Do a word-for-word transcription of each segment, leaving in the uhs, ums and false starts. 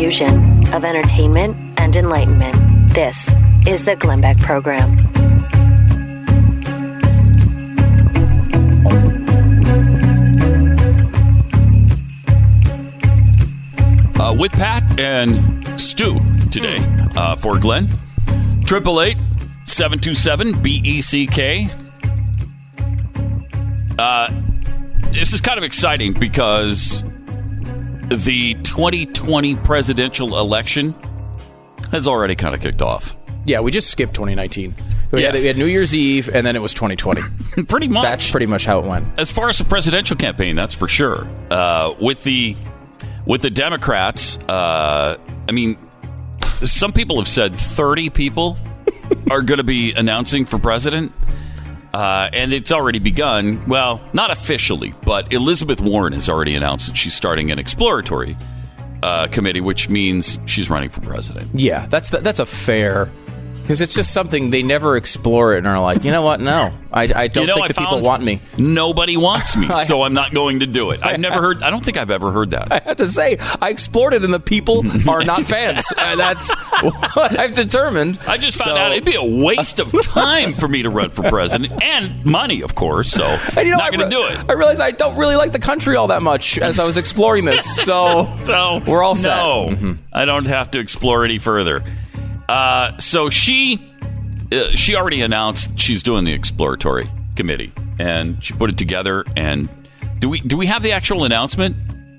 infusion of entertainment and enlightenment. This is the Glenn Beck Program. Uh, with Pat and Stu today uh, for Glenn. triple eight seven two seven B E C K. Uh, this is kind of exciting because the twenty twenty presidential election has already kind of kicked off. Yeah, we just skipped twenty nineteen. We, yeah. had, we had New Year's Eve, and then it was twenty twenty. Pretty much. That's pretty much how it went. As far as the presidential campaign, that's for sure. Uh, with the with the Democrats, uh, I mean, some people have said thirty people are going to be announcing for president. Uh, and it's already begun. Well, not officially, but Elizabeth Warren has already announced that she's starting an exploratory uh, committee, which means she's running for president. Yeah, that's the, that's a fair... Because it's just something they never explore it and are like, you know what? No, I, I don't you know, think I the people want me. Nobody wants me, so I'm not going to do it. I've never heard. I don't think I've ever heard that. I have to say, I explored it, and the people are not fans. And that's what I've determined. I just found so, out it'd be a waste of time for me to run for president and money, of course. So and you know, not going to re- do it. I realized I don't really like the country all that much as I was exploring this. So, so we're all set. No, mm-hmm. I don't have to explore any further. Uh, so she. Uh, she already announced she's doing the exploratory committee, and she put it together. And do we do we have the actual announcement?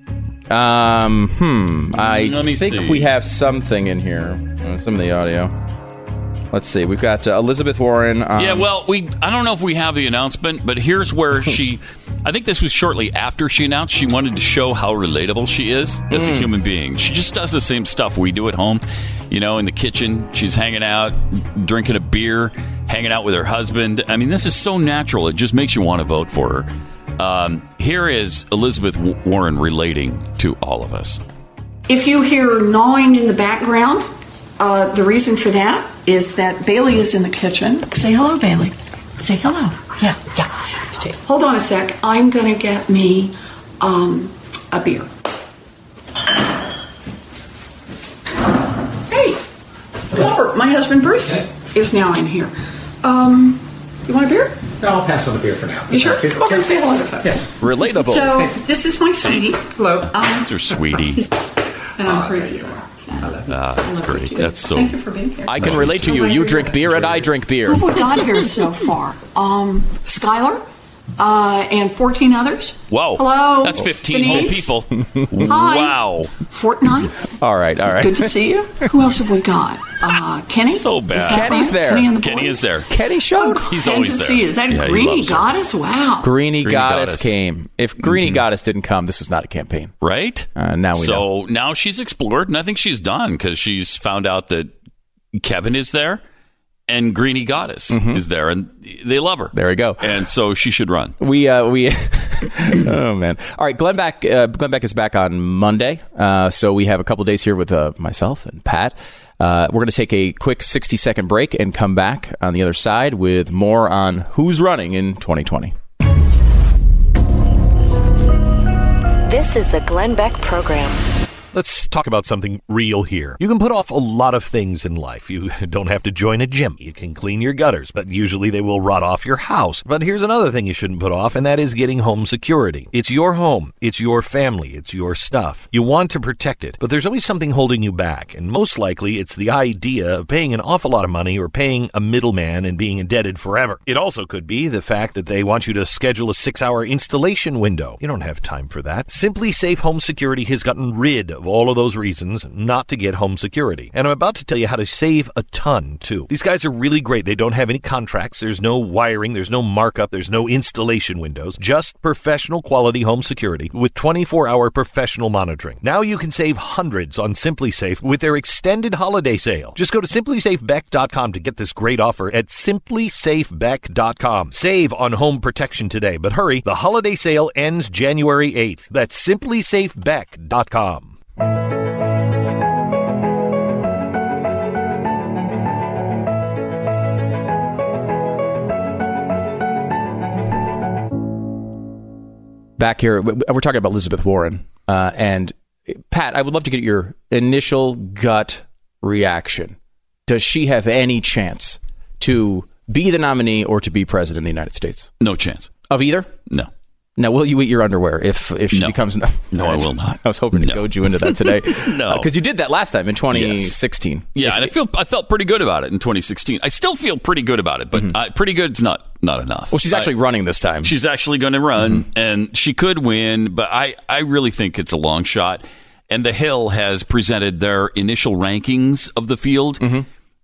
Um, hmm. I Let me think see. we have something in here. Uh, some of the audio. Let's see. We've got uh, Elizabeth Warren. Um, Yeah, well, we I don't know if we have the announcement, but here's where she. I think this was shortly after she announced she wanted to show how relatable she is as a human being. She just does the same stuff we do at home, you know, in the kitchen. She's hanging out, drinking a beer, hanging out with her husband. I mean, this is so natural. It just makes you want to vote for her. Um, here is Elizabeth Warren relating to all of us. If you hear gnawing in the background, uh, the reason for that is that Bailey is in the kitchen. Say hello, Bailey. Say hello. Yeah, yeah. Stay. Hold on a sec. I'm going to get me um, a beer. Hey, Glover, my husband Bruce is now in here. Um, you want a bear? No, I'll pass on the beer for now. You sure? Come over and say hello to folks. Yes. Relatable. So, this is my sweetie. Hello. Um, That's her sweetie. and I'm crazy. Ah, that's great. That's so. Thank you for being here. I can relate to you. You drink beer and I drink beer. Who have we got here so far? Um, Skylar, uh, and fourteen others. Whoa. Hello. That's fifteen whole Denise. people. Hi. Wow. Fortnite. All right, all right. Good to see you. Who else have we got? Uh, Kenny. So bad. Is that Kenny's right? there. Kenny and the Kenny boys? is there. Kenny showed. Oh, He's good always to there. see you. Is that Yeah, he Greeny loves her. Goddess? Wow. Greeny, Greeny Goddess, Goddess. came. If Greeny Mm-hmm. Goddess didn't come, this was not a campaign. Right? Uh, now we so know. now she's explored, and I think she's done because she's found out that Kevin is there and Greeny Goddess is there, and they love her. There we go. And so she should run. We uh, we oh man! All right, Glenn Beck. Uh, Glenn Beck is back on Monday, uh, so we have a couple days here with uh, myself and Pat. Uh, we're going to take a quick sixty second break and come back on the other side with more on who's running in twenty twenty. This is the Glenn Beck Program. Let's talk about something real here. You can put off a lot of things in life. You don't have to join a gym. You can clean your gutters, but usually they will rot off your house. But here's another thing you shouldn't put off, and that is getting home security. It's your home. It's your family. It's your stuff. You want to protect it, but there's always something holding you back, and most likely it's the idea of paying an awful lot of money or paying a middleman and being indebted forever. It also could be the fact that they want you to schedule a six-hour installation window. You don't have time for that. Simply Safe Home Security has gotten rid of all of those reasons not to get home security. And I'm about to tell you how to save a ton, too. These guys are really great. They don't have any contracts. There's no wiring. There's no markup. There's no installation windows. Just professional quality home security with twenty-four hour professional monitoring. Now you can save hundreds on SimpliSafe with their extended holiday sale. Just go to simply safe beck dot com to get this great offer at simply safe beck dot com. Save on home protection today, but hurry. The holiday sale ends January eighth. That's simply safe beck dot com. Back here, we're talking about Elizabeth Warren, uh, and Pat, I would love to get your initial gut reaction. Does she have any chance to be the nominee or to be president of the United States? No chance. Of either? No. Now, will you eat your underwear if if she no. becomes... No, no I will not. I was hoping to no. goad you into that today. No. Because uh, you did that last time in twenty sixteen. Yes. Yeah, if, and I feel I felt pretty good about it in twenty sixteen. I still feel pretty good about it, but mm-hmm. uh, pretty good's not, not enough. Well, she's actually I, running this time. She's actually going to run, mm-hmm. and she could win, but I, I really think it's a long shot. And The Hill has presented their initial rankings of the field, mm-hmm.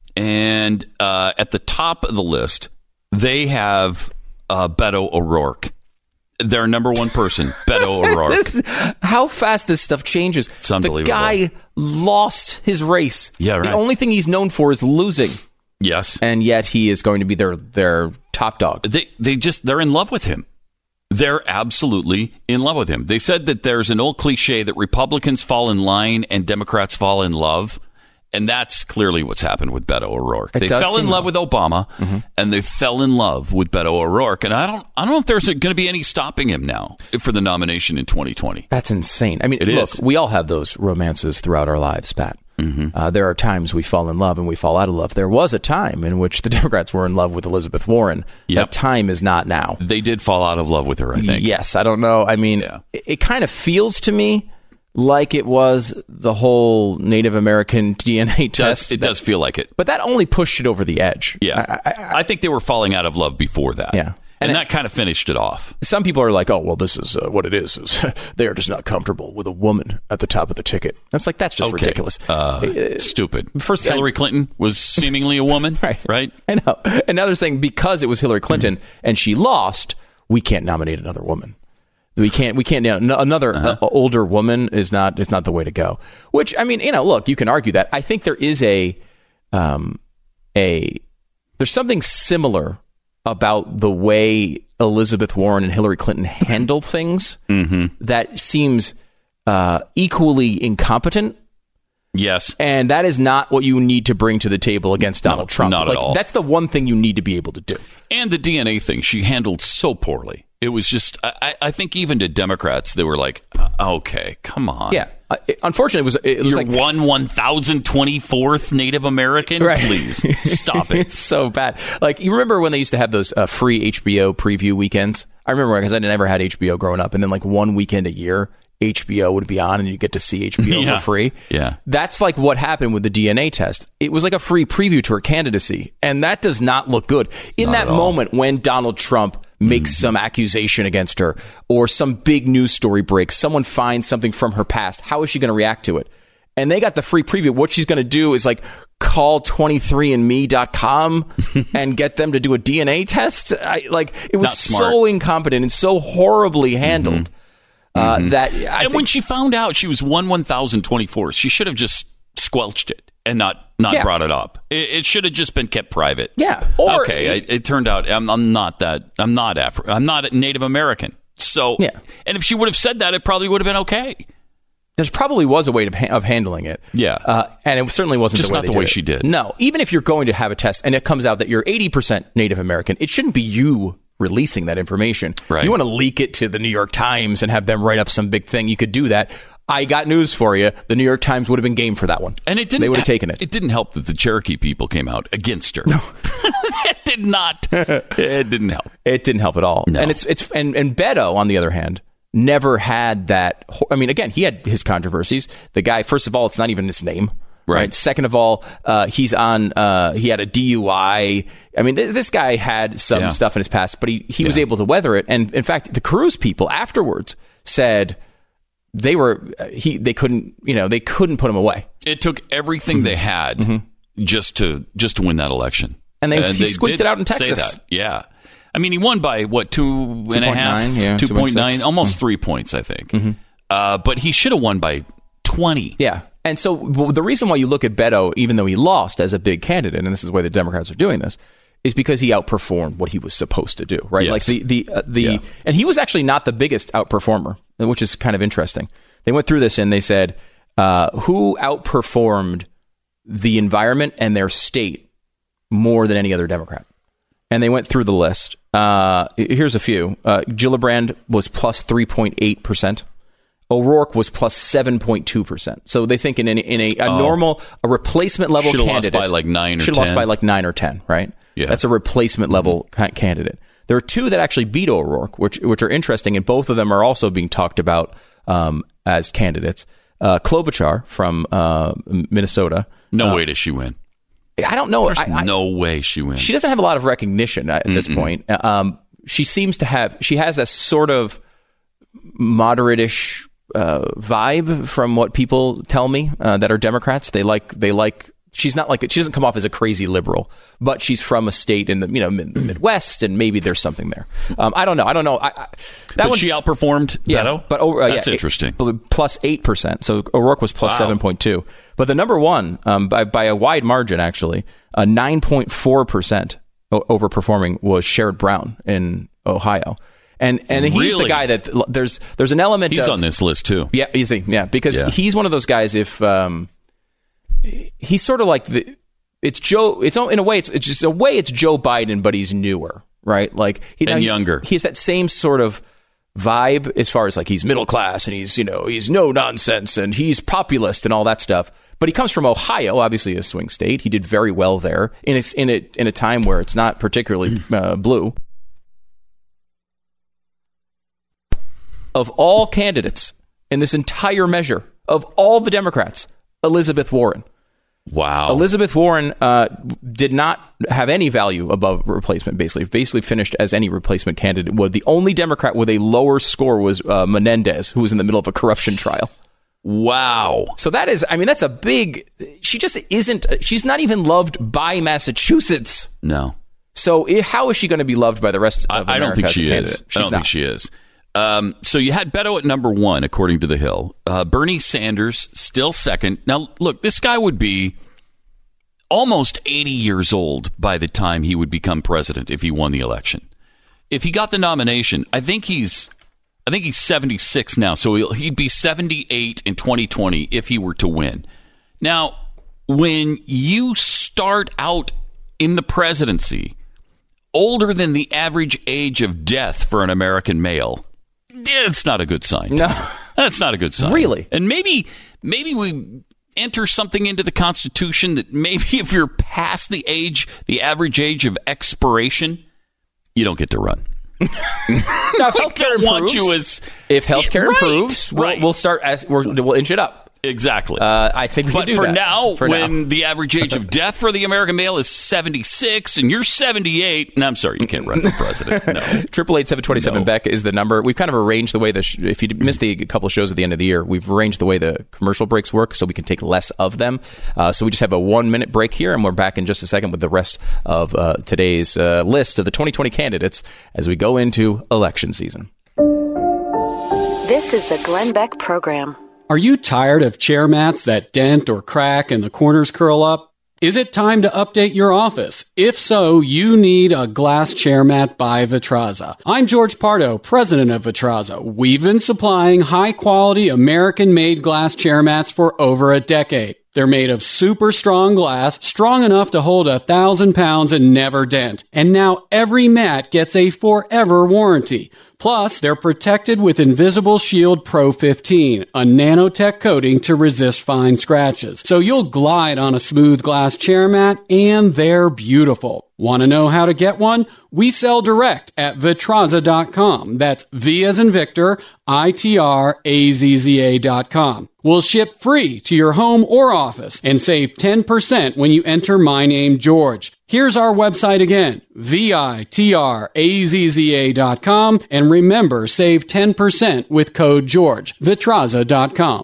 and uh, at the top of the list, they have uh, Beto O'Rourke. Their number one person, Beto O'Rourke. This, how fast this stuff changes. It's unbelievable. The guy lost his race. Yeah, right. The only thing he's known for is losing. Yes. And yet he is going to be their their top dog. They they just they're in love with him. They're absolutely in love with him. They said that there's an old cliche that Republicans fall in line and Democrats fall in love. And that's clearly what's happened with Beto O'Rourke. It they fell in love with Obama, mm-hmm. and they fell in love with Beto O'Rourke. And I don't, I don't know if there's going to be any stopping him now for the nomination in twenty twenty. That's insane. I mean, it look, is. We all have those romances throughout our lives, Pat. Mm-hmm. Uh, there are times we fall in love and we fall out of love. There was a time in which the Democrats were in love with Elizabeth Warren. Yep. That time is not now. They did fall out of love with her, I think. Yes, I don't know. I mean, yeah. it, it kind of feels to me like it was the whole Native American D N A it does, test. It does feel like it. But that only pushed it over the edge. Yeah. I, I, I think they were falling out of love before that. Yeah. And, and that it, kind of finished it off. Some people are like, oh, well, this is uh, what it is. is they are just not comfortable with a woman at the top of the ticket. That's like, that's just okay. ridiculous. Uh, uh, stupid. First, Hillary I, Clinton was seemingly a woman, right? Right? I know. And now they're saying because it was Hillary Clinton mm-hmm. and she lost, we can't nominate another woman. We can't. We can't. You know, another uh-huh. uh, older woman is not is not the way to go. Which I mean, you know, look, you can argue that. I think there is a, um, a there's something similar about the way Elizabeth Warren and Hillary Clinton handle things mm-hmm. that seems uh, equally incompetent. Yes, and that is not what you need to bring to the table against Donald no, Trump. Not like, at all. That's the one thing you need to be able to do. And the D N A thing, she handled so poorly. It was just, I, I think even to Democrats, they were like, okay, come on. Yeah. Uh, it, unfortunately, it was, it was You're like one one thousand twenty-fourth Native American? Right. Please, stop it. It's so bad. Like, you remember when they used to have those uh, free H B O preview weekends? I remember because I never had H B O growing up. And then like one weekend a year, H B O would be on and you get to see H B O yeah. for free. Yeah. That's like what happened with the D N A test. It was like a free preview to her candidacy. And that does not look good. In Not that moment when Donald Trump makes mm-hmm. some accusation against her or some big news story breaks, someone finds something from her past, how is she going to react to it? And they got the free preview. What she's going to do is like call twenty-three and me dot com and get them to do a D N A test. I, like it was so incompetent and so horribly handled. Mm-hmm. Uh, mm-hmm. That I and think, when she found out she was one one thousand twenty-fourth, she should have just squelched it and not not yeah. brought it up. It, it should have just been kept private. Yeah. Or okay. It, it turned out I'm, I'm not that. I'm not Afri- I'm not Native American. So yeah. And if she would have said that, it probably would have been okay. There probably was a way of, ha- of handling it. Yeah. Uh, and it certainly wasn't just the way not the did way it. she did. No. Even if you're going to have a test and it comes out that you're eighty percent Native American, it shouldn't be you releasing that information. Right. You want to leak it to the New York Times and have them write up some big thing. You could do that. I got news for you. The New York Times would have been game for that one. And it didn't. They would have taken it. It didn't help that the Cherokee people came out against her. No. It did not. It didn't help. It didn't help at all. No. And it's it's and, and Beto, on the other hand, never had that. I mean, again, he had his controversies. The guy, first of all, it's not even his name. Right. right. Second of all, uh, he's on. Uh, he had a D U I. I mean, th- this guy had some yeah. stuff in his past, but he, he yeah. was able to weather it. And in fact, the Cruz people afterwards said they were he they couldn't you know they couldn't put him away. It took everything mm-hmm. they had mm-hmm. just to just to win that election, and they, and he they squeaked it out in Texas. Yeah. I mean, he won by what two, two and a half, nine, yeah, two point nine, almost mm-hmm. three points, I think. Mm-hmm. Uh, but he should have won by twenty. Yeah. And so well, the reason why you look at Beto, even though he lost as a big candidate, and this is the way the Democrats are doing this, is because he outperformed what he was supposed to do, right? Yes. Like the the uh, the, yeah. and he was actually not the biggest outperformer, which is kind of interesting. They went through this and they said, uh, who outperformed the environment and their state more than any other Democrat? And they went through the list. Uh, here's a few. Uh, Gillibrand was plus three point eight percent. O'Rourke was plus seven point two percent. So they think in, in, in a, a Oh. normal, a replacement level Should've lost candidate. by like nine or Should have lost ten. by like nine or ten, right? Yeah. That's a replacement level ca- candidate. There are two that actually beat O'Rourke, which which are interesting, and both of them are also being talked about um, as candidates. Uh, Klobuchar from uh, Minnesota. No uh, way does she win. I don't know. There's I, I, no way she wins. she doesn't have a lot of recognition at this Mm-mm. point. Um, she seems to have. She has a sort of moderate-ish uh, vibe from what people tell me uh, that are Democrats. They like. They like. She's not like. She doesn't come off as a crazy liberal, but she's from a state in the you know mid- Midwest, and maybe there's something there. Um, I don't know. I don't know. I, I, that but one, she outperformed yeah, Beto? but over, uh, That's yeah, interesting. Eight, plus eight percent. So O'Rourke was plus Wow. seven point two. But the number one, um, by by a wide margin, actually, uh, nine point four percent overperforming was Sherrod Brown in Ohio. And and he's Really? the guy that there's there's an element. He's of, on this list too. Yeah, easy. Yeah, because Yeah. he's one of those guys. If um, he's sort of like the. It's Joe. It's in a way. It's, it's just a way. It's Joe Biden, but he's newer, right? Like he, And he- younger. He has that same sort of vibe as far as like he's middle class and he's you know he's no nonsense and he's populist and all that stuff. But he comes from Ohio, obviously a swing state. He did very well there in a, in a in a time where it's not particularly uh, blue. Of all candidates in this entire measure, of all the Democrats, Elizabeth Warren. Wow. Elizabeth Warren uh, did not have any value above replacement, basically. Basically finished as any replacement candidate. Well, the only Democrat with a lower score was uh, Menendez, who was in the middle of a corruption trial. Wow. So that is, I mean, that's a big, she just isn't, she's not even loved by Massachusetts. No. So it, how is she going to be loved by the rest of America? I don't think as a she candidate? is. She's I don't not. think she is. Um, so you had Beto at number one, according to The Hill. Uh, Bernie Sanders still second. Now, look, this guy would be almost eighty years old by the time he would become president if he won the election. If he got the nomination, I think he's, I think he's seventy-six now. So he'll, he'd be seventy-eight in twenty twenty if he were to win. Now, when you start out in the presidency older than the average age of death for an American male, it's not a good sign. No. That's not a good sign. Really? And maybe maybe we enter something into the Constitution that maybe if you're past the age, the average age of expiration, you don't get to run. Now, if We healthcare don't want improves, you as if healthcare Right, improves, we'll, right. we'll start as we'll, we'll inch it up. Exactly. Uh, I think we but can do for that. now, For when now. the average age of death for the American male is seventy-six and you're seventy-eight, and I'm sorry, you can't run for president. No. Triple eight seven twenty seven No. Beck is the number. We've kind of arranged the way the sh- if you missed the couple of shows at the end of the year, we've arranged the way the commercial breaks work so we can take less of them. Uh, so we just have a one minute break here, and we're back in just a second with the rest of uh, today's uh, list of the twenty twenty candidates as we go into election season. This is the Glenn Beck Program. Are you tired of chair mats that dent or crack and the corners curl up? Is it time to update your office? If so, you need a glass chair mat by Vitraza. I'm George Pardo, president of Vitraza. We've been supplying high-quality American-made glass chair mats for over a decade. They're made of super strong glass, strong enough to hold a thousand pounds and never dent. And now every mat gets a forever warranty. Plus, they're protected with Invisible Shield Pro fifteen, a nanotech coating to resist fine scratches. So you'll glide on a smooth glass chair mat, and they're beautiful. Want to know how to get one? We sell direct at Vitraza dot com. That's V as in Victor, I T R A Z Z A dot com. We'll ship free to your home or office and save ten percent when you enter my name, George. Here's our website again, V I T R A Z Z A dot com. And remember, save ten percent with code George. Vitraza dot com.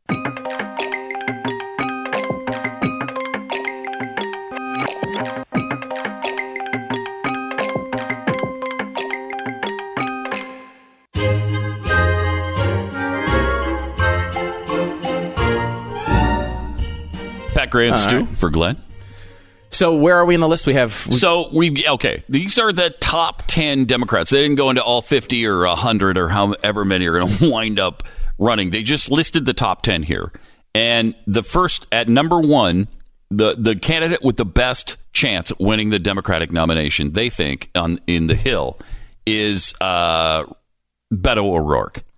Pat Grant Stu right. for Glenn. So where are we in the list? We have we, So we okay. These are the top ten Democrats. They didn't go into all fifty or a hundred or however many are going to wind up running. They just listed the top ten here, and the first at number one, the the candidate with the best chance at winning the Democratic nomination, they think on in the Hill, is uh, Beto O'Rourke.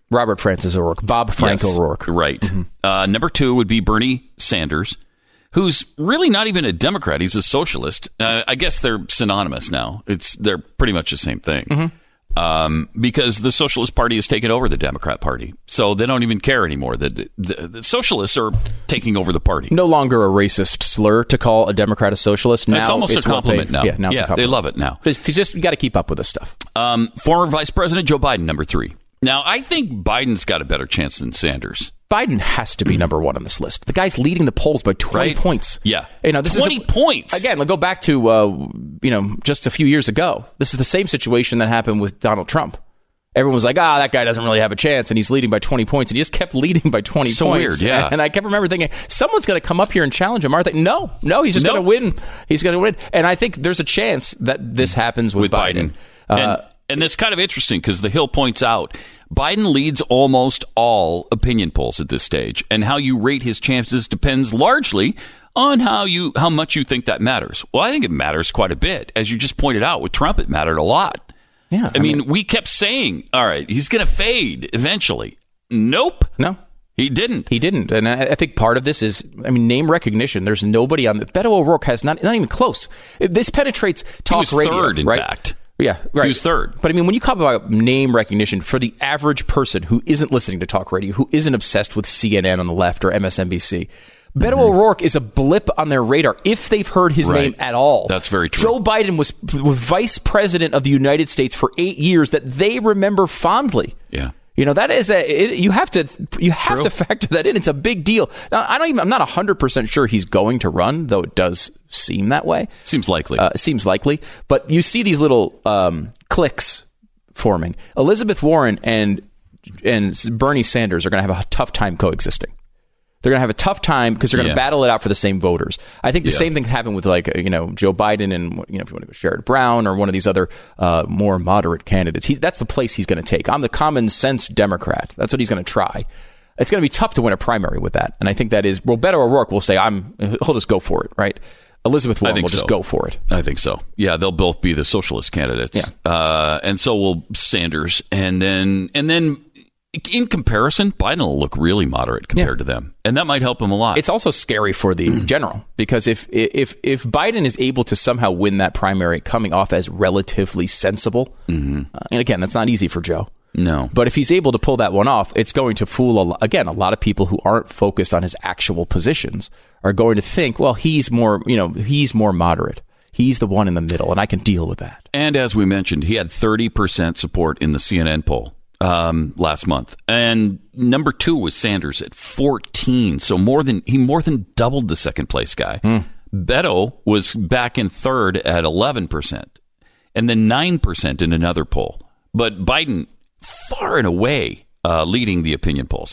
Robert Francis O'Rourke. Bob Frank Yes, O'Rourke. Right. Mm-hmm. Uh, number two would be Bernie Sanders, who's really not even a Democrat. He's a socialist. Uh, I guess they're synonymous now. It's They're pretty much the same thing. Mm-hmm. Um, because the Socialist Party has taken over the Democrat Party. So they don't even care anymore. The, the, the socialists are taking over the party. No longer a racist slur to call a Democrat a socialist. Now it's almost it's a compliment they, now. Yeah, now yeah, it's a compliment. They love it now. It's just, you got to keep up with this stuff. Um, former Vice President Joe Biden, number three. Now, I think Biden's got a better chance than Sanders. Biden has to be number one on this list. The guy's leading the polls by twenty right? points. Yeah. You know, this twenty is a, points. Again, let's go back to, uh, you know, just a few years ago. This is the same situation that happened with Donald Trump. Everyone was like, ah, that guy doesn't really have a chance, and he's leading by twenty points, and he just kept leading by twenty so points. Weird, yeah. And I kept remember thinking, someone's going to come up here and challenge him. Aren't they? No, no, he's just nope. going to win. He's going to win. And I think there's a chance that this happens with, with Biden. Biden. Uh, and, and that's kind of interesting because the Hill points out Biden leads almost all opinion polls at this stage, and how you rate his chances depends largely on how you how much you think that matters. Well, I think it matters quite a bit. As you just pointed out, with Trump, it mattered a lot. Yeah, I, I mean, mean, we kept saying, all right, he's going to fade eventually. Nope. No. He didn't. He didn't. And I, I think part of this is, I mean, name recognition. There's nobody on the... Beto O'Rourke has not, not even close. This penetrates talk he was radio. third, in right? fact. Yeah, right. He was third. But I mean, when you talk about name recognition for the average person who isn't listening to talk radio, who isn't obsessed with C N N on the left or M S N B C, Beto mm-hmm. O'Rourke is a blip on their radar if they've heard his right. name at all. That's very true. Joe Biden was, was vice president of the United States for eight years that they remember fondly. Yeah. You know, that is a, it, you have to, you have True. to factor that in. It's a big deal. Now, I don't even, I'm not one hundred percent sure he's going to run, though it does seem that way. Seems likely. Uh, seems likely. But you see these little um, cliques forming. Elizabeth Warren and, and Bernie Sanders are going to have a tough time coexisting. They're going to have a tough time because they're going to yeah. battle it out for the same voters. I think the yeah. same thing happened with, like, you know, Joe Biden and, you know, if you want to go Sherrod Brown or one of these other uh, more moderate candidates. He's, that's the place he's going to take. I'm the common sense Democrat. That's what he's going to try. It's going to be tough to win a primary with that. And I think that is, well, Beto O'Rourke will say, I'm, he'll just go for it, right? Elizabeth Warren will so. just go for it. I think so. Yeah, they'll both be the socialist candidates. Yeah. Uh, and so will Sanders. And then, and then, in comparison, Biden will look really moderate compared yeah. to them, and that might help him a lot. It's also scary for the general because if if if Biden is able to somehow win that primary, coming off as relatively sensible, mm-hmm. uh, and again, that's not easy for Joe. No, but if he's able to pull that one off, it's going to fool a, again a lot of people who aren't focused on his actual positions are going to think, well, he's more, you know, he's more moderate. He's the one in the middle, and I can deal with that. And as we mentioned, he had thirty percent support in the C N N poll um last month, and number two was Sanders at fourteen, so more than he more than doubled the second place guy. mm. Beto was back in third at eleven percent, and then nine percent in another poll, but Biden far and away uh leading the opinion polls.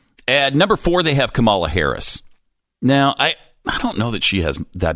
At number four, they have Kamala Harris. Now, I I don't know that she has that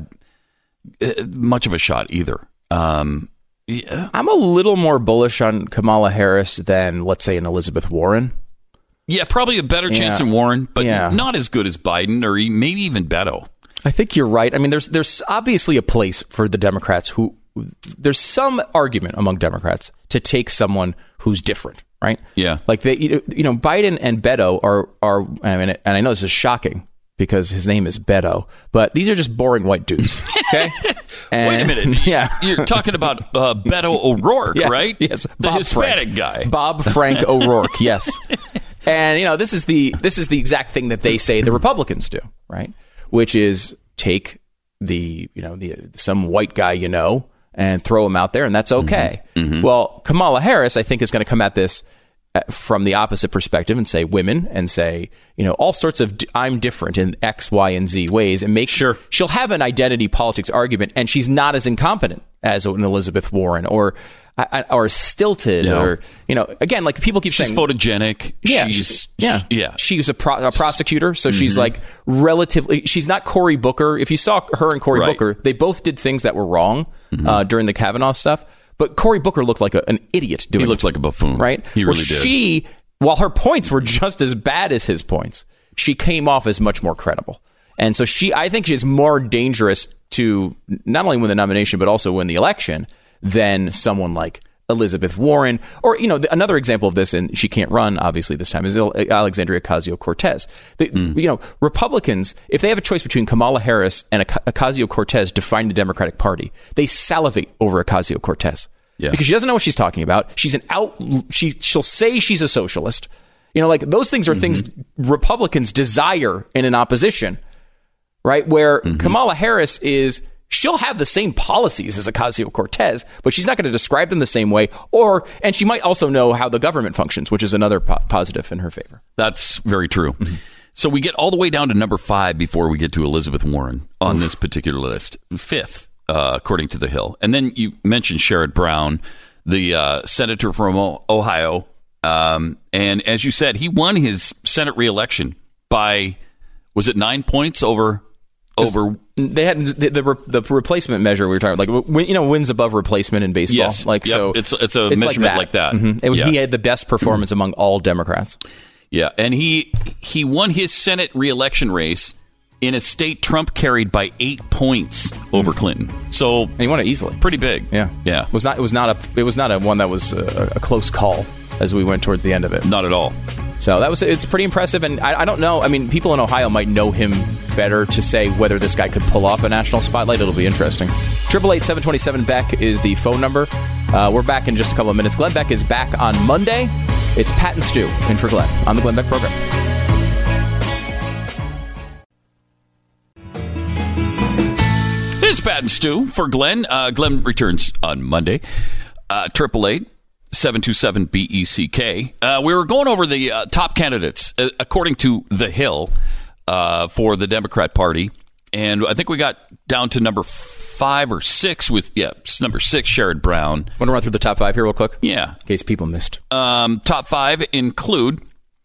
uh, much of a shot either. um Yeah. I'm a little more bullish on Kamala Harris than, let's say, an Elizabeth Warren. Yeah, probably a better chance yeah. than Warren, but yeah. not as good as Biden or maybe even Beto. I think you're right. I mean, there's there's obviously a place for the Democrats who there's some argument among Democrats to take someone who's different, right? Yeah, like they, you know, Biden and Beto are are. I mean, and I know this is shocking because his name is Beto, but these are just boring white dudes. Okay. And, wait a minute. Yeah. You're talking about uh, Beto O'Rourke, yes, right? Yes. The Bob Hispanic Frank. guy. Bob Frank O'Rourke, yes. And, you know, this is the this is the exact thing that they say the Republicans do, right? Which is take the, you know, the some white guy you know and throw him out there, and that's okay. Mm-hmm. Mm-hmm. Well, Kamala Harris, I think, is going to come at this from the opposite perspective and say women and say, you know, all sorts of I'm different in X, Y, and Z ways, and make sure she'll have an identity politics argument, and she's not as incompetent as an Elizabeth Warren or or stilted no. or, you know, again, like people keep she's saying. She's photogenic. Yeah. She's, yeah. yeah. She's a, pro- a prosecutor, so mm-hmm. she's like relatively, she's not Cory Booker. If you saw her and Cory right. Booker, they both did things that were wrong mm-hmm. uh, during the Kavanaugh stuff. But Cory Booker looked like a, an idiot doing it. He looked it, like a buffoon. Right? He really well, did. She, while her points were just as bad as his points, she came off as much more credible. And so she, I think she's more dangerous to not only win the nomination, but also win the election than someone like Elizabeth Warren, or, you know, the, another example of this, and she can't run, obviously, this time, is Alexandria Ocasio-Cortez. The, mm. You know, Republicans, if they have a choice between Kamala Harris and Ocasio-Cortez defining the Democratic Party, they salivate over Ocasio-Cortez. Yeah. Because she doesn't know what she's talking about. She's an out, she, she'll say she's a socialist. You know, like, those things are mm-hmm. things Republicans desire in an opposition, right? Where mm-hmm. Kamala Harris is... She'll have the same policies as Ocasio-Cortez, but she's not going to describe them the same way. Or, and she might also know how the government functions, which is another po- positive in her favor. That's very true. Mm-hmm. So we get all the way down to number five before we get to Elizabeth Warren on Oof. this particular list. Fifth, uh, according to The Hill. And then you mentioned Sherrod Brown, the uh, senator from o- Ohio. Um, and as you said, he won his Senate reelection by, was it nine points over... Over they had the, the the replacement measure we were talking about, like, you know, wins above replacement in baseball. Yes, like yep. so it's it's a it's measurement like that. Like that. Mm-hmm. It, yeah. He had the best performance among all Democrats. Yeah, and he he won his Senate reelection race in a state Trump carried by eight points over Clinton. So and he won it easily, pretty big. Yeah, yeah. It was not it was not a it was not a one that was a, a close call as we went towards the end of it. Not at all. So that was it's pretty impressive, and I, I don't know. I mean, people in Ohio might know him better to say whether this guy could pull off a national spotlight. It'll be interesting. Triple eight seven twenty seven Beck is the phone number. Uh, we're back in just a couple of minutes. Glenn Beck is back on Monday. It's Pat and Stu in for Glenn on the Glenn Beck program. It's Pat and Stu for Glenn. Uh, Glenn returns on Monday. Triple eight. seven two seven B E C K. Uh, we were going over the uh, top candidates, uh, according to The Hill, uh, for the Democrat Party. And I think we got down to number five or six with, yeah, number six, Sherrod Brown. Want to run through the top five here real quick? Yeah. In case people missed. Um, top five include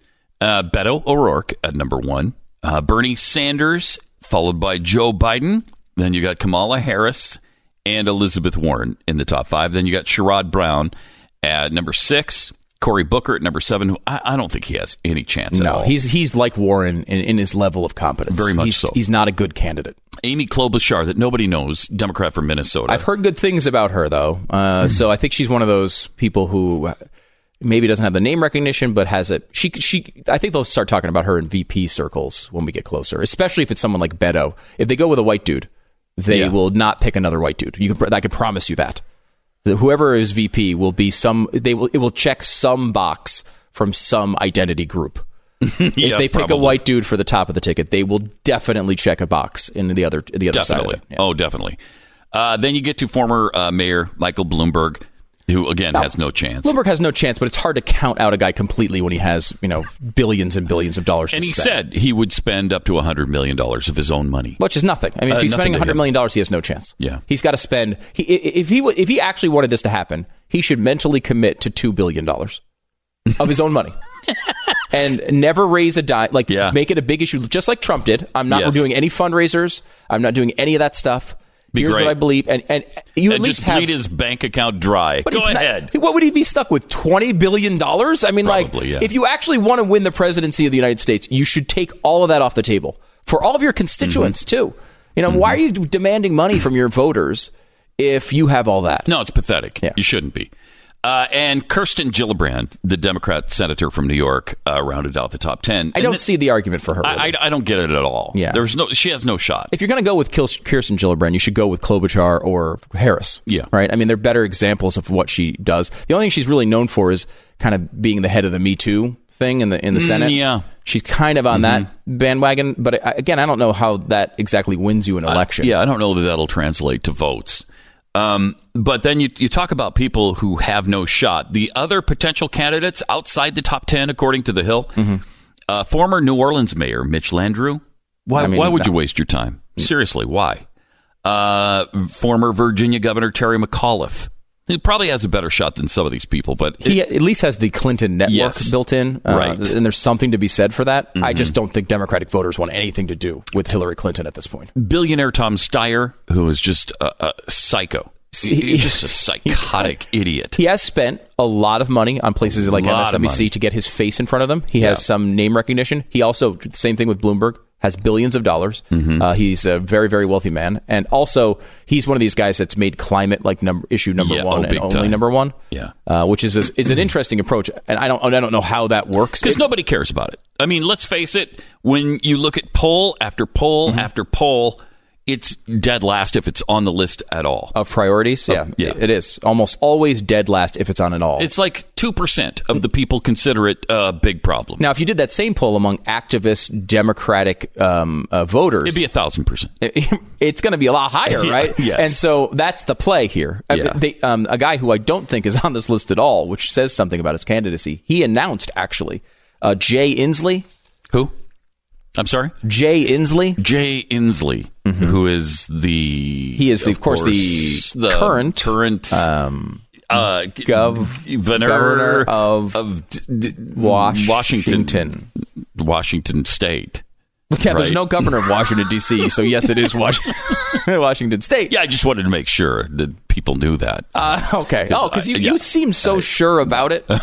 uh, Beto O'Rourke at number one, uh, Bernie Sanders, followed by Joe Biden. Then you got Kamala Harris and Elizabeth Warren in the top five. Then you got Sherrod Brown at number six, Cory Booker at number seven. Who I, I don't think he has any chance at no, all. No, he's he's like Warren in, in his level of competence. Very much he's, so. He's not a good candidate. Amy Klobuchar, that nobody knows, Democrat from Minnesota. I've heard good things about her, though. Uh, so I think she's one of those people who maybe doesn't have the name recognition, but has it. She she. I think they'll start talking about her in V P circles when we get closer, especially if it's someone like Beto. If they go with a white dude, they yeah. will not pick another white dude. You can, I can promise you that. Whoever is V P will be some. They will. It will check some box from some identity group. If yeah, they pick probably. a white dude for the top of the ticket, they will definitely check a box in the other the other definitely. side. Of it. Yeah. Oh, definitely. Uh, then you get to former uh, Mayor Michael Bloomberg, who again now, has no chance. Bloomberg has no chance, but it's hard to count out a guy completely when he has, you know, billions and billions of dollars. And to he spend. said he would spend up to a hundred million dollars of his own money, which is nothing. I mean, if uh, he's spending a hundred him. million dollars, he has no chance. Yeah, he's got to spend. He, if he if he actually wanted this to happen, he should mentally commit to two billion dollars of his own money. And never raise a dime, like yeah. make it a big issue, just like Trump did. I'm not yes. doing any fundraisers. I'm not doing any of that stuff. Be Here's great. what I believe, and and you and at least just have, bleed his bank account dry. But Go ahead. Not, what would he be stuck with? Twenty billion dollars? I mean, Probably, like, yeah. if you actually want to win the presidency of the United States, you should take all of that off the table for all of your constituents mm-hmm. too. You know, mm-hmm. why are you demanding money from your voters if you have all that? No, it's pathetic. Yeah. You shouldn't be. Uh, and Kirsten Gillibrand, the Democrat senator from New York, uh, rounded out the top ten. I don't th- see the argument for her. I, I, I don't get it at all. Yeah. There's no. She has no shot. If you're going to go with Kirsten Gillibrand, you should go with Klobuchar or Harris. Yeah. Right? I mean, they're better examples of what she does. The only thing she's really known for is kind of being the head of the Me Too thing in the in the mm, Senate. Yeah. She's kind of on mm-hmm. that bandwagon. But again, I don't know how that exactly wins you an election. Uh, yeah, I don't know that that'll translate to votes. Um, but then you, you talk about people who have no shot. The other potential candidates outside the top ten, according to The Hill, mm-hmm. uh, former New Orleans Mayor Mitch Landrieu. Why, I mean, why would no. you waste your time? Seriously, why? Uh, former Virginia Governor Terry McAuliffe. He probably has a better shot than some of these people, but he it, at least has the Clinton network yes, built in, uh, right? And there's something to be said for that. Mm-hmm. I just don't think Democratic voters want anything to do with Hillary Clinton at this point. Billionaire Tom Steyer, who is just a, a psycho. He's just a psychotic idiot. He has spent a lot of money on places like M S N B C to get his face in front of them. He has yeah. some name recognition. He also, same thing with Bloomberg, has billions of dollars. Mm-hmm. Uh, he's a very, very wealthy man. And also, he's one of these guys that's made climate like number, issue number Yeah, one oh, and big only time. number one. Yeah. Uh, which is, a, is an interesting approach. And I don't I don't know how that works. Because It- nobody cares about it. I mean, let's face it, when you look at poll after poll Mm-hmm. after poll, it's dead last if it's on the list at all. Of priorities? Yeah, yeah. It, it is. Almost always dead last if it's on at all. It's like two percent of the people consider it a big problem. Now, if you did that same poll among activist Democratic um, uh, voters, It'd be a thousand percent. it's going to be a lot higher, Yeah, right? yes. And so that's the play here. Uh, Yeah. They, um, a guy who I don't think is on this list at all, which says something about his candidacy, he announced, actually, uh, Jay Inslee. Who? I'm sorry? Jay Inslee. Jay Inslee, who is the... He is, the, of course, the current, current um, uh, gov- governor, governor of of d- d- Washington. Washington, Washington State. Yeah, there's right? no governor of Washington, D C, so yes, it is Washington, Washington State. Yeah, I just wanted to make sure that people knew that. Uh, okay. Oh, because you, I- yeah. you seem so sure about it.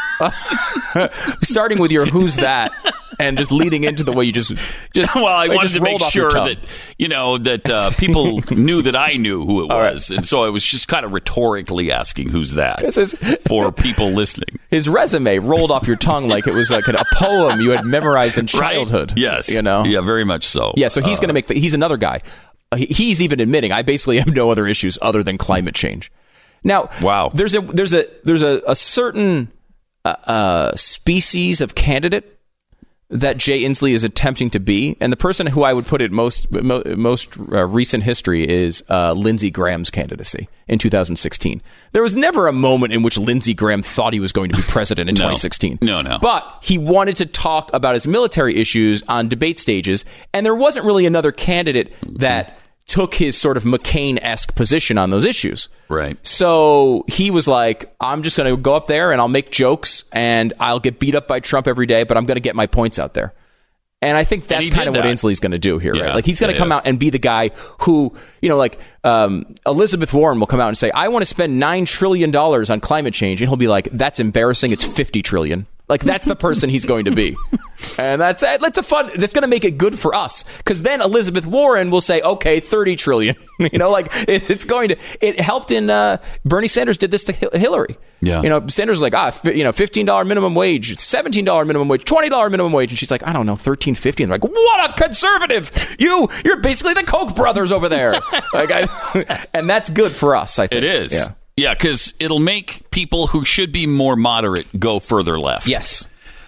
Starting with your who's that and just leading into the way you just just Well, I it wanted just to make rolled off your sure tongue. that, you know, that uh, people knew that I knew who it All right. was. And so I was just kind of rhetorically asking who's that This is- for people listening. his resume rolled off your tongue like it was like a poem you had memorized in Right? childhood. Yes. You know? Yeah, very much so. Yeah, so he's Uh, going to make the, he's another guy. Uh, he, he's even admitting I basically have no other issues other than climate change. Now, Wow. There's a there's a there's a, a certain uh, uh, species of candidate that Jay Inslee is attempting to be, and the person who I would put it most mo- most uh, recent history is uh, Lindsey Graham's candidacy in two thousand sixteen. There was never a moment in which Lindsey Graham thought he was going to be president in No. twenty sixteen. No, no. But he wanted to talk about his military issues on debate stages, and there wasn't really another candidate that took his sort of McCain-esque position on those issues. Right. So he was like, I'm just going to go up there and I'll make jokes and I'll get beat up by Trump every day, but I'm going to get my points out there. And I think that's he kind of did what that. Inslee's going to do here, Yeah. right? Like he's going to Yeah, come yeah. out and be the guy who, you know, like um, Elizabeth Warren will come out and say, I want to spend nine trillion dollars on climate change. And he'll be like, that's embarrassing. It's fifty trillion dollars. Like that's the person he's going to be. And that's that's a fun, that's going to make it good for us. Because then Elizabeth Warren will say, okay, thirty trillion dollars. You know, like it, it's going to, it helped in, uh, Bernie Sanders did this to Hil- Hillary. Yeah. You know, Sanders was like, ah, f- you know, fifteen dollars minimum wage, seventeen dollars minimum wage, twenty dollars minimum wage. And she's like, I don't know, thirteen fifty. And they're like, what a conservative. You, you're basically the Koch brothers over there. Like, I, and that's good for us, I think. It is. Yeah. Yeah, because it'll make people who should be more moderate go further left. Yes.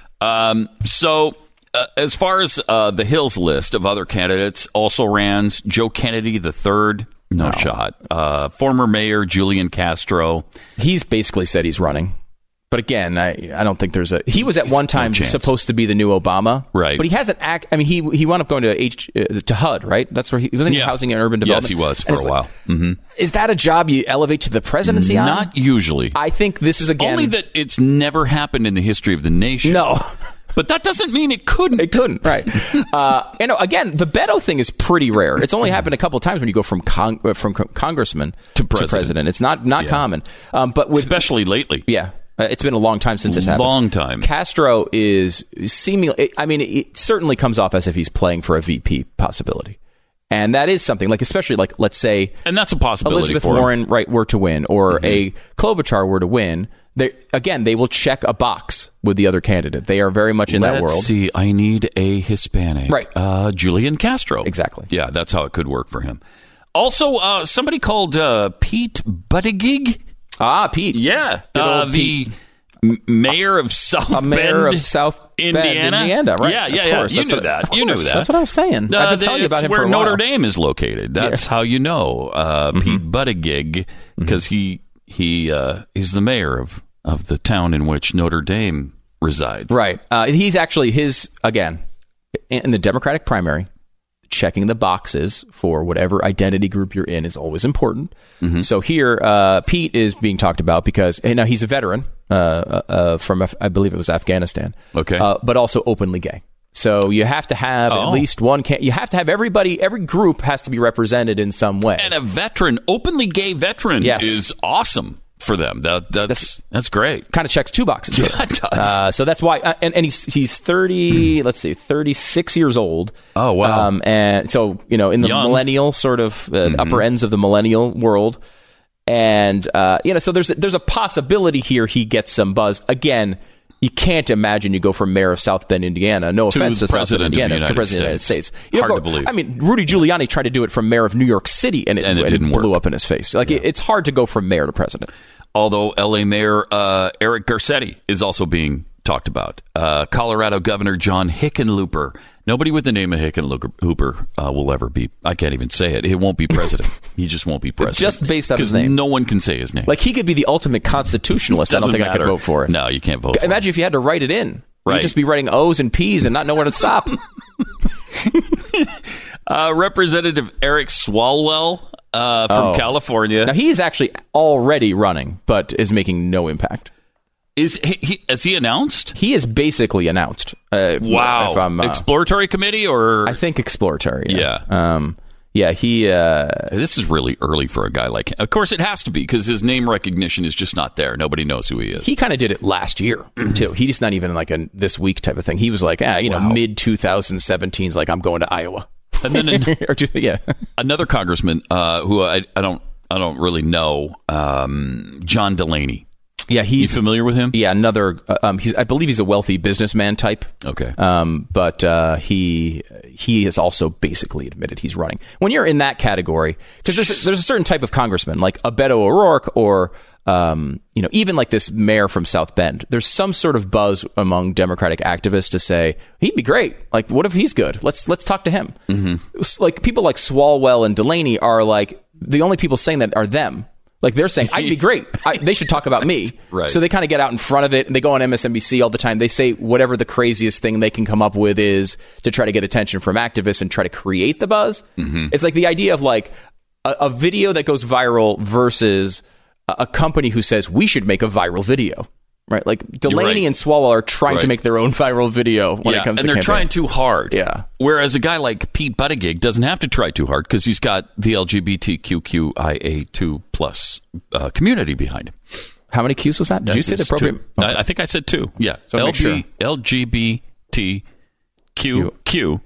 Um, so, uh, as far as uh, the Hills list of other candidates, also rans Joe Kennedy the third, no, shot. Uh, former mayor Julian Castro. He's basically said he's running. But again, I I don't think there's a. He was at one time chance. supposed to be the new Obama, Right. But he hasn't act. I mean, he he wound up going to H uh, to H U D, right? That's where he wasn't. He Yeah. housing and urban Yes, development. he was And for it's a like, while. hmm Is that a job you elevate to the presidency on? Not usually. I think this is again Only that it's never happened in the history of the nation. no. But that doesn't mean it couldn't. It couldn't, right? Uh, you know, again, the Beto thing is pretty rare. It's only happened a couple of times when you go from con- uh, from co- congressman to president. president. It's not not Yeah. common. Um, but with Especially lately. yeah, uh, it's been a long time since it's happened. Long time. Castro is seemingly. I mean, it certainly comes off as if he's playing for a V P possibility, and that is something like, especially like, let's say And that's a possibility Elizabeth for him. Warren right were to win, or a Klobuchar were to win. They, again, they will check a box with the other candidate. They are very much in that Let's world. see. I need a Hispanic. Right. Uh, Julian Castro. Exactly. Yeah, that's how it could work for him. Also, uh, somebody called uh, Pete Buttigieg. Ah, Pete. Yeah. Good Uh, old the m- mayor of South A mayor Bend, of South Bend, Indiana. Indiana, right? Yeah, yeah, Of yeah. course. You That's knew what- that. of You knew course. that. That's what I was saying. Uh, I've been the- telling you about it's him where for a Notre while. Dame is located. That's how you know uh, Mm-hmm. Pete Buttigieg, because he he uh, he's the mayor of of the town in which Notre Dame resides. Right. Uh, he's actually his, again, in the Democratic primary, checking the boxes for whatever identity group you're in is always important. Mm-hmm. So here, uh, Pete is being talked about because, you know, he's a veteran uh, uh, from, I believe it was Afghanistan. Okay. Uh, but also openly gay. So you have to have Oh. at least one, can- you have to have everybody, every group has to be represented in some way. And a veteran, openly gay veteran, Yes. is awesome. for them. That that's that's, that's great. Kind of checks two boxes. For Yeah, it does. Uh, so that's why, uh, and, and he's he's thirty. let's see, thirty-six years old. Oh, wow. Um, and so you know, in the Young. millennial sort of uh, Mm-hmm. upper ends of the millennial world, and uh, you know, so there's there's a possibility here he gets some buzz again. You can't imagine you go from mayor of South Bend, Indiana. No To offense to South Bend, president of the Indiana, to United president of the United States. States. You don't Hard to go- believe. I mean, Rudy Giuliani tried to do it from mayor of New York City, and it, And it and didn't blew work. up in his face. Like it, it's hard to go from mayor to president. Although L A Mayor uh, Eric Garcetti is also being talked about. Uh, Colorado Governor John Hickenlooper. Nobody with the name of Hickenlooper uh, will ever be, I can't even say it. He won't be president. He just won't be president. Just based on his 'Cause name. no one can say his name. Like he could be the ultimate constitutionalist. I don't Doesn't think I could matter. vote for it. No, you can't vote for Imagine if you had to write it in. Right. You'd just be writing O's and P's and not know where to stop. Uh, Representative Eric Swalwell uh, from Oh. California. Now he's actually already running, but is making no impact. Is he, he, has he announced? He is basically announced. Uh, if- Wow. If I'm, uh, Exploratory committee or? I think exploratory. Yeah. Yeah. Um, yeah. He. Uh, This is really early for a guy like him. Of course, it has to be because his name recognition is just not there. Nobody knows who he is. he kind of did it last year too. He's not even like a this week type of thing. He was like, ah, you know, Wow. mid twenty seventeen. Like I'm going to Iowa. And then an, or do, yeah. another congressman uh, who I, I don't I don't really know, um, John Delaney. Yeah. You He's familiar with him? Yeah, another. Uh, um, he's. I believe he's a wealthy businessman type. Okay. Um, but uh, he he has also basically admitted he's running. When you're in that category, because there's a, there's a certain type of congressman like a Beto O'Rourke or um, you know, even like this mayor from South Bend. There's some sort of buzz among Democratic activists to say he'd be great. Like, what if he's good? Let's let's talk to him. Mm-hmm. Like people like Swalwell and Delaney are like the only people saying that are them. Like they're saying, I'd be great. I, they should talk about me. Right. So they kind of get out in front of it and they go on M S N B C all the time. They say whatever the craziest thing they can come up with is to try to get attention from activists and try to create the buzz. Mm-hmm. It's like the idea of like a, a video that goes viral versus a, a company who says we should make a viral video. Right. Like Delaney right. and Swalwell are trying Right. to make their own viral video when yeah, it comes and to they're trying campaigns. too hard. Yeah. Whereas a guy like Pete Buttigieg doesn't have to try too hard because he's got the L G B T Q Q I A two plus uh, community behind him. How many Qs was that? Did you say the Just appropriate? two. Okay. I, I think I said two. Yeah. So make sure. L G B T Q Q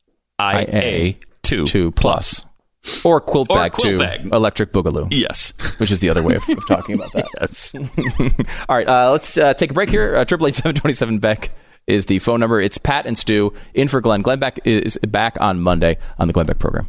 I A two Two plus. Or quilt Or bag quilt two. bag. Electric Boogaloo. Yes. Which is the other way of, of talking about that. Yes. All right, uh, let's uh, take a break here. Uh, Triple eight seven twenty seven Beck is the phone number. It's Pat and Stu in for Glenn. Glenn Beck is back on Monday on the Glenn Beck program.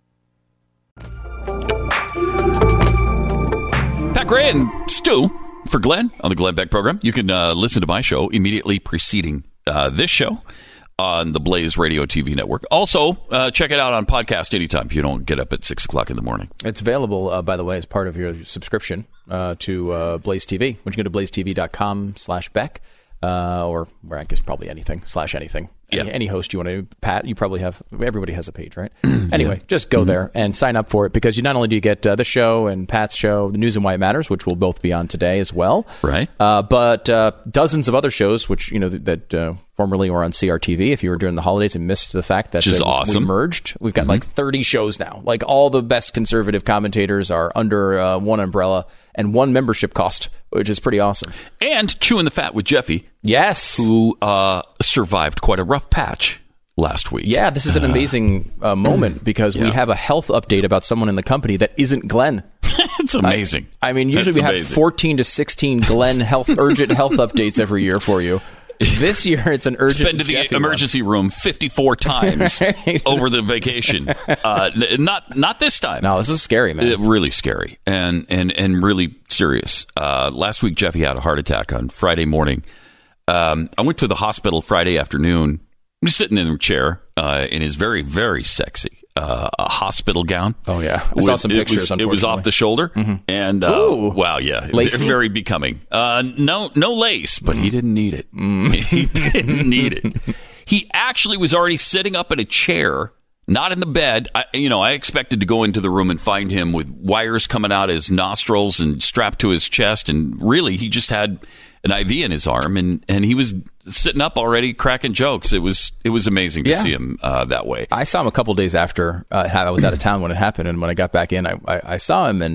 Pat Gray and Stu for Glenn on the Glenn Beck program. You can uh, listen to my show immediately preceding uh, this show on the Blaze Radio T V network. Also, uh, check it out on podcast anytime if you don't get up at six o'clock in the morning. It's available, uh, by the way, as part of your subscription uh, to uh, Blaze T V. When you go to blaze t v dot com slash Beck, uh, or where I guess probably anything, slash anything. Yeah. Any, any host you want to, Pat, you probably have, everybody has a page, right? Anyway, just go there and sign up for it because you not only do you get uh, the show and Pat's show, The News and Why It Matters, which will both be on today as well. Right. Uh, but uh, dozens of other shows, which, you know, that, that uh, formerly were on C R T V if you were during the holidays and missed the fact that Which is uh, awesome. we merged. We've got like thirty shows now. Like all the best conservative commentators are under uh, one umbrella and one membership cost, which is pretty awesome. And Chewing the Fat with Jeffy, Yes. who uh, survived quite a rough patch last week. Yeah, this is an amazing uh, moment because we Yeah. have a health update about someone in the company that isn't Glenn. It's amazing. I mean, usually That's we have amazing. fourteen to sixteen Glenn health urgent health updates every year for you. This year, it's an urgent. Been to the Jeffy one. emergency room fifty-four times over the vacation. Uh, n- not not this time. No, this is scary, man. Uh, really scary and and and really serious. Uh, last week, Jeffy had a heart attack on Friday morning. Um, I went to the hospital Friday afternoon. I'm just sitting in a chair uh, in his very very sexy uh, a hospital gown. Oh, yeah. I saw some it pictures, Was, it was off the shoulder, and uh, Ooh. wow, yeah, Lacy? very becoming. Uh, no, no lace, but he didn't need it. He didn't need it. He actually was already sitting up in a chair, not in the bed. I, you know, I expected to go into the room and find him with wires coming out his nostrils and strapped to his chest, and really, he just had an I V in his arm, and, and he was sitting up already cracking jokes. It was it was amazing to Yeah. see him uh, that way. I saw him a couple days after uh, I was out of town when it happened, and when I got back in, I, I, I saw him, and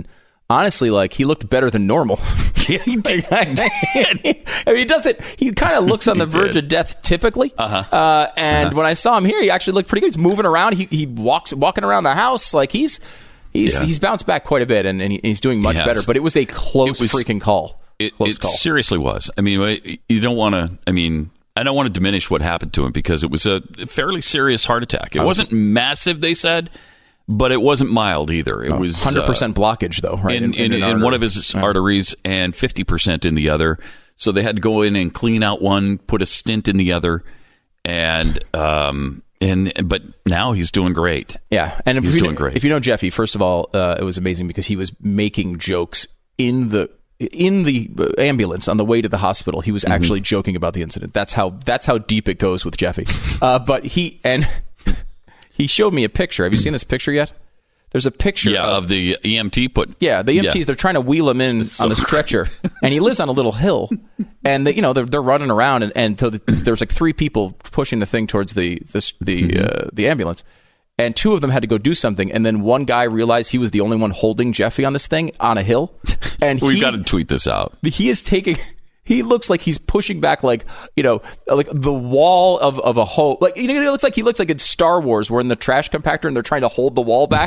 honestly, like, he looked better than normal. Yeah, he did. I mean, he doesn't. He kind of looks on the verge did. of death typically. Uh-huh. Uh, and Uh-huh. when I saw him here, he actually looked pretty good. He's moving around. He he walks walking around the house like he's he's Yeah. he's bounced back quite a bit, and, and he, he's doing much He has. better. But it was a close It was- freaking call. It, close it call. seriously was. I mean, you don't want to. I mean, I don't want to diminish what happened to him because it was a fairly serious heart attack. It wasn't massive, they said, but it wasn't mild either. It was one hundred percent uh, blockage, though, right? in, in, in, an one artery. of his Yeah. arteries and fifty percent in the other. So they had to go in and clean out one, put a stent in the other, and um and but now he's doing great. Yeah, and if He's you doing know, great. If you know Jeffy, first of all, uh, it was amazing because he was making jokes in the in the ambulance on the way to the hospital. He was Mm-hmm. actually joking about the incident. That's how that's how deep it goes with Jeffy. Uh, but he and he showed me a picture. Have you seen this picture yet? There's a picture Yeah, of, of the E M T put. yeah, the E M Ts, Yeah. they're trying to wheel him in so on the stretcher, and he lives on a little hill, and they, you know they're they're running around, and, and so the, there's like three people pushing the thing towards the the the, Mm-hmm. uh, the ambulance, and two of them had to go do something, and then one guy realized he was the only one holding Jeffy on this thing on a hill, and We've he, got to tweet this out. he is taking. He looks like he's pushing back, like, you know, like the wall of, of a hole. Like, you know, it looks like he looks like in Star Wars, where in the trash compactor and they're trying to hold the wall back.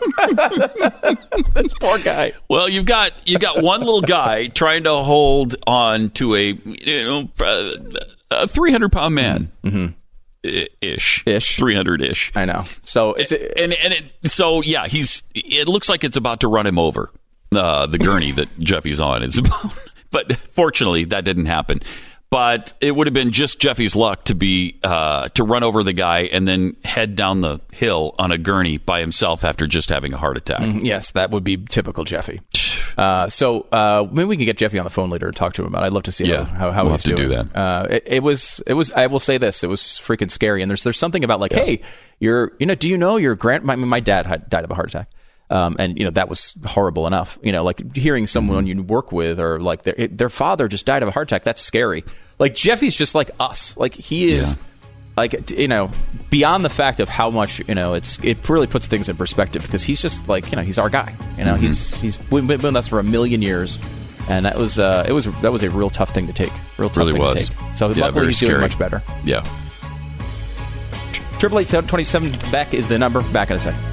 This poor guy. Well, you've got you've got one little guy trying to hold on to a you know uh, a three hundred pound man, I- ish, Ish. three hundred ish. I know. So it's and and it, so yeah, he's. It looks like it's about to run him over. Uh, the gurney that Jeffy's on is about, but fortunately that didn't happen. But it would have been just Jeffy's luck to be uh, to run over the guy and then head down the hill on a gurney by himself after just having a heart attack. yes, that would be typical Jeffy. Uh, so uh, maybe we can get Jeffy on the phone later and talk to him about it. I'd love to see Yeah, how, how, how we'll he's have to doing. do that. Uh, it, it was it was. I will say this: it was freaking scary. And there's there's something about like, hey, you're you know, do you know your grand? My, my dad had, died of a heart attack. Um, and you know that was horrible enough. You know, like hearing someone you work with or like their their father just died of a heart attack. That's scary. Like Jeffy's just like us. Like he is, Yeah. like you know, beyond the fact of how much you know, it's it really puts things in perspective because he's just like you know he's our guy. You know, Mm-hmm. he's he's been been with us for a million years, and that was uh, it was that was a real tough thing to take. Real tough Really thing was. to take. So Yeah, luckily very he's doing scary. much better. Yeah. Triple eight seven twenty seven Beck is the number. Back in a second.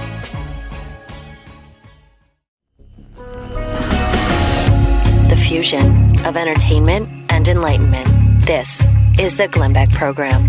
The fusion of entertainment and enlightenment. This is the Glenn Beck Program.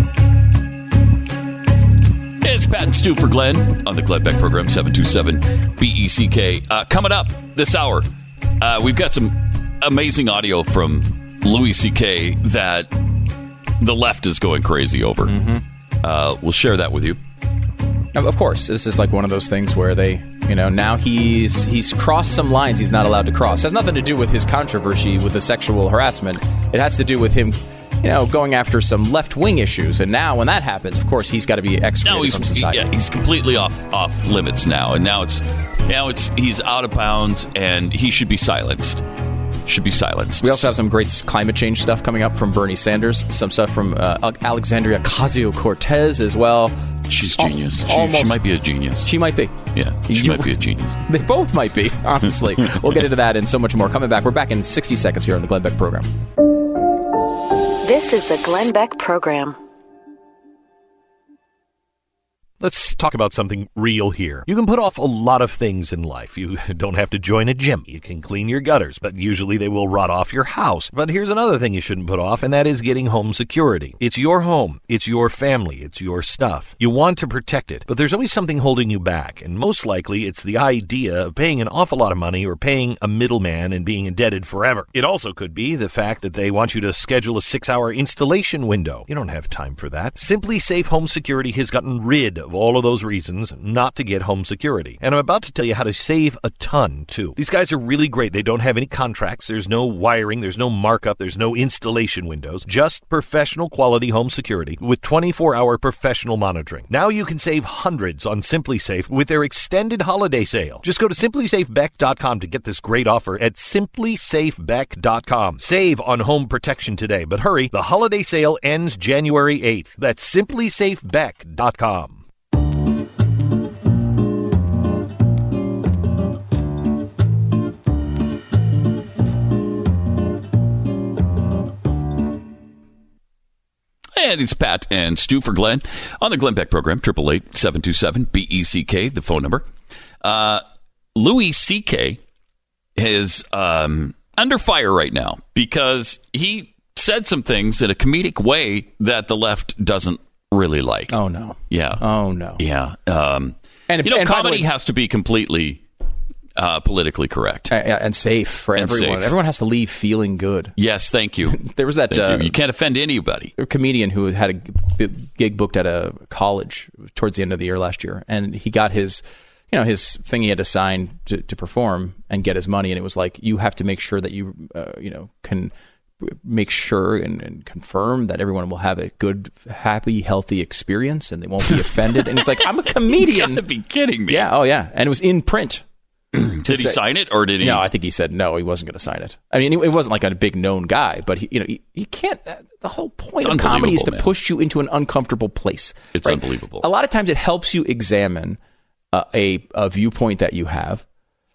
It's Pat and Stu for Glenn on the Glenn Beck program, seven two seven B E C K. Uh, coming up this hour, uh, we've got some amazing audio from Louis C K that the left is going crazy over. Uh, we'll share that with you. Now, of course, this is like one of those things where they, you know, now he's he's crossed some lines he's not allowed to cross. It has nothing to do with his controversy with the sexual harassment. It has to do with him, you know, going after some left-wing issues. And now when that happens, of course, he's got to be excluded Now he's from society. yeah, he's completely off off limits now, and now it's now it's he's out of bounds, and he should be silenced. Should be silenced. We also have some great climate change stuff coming up from Bernie Sanders, some stuff from uh, Alexandria Ocasio-Cortez as well. She's Al- genius. She, almost- she might be a genius. She might be. yeah, she You- might be a genius. They both might be, honestly. We'll get into that and so much more. Coming back. We're back in sixty seconds here on the Glenn Beck program. This is the Glenn Beck Program. Let's talk about something real here. You can put off a lot of things in life. You don't have to join a gym. You can clean your gutters, but usually they will rot off your house. But here's another thing you shouldn't put off, and that is getting home security. It's your home. It's your family. It's your stuff. You want to protect it, but there's always something holding you back, and most likely it's the idea of paying an awful lot of money or paying a middleman and being indebted forever. It also could be the fact that they want you to schedule a six-hour installation window. You don't have time for that. Simply Safe Home Security has gotten rid of all of those reasons not to get home security. And I'm about to tell you how to save a ton, too. These guys are really great. They don't have any contracts. There's no wiring. There's no markup. There's no installation windows. Just professional quality home security with twenty-four hour professional monitoring. Now you can save hundreds on Simply Safe with their extended holiday sale. Just go to simply safe beck dot com to get this great offer at simply safe beck dot com. Save on home protection today, but hurry, the holiday sale ends January eighth. That's simply safe beck dot com. And it's Pat and Stu for Glenn on the Glenn Beck program, eight eight eight, seven two seven, B E C K, the phone number. Uh, Louis C K is um, under fire right now because he said some things in a comedic way that the left doesn't really like. Oh, no. Yeah. Oh, no. Yeah. Um, and, you know, and comedy way, has to be completely uh, politically correct. Uh, and safe for and everyone. Safe. Everyone has to leave feeling good. Yes, thank you. There was that... Uh, you. you can't offend anybody. A comedian who had a gig booked at a college towards the end of the year last year, and he got his... you know, his thing he had to sign to, to perform and get his money. And it was like, you have to make sure that you, uh, you know, can make sure and, and confirm that everyone will have a good, happy, healthy experience and they won't be offended. And he's like, I'm a comedian. You gotta be kidding me. Yeah. Oh, yeah. And it was in print. Did he say, sign it or did he? No, I think he said no, he wasn't going to sign it. I mean, it wasn't like a big known guy, but he, you know, you can't, the whole point of comedy is to man. push you into an uncomfortable place. It's right? unbelievable. A lot of times it helps you examine Uh, a, a viewpoint that you have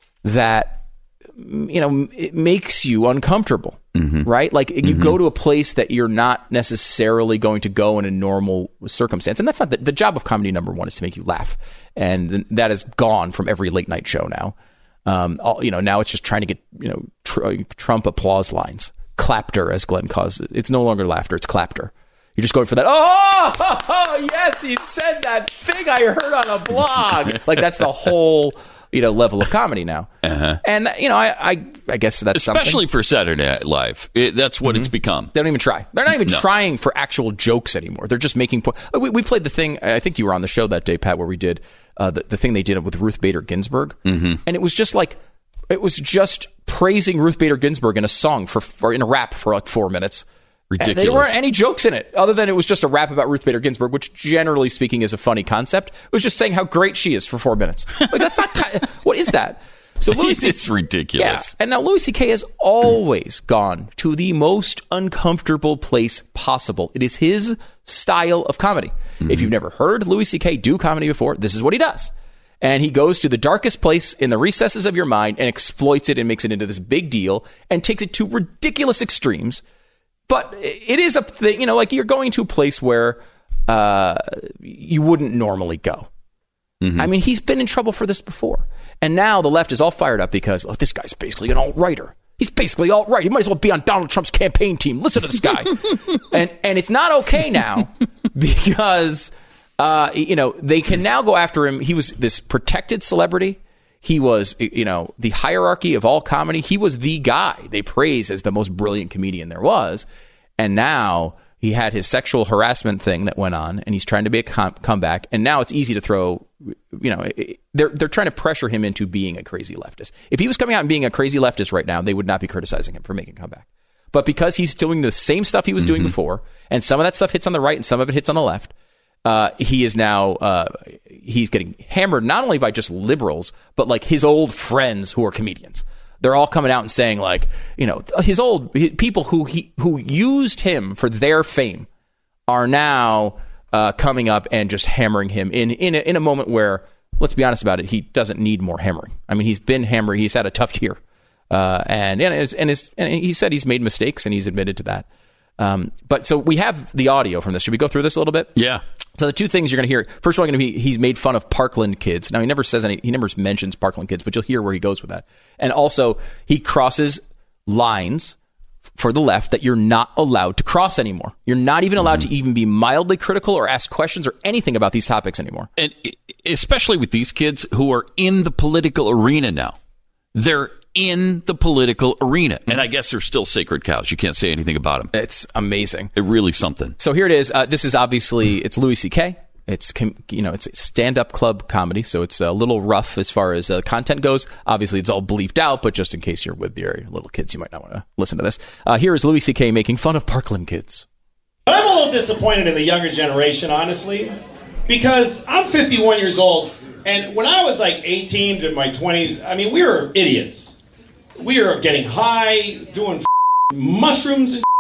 that, you know, it makes you uncomfortable, mm-hmm. right? Like you mm-hmm. go to a place that you're not necessarily going to go in a normal circumstance. And that's not the, the job of comedy. Number one is to make you laugh. And that is gone from every late night show now. Um, all, you know, now it's just trying to get, you know, tr- Trump applause lines. Clapter, as Glenn calls it. It's no longer laughter. It's clapter. You're just going for that. Oh, oh, oh, yes, he said that thing I heard on a blog. Like that's the whole, you know, level of comedy now. Uh-huh. And you know, I, I, I guess that's especially something. for Saturday Night Live. It, that's what mm-hmm. it's become. They don't even try. They're not even no. trying for actual jokes anymore. They're just making. Po- we, we played the thing. I think you were on the show that day, Pat, where we did uh, the the thing they did with Ruth Bader Ginsburg, mm-hmm. and it was just like it was just praising Ruth Bader Ginsburg in a song for, for in a rap for like four minutes. Ridiculous. And there weren't any jokes in it other than it was just a rap about Ruth Bader Ginsburg, which generally speaking is a funny concept. It was just saying how great she is for four minutes. Like that's not, what is that? So Louis it's ridiculous. Yeah. And now Louis C K has always gone to the most uncomfortable place possible. It is his style of comedy. Mm-hmm. If you've never heard Louis C K do comedy before, this is what he does. And he goes to the darkest place in the recesses of your mind and exploits it and makes it into this big deal and takes it to ridiculous extremes. But it is a thing, you know, like you're going to a place where uh, you wouldn't normally go. Mm-hmm. I mean, he's been in trouble for this before. And now the left is all fired up because, oh, this guy's basically an alt-righter. He's basically alt-right. He might as well be on Donald Trump's campaign team. Listen to this guy. and and it's not okay now because, uh, you know, they can now go after him. He was this protected celebrity. He was, you know, the hierarchy of all comedy. He was the guy they praised as the most brilliant comedian there was. And now he had his sexual harassment thing that went on, and he's trying to make a com- comeback. And now it's easy to throw, you know, they're they're trying to pressure him into being a crazy leftist. If he was coming out and being a crazy leftist right now, they would not be criticizing him for making a comeback. But because he's doing the same stuff he was mm-hmm. doing before, and some of that stuff hits on the right and some of it hits on the left, Uh, he is now, uh, he's getting hammered not only by just liberals, but like his old friends who are comedians. They're all coming out and saying like, you know, his old his, people who he, who used him for their fame are now uh, coming up and just hammering him in, in a, in a moment where, let's be honest about it, he doesn't need more hammering. I mean, he's been hammering. He's had a tough year. Uh, and, and, his, and, his, and he said he's made mistakes and he's admitted to that. Um, but so we have the audio from this. Should we go through this a little bit? Yeah. So the two things you're going to hear, first of all, going to be he's made fun of Parkland kids. Now he never says any, he never mentions Parkland kids, but you'll hear where he goes with that. And also he crosses lines for the left that you're not allowed to cross anymore. You're not even allowed mm-hmm. to even be mildly critical or ask questions or anything about these topics anymore. And especially with these kids who are in the political arena now. They're in the political arena. And I guess they're still sacred cows. You can't say anything about them. It's amazing. It really something. So here it is. Uh, this is obviously, it's Louis C K. It's, you know, it's stand-up club comedy. So it's a little rough as far as uh, content goes. Obviously, it's all bleeped out. But just in case you're with your little kids, you might not want to listen to this. Uh, here is Louis C K making fun of Parkland kids. I'm a little disappointed in the younger generation, honestly, because I'm fifty-one years old. And when I was like eighteen to my twenties, I mean, we were idiots. We were getting high, doing mushrooms and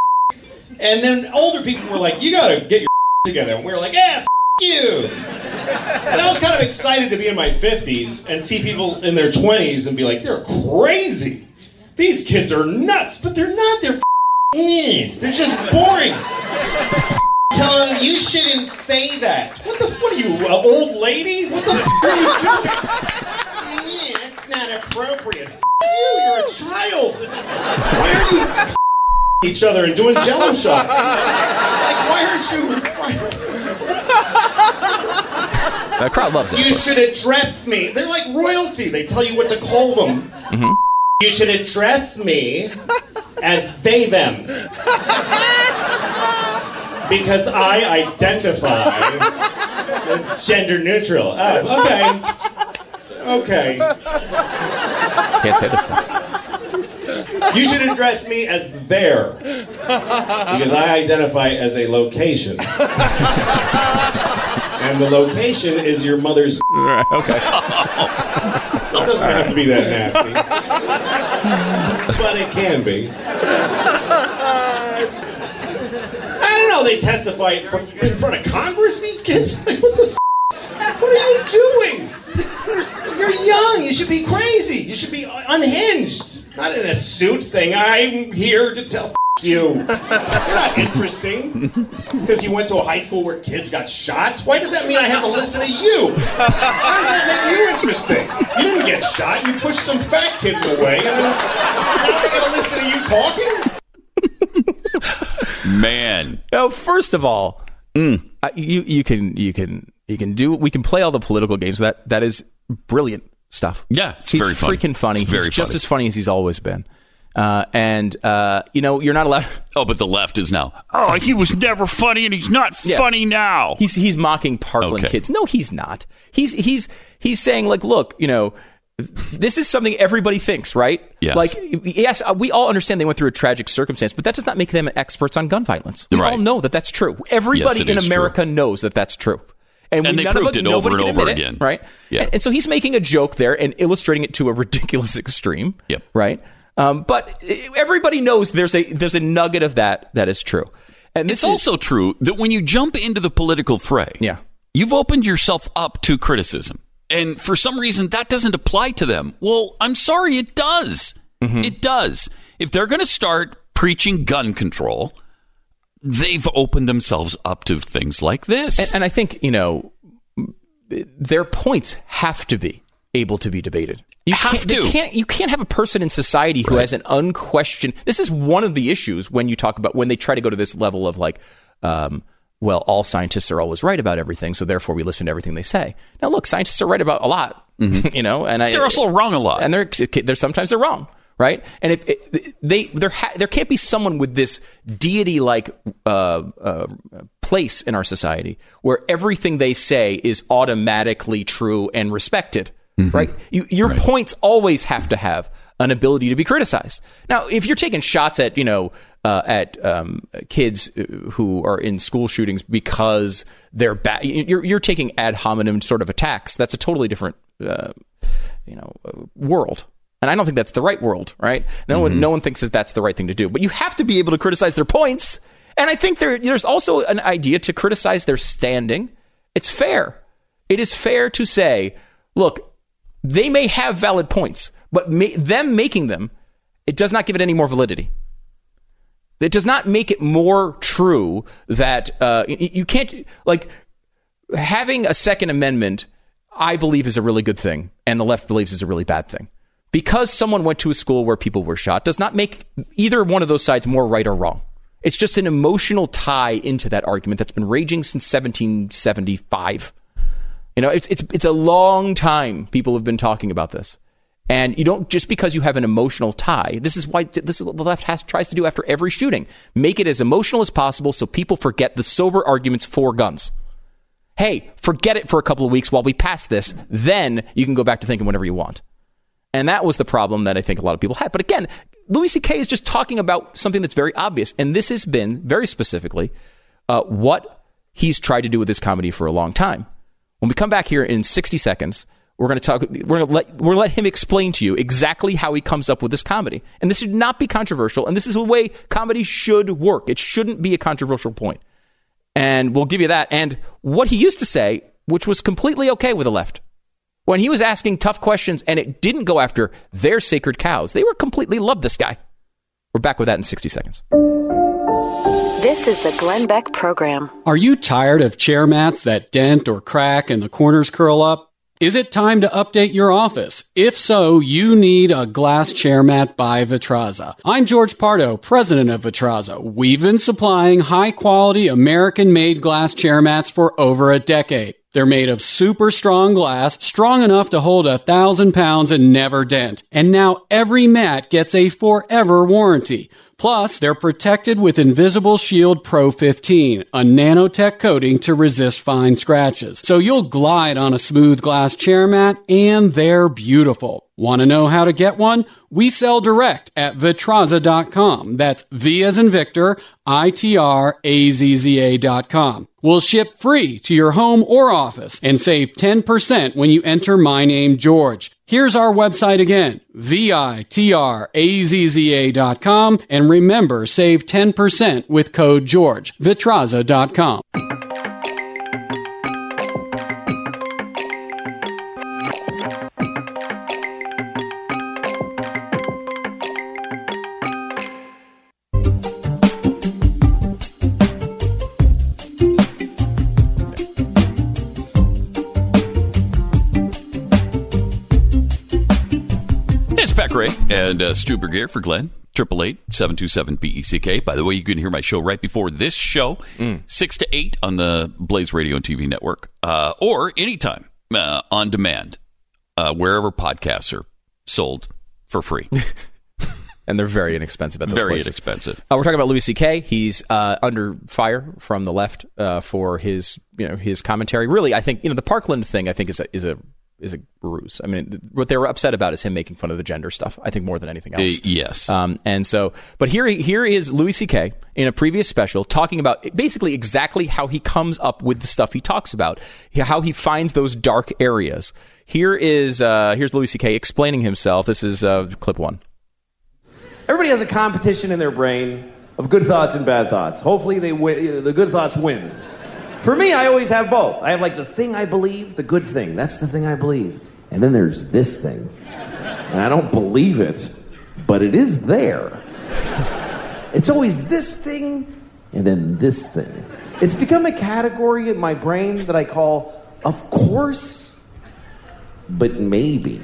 and then older people were like, you gotta get your together. And we were like, yeah, you. And I was kind of excited to be in my fifties and see people in their twenties and be like, they're crazy. These kids are nuts, but they're not. They're they're just boring. Tell him you shouldn't say that. What the? What are you, an old lady? What the f- are you doing? Yeah, that's not appropriate. F- you, you're a child. Why are you f- each other and doing Jello shots? Like, why aren't you? Why? The crowd loves it. You should address me. They're like royalty. They tell you what to call them. Mm-hmm. You should address me as they, them. Because I identify as gender neutral. Oh, okay. Okay. Can't say this stuff. You should address me as there. Because I identify as a location. And the location is your mother's. Okay. It doesn't have to be that nasty. But it can be. I don't know, they testify from, in front of Congress, these kids? Like, what the f***? What are you doing? You're young, you should be crazy. You should be unhinged. Not in a suit saying, I'm here to tell f*** you. You're not interesting. Because you went to a high school where kids got shot? Why does that mean I have to listen to you? How does that make you interesting? You didn't get shot, you pushed some fat kid in the way, and then now I gotta listen to you talking? Man. Now, first of all, mm. uh, you you can you can you can do we can play all the political games. That that is brilliant stuff. Yeah, it's he's very funny. freaking funny. It's very he's just funny. as funny as he's always been. Uh, and uh, you know, you're not allowed. Oh, but the left is now. Oh, he was never funny, and he's not Yeah. funny now. He's he's mocking Parkland Okay. kids. No, he's not. He's he's he's saying like, look, you know, this is something everybody thinks, right? Yes. Like, yes, we all understand they went through a tragic circumstance, but that does not make them experts on gun violence. We Right. all know that that's true. Everybody Yes, it in is America knows that that's true. And we, they none proved of, it over nobody and can over admit it, again. right? Yeah. And, and so he's making a joke there and illustrating it to a ridiculous extreme. Yep. Right. Um, but everybody knows there's a there's a nugget of that that is true. And this It's is, also true that when you jump into the political fray, Yeah. you've opened yourself up to criticism. And for some reason, that doesn't apply to them. Well, I'm sorry, it does. Mm-hmm. It does. If they're going to start preaching gun control, they've opened themselves up to things like this. And, and I think, you know, their points have to be able to be debated. You Have can't, they to. Can't, you can't have a person in society who Right. has an unquestioned. This is one of the issues when you talk about when they try to go to this level of like, um, well, all scientists are always right about everything, so therefore we listen to everything they say. Now, look, scientists are right about a lot, you know, and I, They're also wrong a lot. and they're they're sometimes they're wrong, right? And if it, they there ha, there can't be someone with this deity like uh, uh, place in our society where everything they say is automatically true and respected, right? You, your Right. points always have to have an ability to be criticized. Now, if you're taking shots at you know uh, at um, kids who are in school shootings because they're bad, you're you're taking ad hominem sort of attacks. That's a totally different uh, you know world. And I don't think that's the right world, right? No Mm-hmm. one, no one thinks that that's the right thing to do. But you have to be able to criticize their points. And I think there, there's also an idea to criticize their standing. It's fair. It is fair to say, look, they may have valid points, but ma- them making them, it does not give it any more validity. It does not make it more true that uh, you, you can't, like, having a Second Amendment, I believe, is a really good thing, and the left believes is a really bad thing. Because someone went to a school where people were shot does not make either one of those sides more right or wrong. It's just an emotional tie into that argument that's been raging since seventeen seventy-five. You know, it's it's it's a long time people have been talking about this. And you don't, just because you have an emotional tie, this is why this is what the left has tries to do after every shooting. Make it as emotional as possible so people forget the sober arguments for guns. Hey, forget it for a couple of weeks while we pass this, then you can go back to thinking whatever you want. And that was the problem that I think a lot of people had. But again, Louis C K is just talking about something that's very obvious. And this has been, very specifically, uh, what he's tried to do with this comedy for a long time. When we come back here in sixty seconds, we're going to talk, we're going to let, we're going to let him explain to you exactly how he comes up with this comedy. And this should not be controversial. And this is the way comedy should work. It shouldn't be a controversial point. And we'll give you that. And what he used to say, which was completely okay with the left. When he was asking tough questions and it didn't go after their sacred cows, they were completely loved this guy. We're back with that in sixty seconds. This is the Glenn Beck Program. Are you tired of chair mats that dent or crack and the corners curl up? Is it time to update your office? If so, you need a glass chair mat by Vitraza. I'm George Pardo, president of Vitraza. We've been supplying high-quality American-made glass chair mats for over a decade. They're made of super strong glass, strong enough to hold a thousand pounds and never dent. And now every mat gets a forever warranty. Plus, they're protected with Invisible Shield Pro fifteen, a nanotech coating to resist fine scratches. So you'll glide on a smooth glass chair mat, and they're beautiful. Want to know how to get one? We sell direct at Vitraza dot com. That's V as in Victor, I T R A Z Z A dot com. We'll ship free to your home or office and save ten percent when you enter my name, George. Here's our website again, V I T R A Z Z A dot com. And remember, save ten percent with code George. Vitraza dot com. Beck Ray and uh, Stuber here for Glenn. triple eight seven two seven B E C K. By the way, you can hear my show right before this show, mm. six to eight on the Blaze Radio and T V network, uh, or anytime uh, on demand, uh, wherever podcasts are sold for free. And they're very inexpensive at those Very places. inexpensive. Uh, we're talking about Louis C K. He's uh, under fire from the left uh, for his, you know, his commentary. Really, I think, you know, the Parkland thing, I think, is a, is a is a ruse. I mean, what they were upset about is him making fun of the gender stuff, I think, more than anything else. Uh, yes. Um, and so, but here, here is Louis C K in a previous special talking about basically exactly how he comes up with the stuff he talks about, how he finds those dark areas. Here is, uh, here's Louis C K explaining himself. This is uh, clip one. Everybody has a competition in their brain of good thoughts and bad thoughts. Hopefully they win, the good thoughts win. For me, I always have both. I have like the thing I believe, the good thing. That's the thing I believe. And then there's this thing. And I don't believe it, but it is there. It's always this thing and then this thing. It's become a category in my brain that I call, of course, but maybe.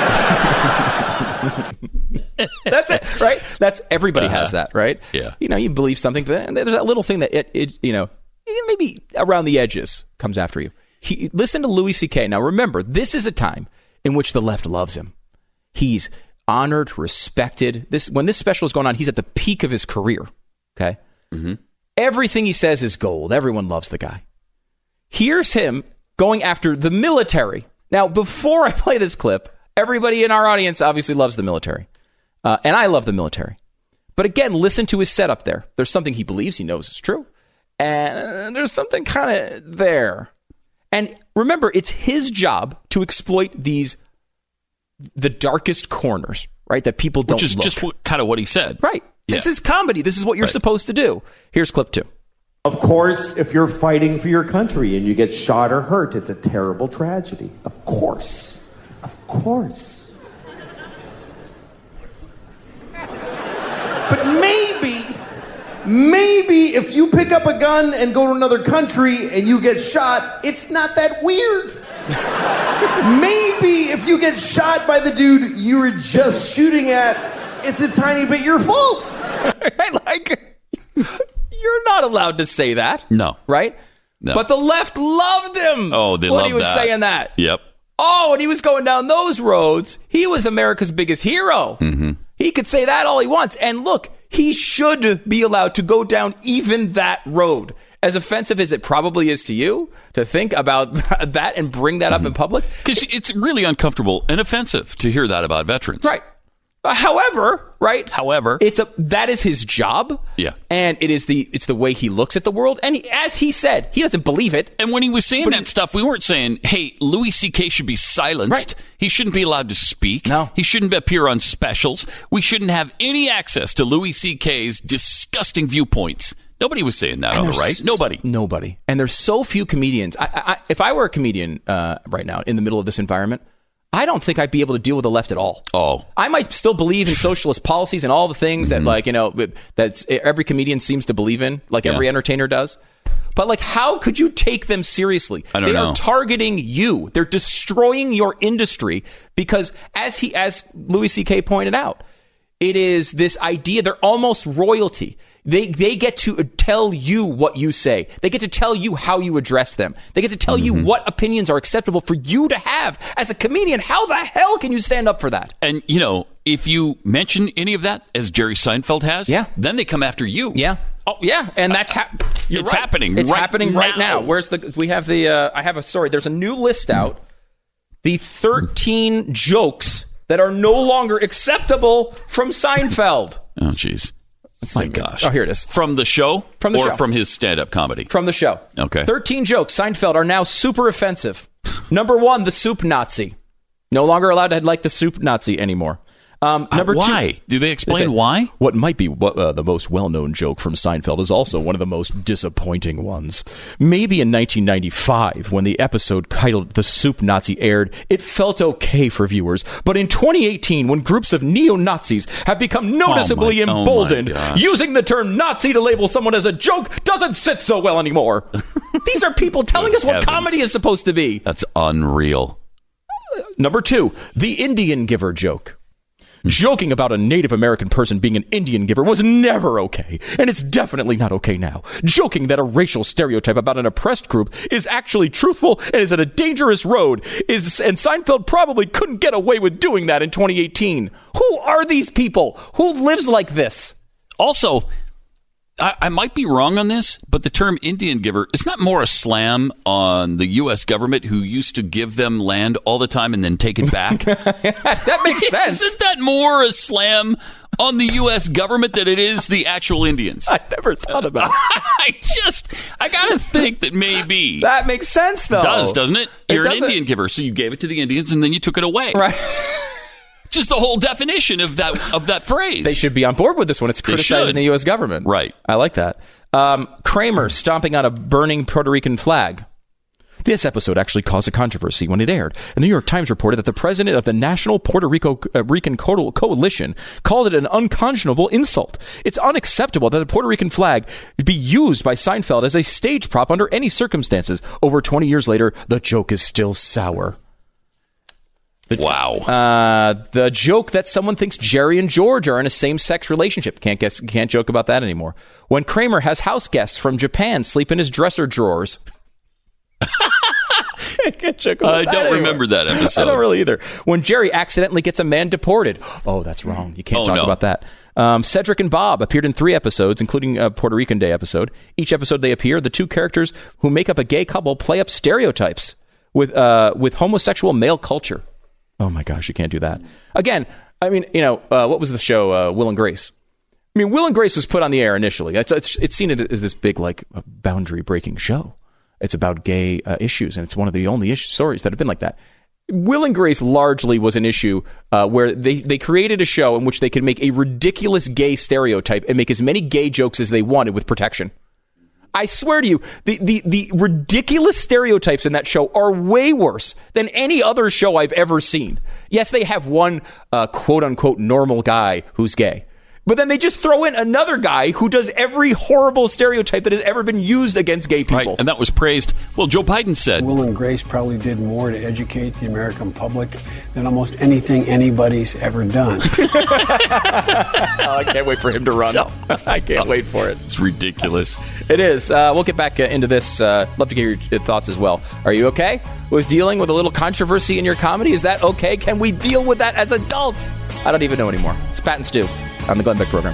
That's it, right? That's everybody uh-huh. has that, right? Yeah. You know, you believe something, and there's that little thing that it, it you know, maybe around the edges comes after you. He, listen to Louis C K. Now, remember, this is a time in which the left loves him. He's honored, respected. This when this special is going on, he's at the peak of his career. Okay, mm-hmm. Everything he says is gold. Everyone loves the guy. Here's him going after the military. Now, before I play this clip, everybody in our audience obviously loves the military, uh, and I love the military. But again, listen to his setup there. There's something he believes he knows is true. And there's something kind of there. And remember, it's his job to exploit these, the darkest corners, right? That people don't Which is look. just what, kind of what he said. Right. Yeah. This is comedy. This is what you're right. supposed to do. Here's clip two. Of course, if you're fighting for your country and you get shot or hurt, it's a terrible tragedy. Of course. Of course. But maybe... Maybe if you pick up a gun and go to another country and you get shot, it's not that weird. Maybe if you get shot by the dude you were just shooting at, it's a tiny bit your fault. Like, you're not allowed to say that. No. Right? No. But the left loved him. Oh, they when loved he was that. saying that. Yep. Oh, and he was going down those roads. He was America's biggest hero. Mm-hmm. He could say that all he wants. And look, he should be allowed to go down even that road. As offensive as it probably is to you to think about that and bring that mm-hmm. up in public. Because it's really uncomfortable and offensive to hear that about veterans. Right. Uh, however, right? However, it's a that is his job. Yeah. And it is the it's the way he looks at the world. And he, as he said, he doesn't believe it. And when he was saying But that he's- stuff, we weren't saying, hey, Louis C K should be silenced. Right. He shouldn't be allowed to speak. No. He shouldn't appear on specials. We shouldn't have any access to Louis C K's disgusting viewpoints. Nobody was saying that on the there's right. s- Nobody. Nobody. And there's so few comedians. I, I, if I were a comedian uh, right now in the middle of this environment, I don't think I'd be able to deal with the left at all. Oh. I might still believe in socialist policies and all the things that, mm-hmm. like, you know, that every comedian seems to believe in, like yeah. every entertainer does. But, like, how could you take them seriously? I don't they know. are targeting you. They're destroying your industry because, as he, as Louis C K pointed out, it is this idea, they're almost royalty. They they get to tell you what you say. They get to tell you how you address them. They get to tell mm-hmm. you what opinions are acceptable for you to have. As a comedian, how the hell can you stand up for that? And, you know, if you mention any of that, as Jerry Seinfeld has, yeah. then they come after you. Yeah. Oh, yeah. And that's ha- it's right. happening It's right happening now. right now. Where's the, we have the, uh, I have a, sorry, there's a new list out. The thirteen jokes that are no longer acceptable from Seinfeld. Oh, jeez. My gosh. Oh, here it is. From the show? From the or show. from his stand-up comedy? From the show. Okay. thirteen jokes, Seinfeld, are now super offensive. Number one, the soup Nazi. No longer allowed to like the soup Nazi anymore. Um, number uh, why? two. Do they explain they say, why? What might be uh, the most well-known joke from Seinfeld is also one of the most disappointing ones. Maybe in nineteen ninety-five, when the episode titled The Soup Nazi aired, it felt okay for viewers. But in twenty eighteen, when groups of neo-Nazis have become noticeably oh my, emboldened, oh using the term Nazi to label someone as a joke doesn't sit so well anymore. These are people telling us what heavens. comedy is supposed to be. That's unreal. Number two, the Indian giver joke. Joking about a Native American person being an Indian giver was never okay, and it's definitely not okay now. Joking that a racial stereotype about an oppressed group is actually truthful and is at a dangerous road is, and Seinfeld probably couldn't get away with doing that in twenty eighteen. Who are these people? Who lives like this? Also, I, I might be wrong on this, but the term Indian giver is not more a slam on the U S government who used to give them land all the time and then take it back? That makes sense. Isn't that more a slam on the U S government than it is the actual Indians? I never thought about it. I just, I gotta think that maybe. That makes sense, though. It does, doesn't it? You're it an Indian giver, so you gave it to the Indians and then you took it away. Right. Just the whole definition of that of that phrase. They should be on board with this one. It's criticizing the U S government. Right. I like that. Um, Kramer stomping on a burning Puerto Rican flag. This episode actually caused a controversy when it aired. And the New York Times reported that the president of the National Puerto Rico uh, Rican Co- Coalition called it an unconscionable insult. It's unacceptable that the Puerto Rican flag be used by Seinfeld as a stage prop under any circumstances. Over twenty years later, the joke is still sour. The, wow. Uh, the joke that someone thinks Jerry and George are in a same-sex relationship. Can't guess, can't joke about that anymore. When Kramer has house guests from Japan sleep in his dresser drawers. I can't joke about I that don't anymore. remember that episode. I don't really either. When Jerry accidentally gets a man deported. Oh, that's wrong. You can't oh, talk no. about that. Um, Cedric and Bob appeared in three episodes, including a Puerto Rican Day episode. Each episode they appear, the two characters who make up a gay couple play up stereotypes with uh, with homosexual male culture. Oh my gosh, you can't do that. Again, I mean, you know, uh, what was the show, uh, Will and Grace? I mean, Will and Grace was put on the air initially. It's, it's, it's seen as this big, like, boundary-breaking show. It's about gay uh, issues, and it's one of the only issue, stories that have been like that. Will and Grace largely was an issue uh, where they, they created a show in which they could make a ridiculous gay stereotype and make as many gay jokes as they wanted with protection. I swear to you, the, the, the ridiculous stereotypes in that show are way worse than any other show I've ever seen. Yes, they have one uh, quote-unquote normal guy who's gay. But then they just throw in another guy who does every horrible stereotype that has ever been used against gay people. Right, and that was praised. Well, Joe Biden said... Will and Grace probably did more to educate the American public than almost anything anybody's ever done. Oh, I can't wait for him to run. So, I can't wait for it. It's ridiculous. It is. Uh, we'll get back uh, into this. Uh, love to get your uh, thoughts as well. Are you okay with dealing with a little controversy in your comedy? Is that okay? Can we deal with that as adults? I don't even know anymore. It's Pat and Stu on the Glenn Beck Program.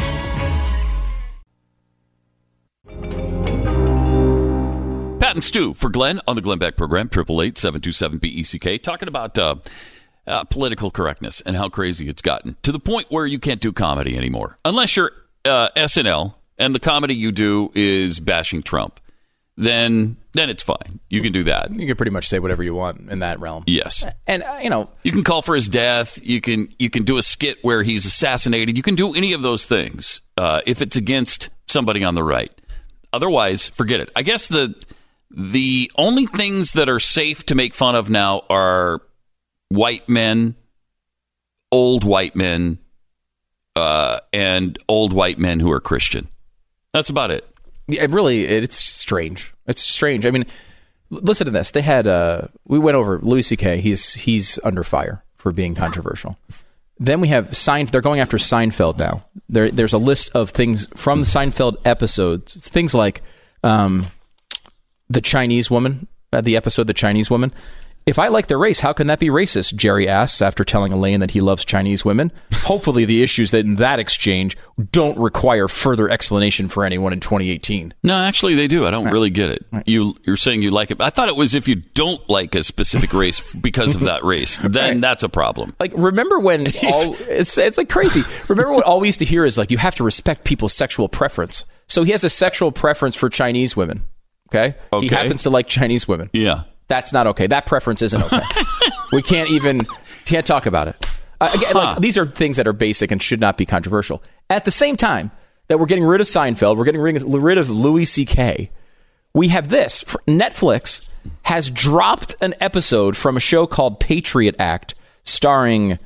Pat and Stu for Glenn on the Glenn Beck Program, eight eight eight, seven two seven, B E C K, talking about uh, uh, political correctness and how crazy it's gotten to the point where you can't do comedy anymore. Unless you're uh, S N L and the comedy you do is bashing Trump, then then it's fine. You can do that. You can pretty much say whatever you want in that realm. Yes. And, uh, you know... You can call for his death. You can you can do a skit where he's assassinated. You can do any of those things uh, if it's against somebody on the right. Otherwise, forget it. I guess the the only things that are safe to make fun of now are white men, old white men, uh, and old white men who are Christian. That's about it. Yeah, it really, it's strange. It's strange. I mean, listen to this. They had, uh, we went over Louis C K. He's he's under fire for being controversial. Then we have Seinfeld. They're going after Seinfeld now. There, there's a list of things from the Seinfeld episodes. Things like um, the Chinese woman, uh, the episode The Chinese Woman. If I like their race, how can that be racist? Jerry asks after telling Elaine that he loves Chinese women. Hopefully the issues that in that exchange don't require further explanation for anyone in twenty eighteen. No, actually they do. I don't Right. really get it. Right. You, you're saying you like it. I thought it was if you don't like a specific race because of that race, then Right. that's a problem. Like, remember when all, it's, it's like crazy. Remember what all we used to hear is like, you have to respect people's sexual preference. So he has a sexual preference for Chinese women. Okay. He Okay. happens to like Chinese women. Yeah. That's not okay. That preference isn't okay. We can't even can't talk about it. Uh, again, Huh. like, these are things that are basic and should not be controversial. At the same time that we're getting rid of Seinfeld, we're getting rid rid of Louis C K. We have this. Netflix has dropped an episode from a show called Patriot Act, starring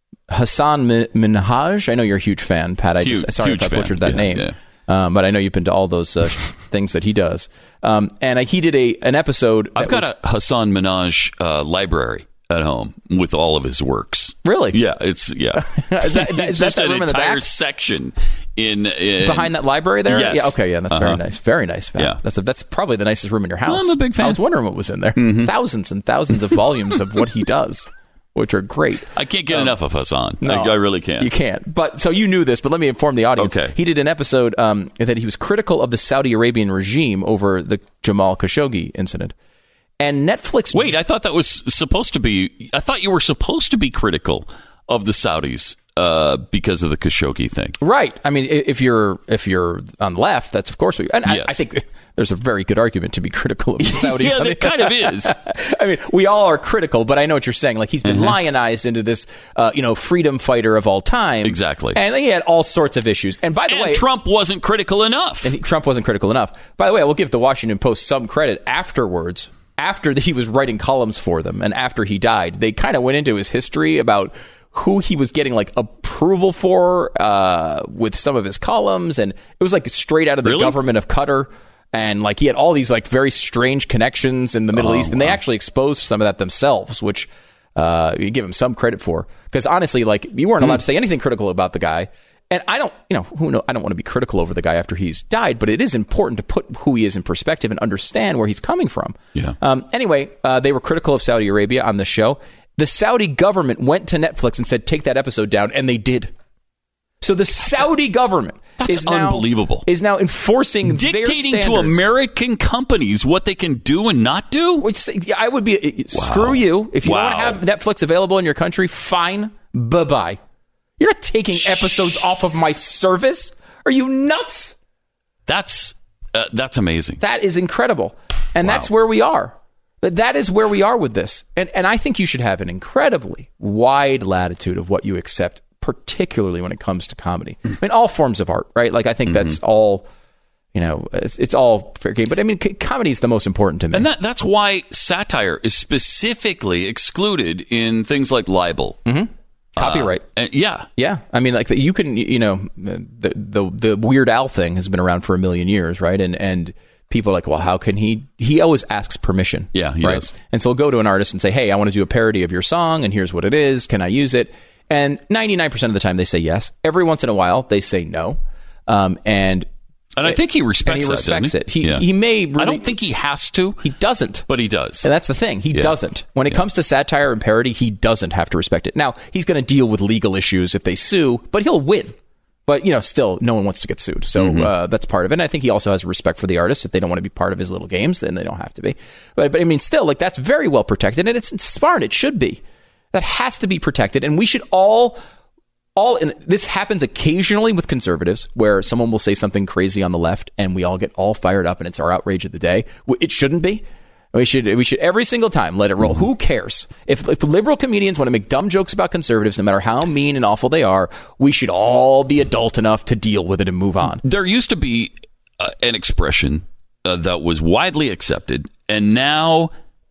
Hassan Min- Minhaj. I know you're a huge fan, Pat. I Huge- just sorry if huge I butchered fan. that Yeah, name. yeah. Um, but I know you've been to all those uh, things that he does. Um, and uh, he did a an episode. I've that got was- a Hassan Minhaj uh, library at home with all of his works. Really? Yeah, it's yeah. That- that- is It's that just that an room in the entire back? section in, in behind that library there? Yes. Yeah. Okay. Yeah. That's Uh-huh. very nice. Very nice. Yeah. Yeah. That's a, that's probably the nicest room in your house. I'm a big fan. I was wondering what was in there. Thousands and thousands of volumes of what he does, which are great. I can't get enough of Hassan. No, I, I really can't. You can't. But so you knew this, but let me inform the audience. Okay. He did an episode um, that he was critical of the Saudi Arabian regime over the Jamal Khashoggi incident. And Netflix. Wait, I thought that was supposed to be. I thought you were supposed to be critical of the Saudis uh, because of the Khashoggi thing. Right. I mean, i- if you're if you're on the left, that's of course what you, and I, Yes. I think there's a very good argument to be critical of the Saudis. Yeah, I mean, it kind of is. I mean, we all are critical, but I know what you're saying. Like, he's been Mm-hmm. lionized into this, uh, you know, freedom fighter of all time. Exactly. And he had all sorts of issues. And by the And way, Trump wasn't critical enough. and he, Trump wasn't critical enough. By the way, I will give the Washington Post some credit afterwards. After he was writing columns for them, and after he died, they kind of went into his history about who he was getting like approval for uh, with some of his columns, and it was like straight out of the Really? government of Qatar. And like he had all these like very strange connections in the Middle Oh, East, and they wow. actually exposed some of that themselves, which uh, you give him some credit for. Because honestly, like you weren't allowed to say anything critical about the guy. And I don't, you know, who know? I don't want to be critical over the guy after he's died, but it is important to put who he is in perspective and understand where he's coming from. Yeah. Um, anyway, uh, they were critical of Saudi Arabia on the show. The Saudi government went to Netflix and said, "Take that episode down," and they did. So the Saudi government That's is now, unbelievable. Is now enforcing their Dictating to standards. American companies what they can do and not do. Which I would be screw you if you Wow. want to have Netflix available in your country. Fine, bye bye. You're not taking episodes off of my service. Are you nuts? That's uh, that's amazing. That is incredible, and Wow. that's where we are. That is where we are with this, and and I think you should have an incredibly wide latitude of what you accept, particularly when it comes to comedy. I mean, all forms of art, right? Like I think that's all. You know, it's, it's all fair game, but I mean, c- comedy is the most important to me. And that that's why satire is specifically excluded in things like libel. Mm-hmm. Copyright. Uh, and- yeah. Yeah, I mean, like you can, you know, the the the Weird Al thing has been around for a million years, right? And and people are like, well, how can he? He always asks permission. Yeah, he right? does. And so he'll go to an artist and say, hey, I want to do a parody of your song, and here's what it is. Can I use it? And ninety-nine percent of the time they say yes. Every once in a while they say no. Um, and And I think he respects and he that, respects doesn't it. he? He Yeah. he may. Really, I don't think he has to, he doesn't. but he does. And that's the thing. He Yeah. doesn't. When it Yeah. comes to satire and parody, he doesn't have to respect it. Now, he's going to deal with legal issues if they sue, but he'll win. But, you know, still, no one wants to get sued. So Mm-hmm. uh, that's part of it. And I think he also has respect for the artists. If they don't want to be part of his little games, then they don't have to be. But, but I mean, still, like, that's very well protected. And it's, it's smart. It should be. That has to be protected. And we should all... All and this happens occasionally with conservatives, where someone will say something crazy on the left, and we all get all fired up, and it's our outrage of the day. It shouldn't be. We should we should every single time let it roll. Who cares if, if liberal comedians want to make dumb jokes about conservatives, no matter how mean and awful they are? We should all be adult enough to deal with it and move on. There used to be uh, an expression uh, that was widely accepted, and now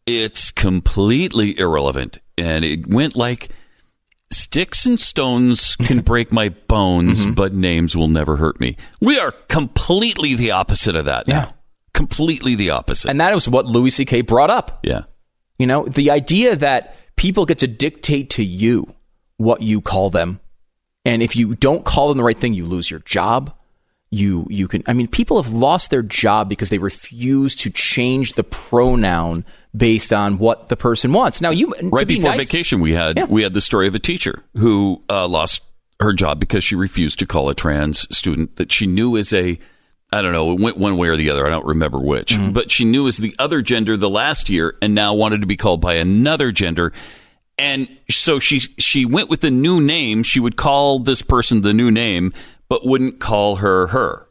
it's completely irrelevant. And it went like, sticks and stones can break my bones, mm-hmm. but names will never hurt me. We are completely the opposite of that now. Yeah. Completely the opposite. And that was what Louis C K brought up. Yeah. You know, the idea that people get to dictate to you what you call them. And if you don't call them the right thing, you lose your job. You you can, I mean, people have lost their job because they refuse to change the pronoun based on what the person wants. Now, you right to be before nice, vacation, we had yeah. we had the story of a teacher who uh, lost her job because she refused to call a trans student that she knew as a, I don't know, it went one way or the other. I don't remember which, mm-hmm. but she knew as the other gender the last year, and now wanted to be called by another gender. And so she she went with the new name. She would call this person the new name, but wouldn't call her her.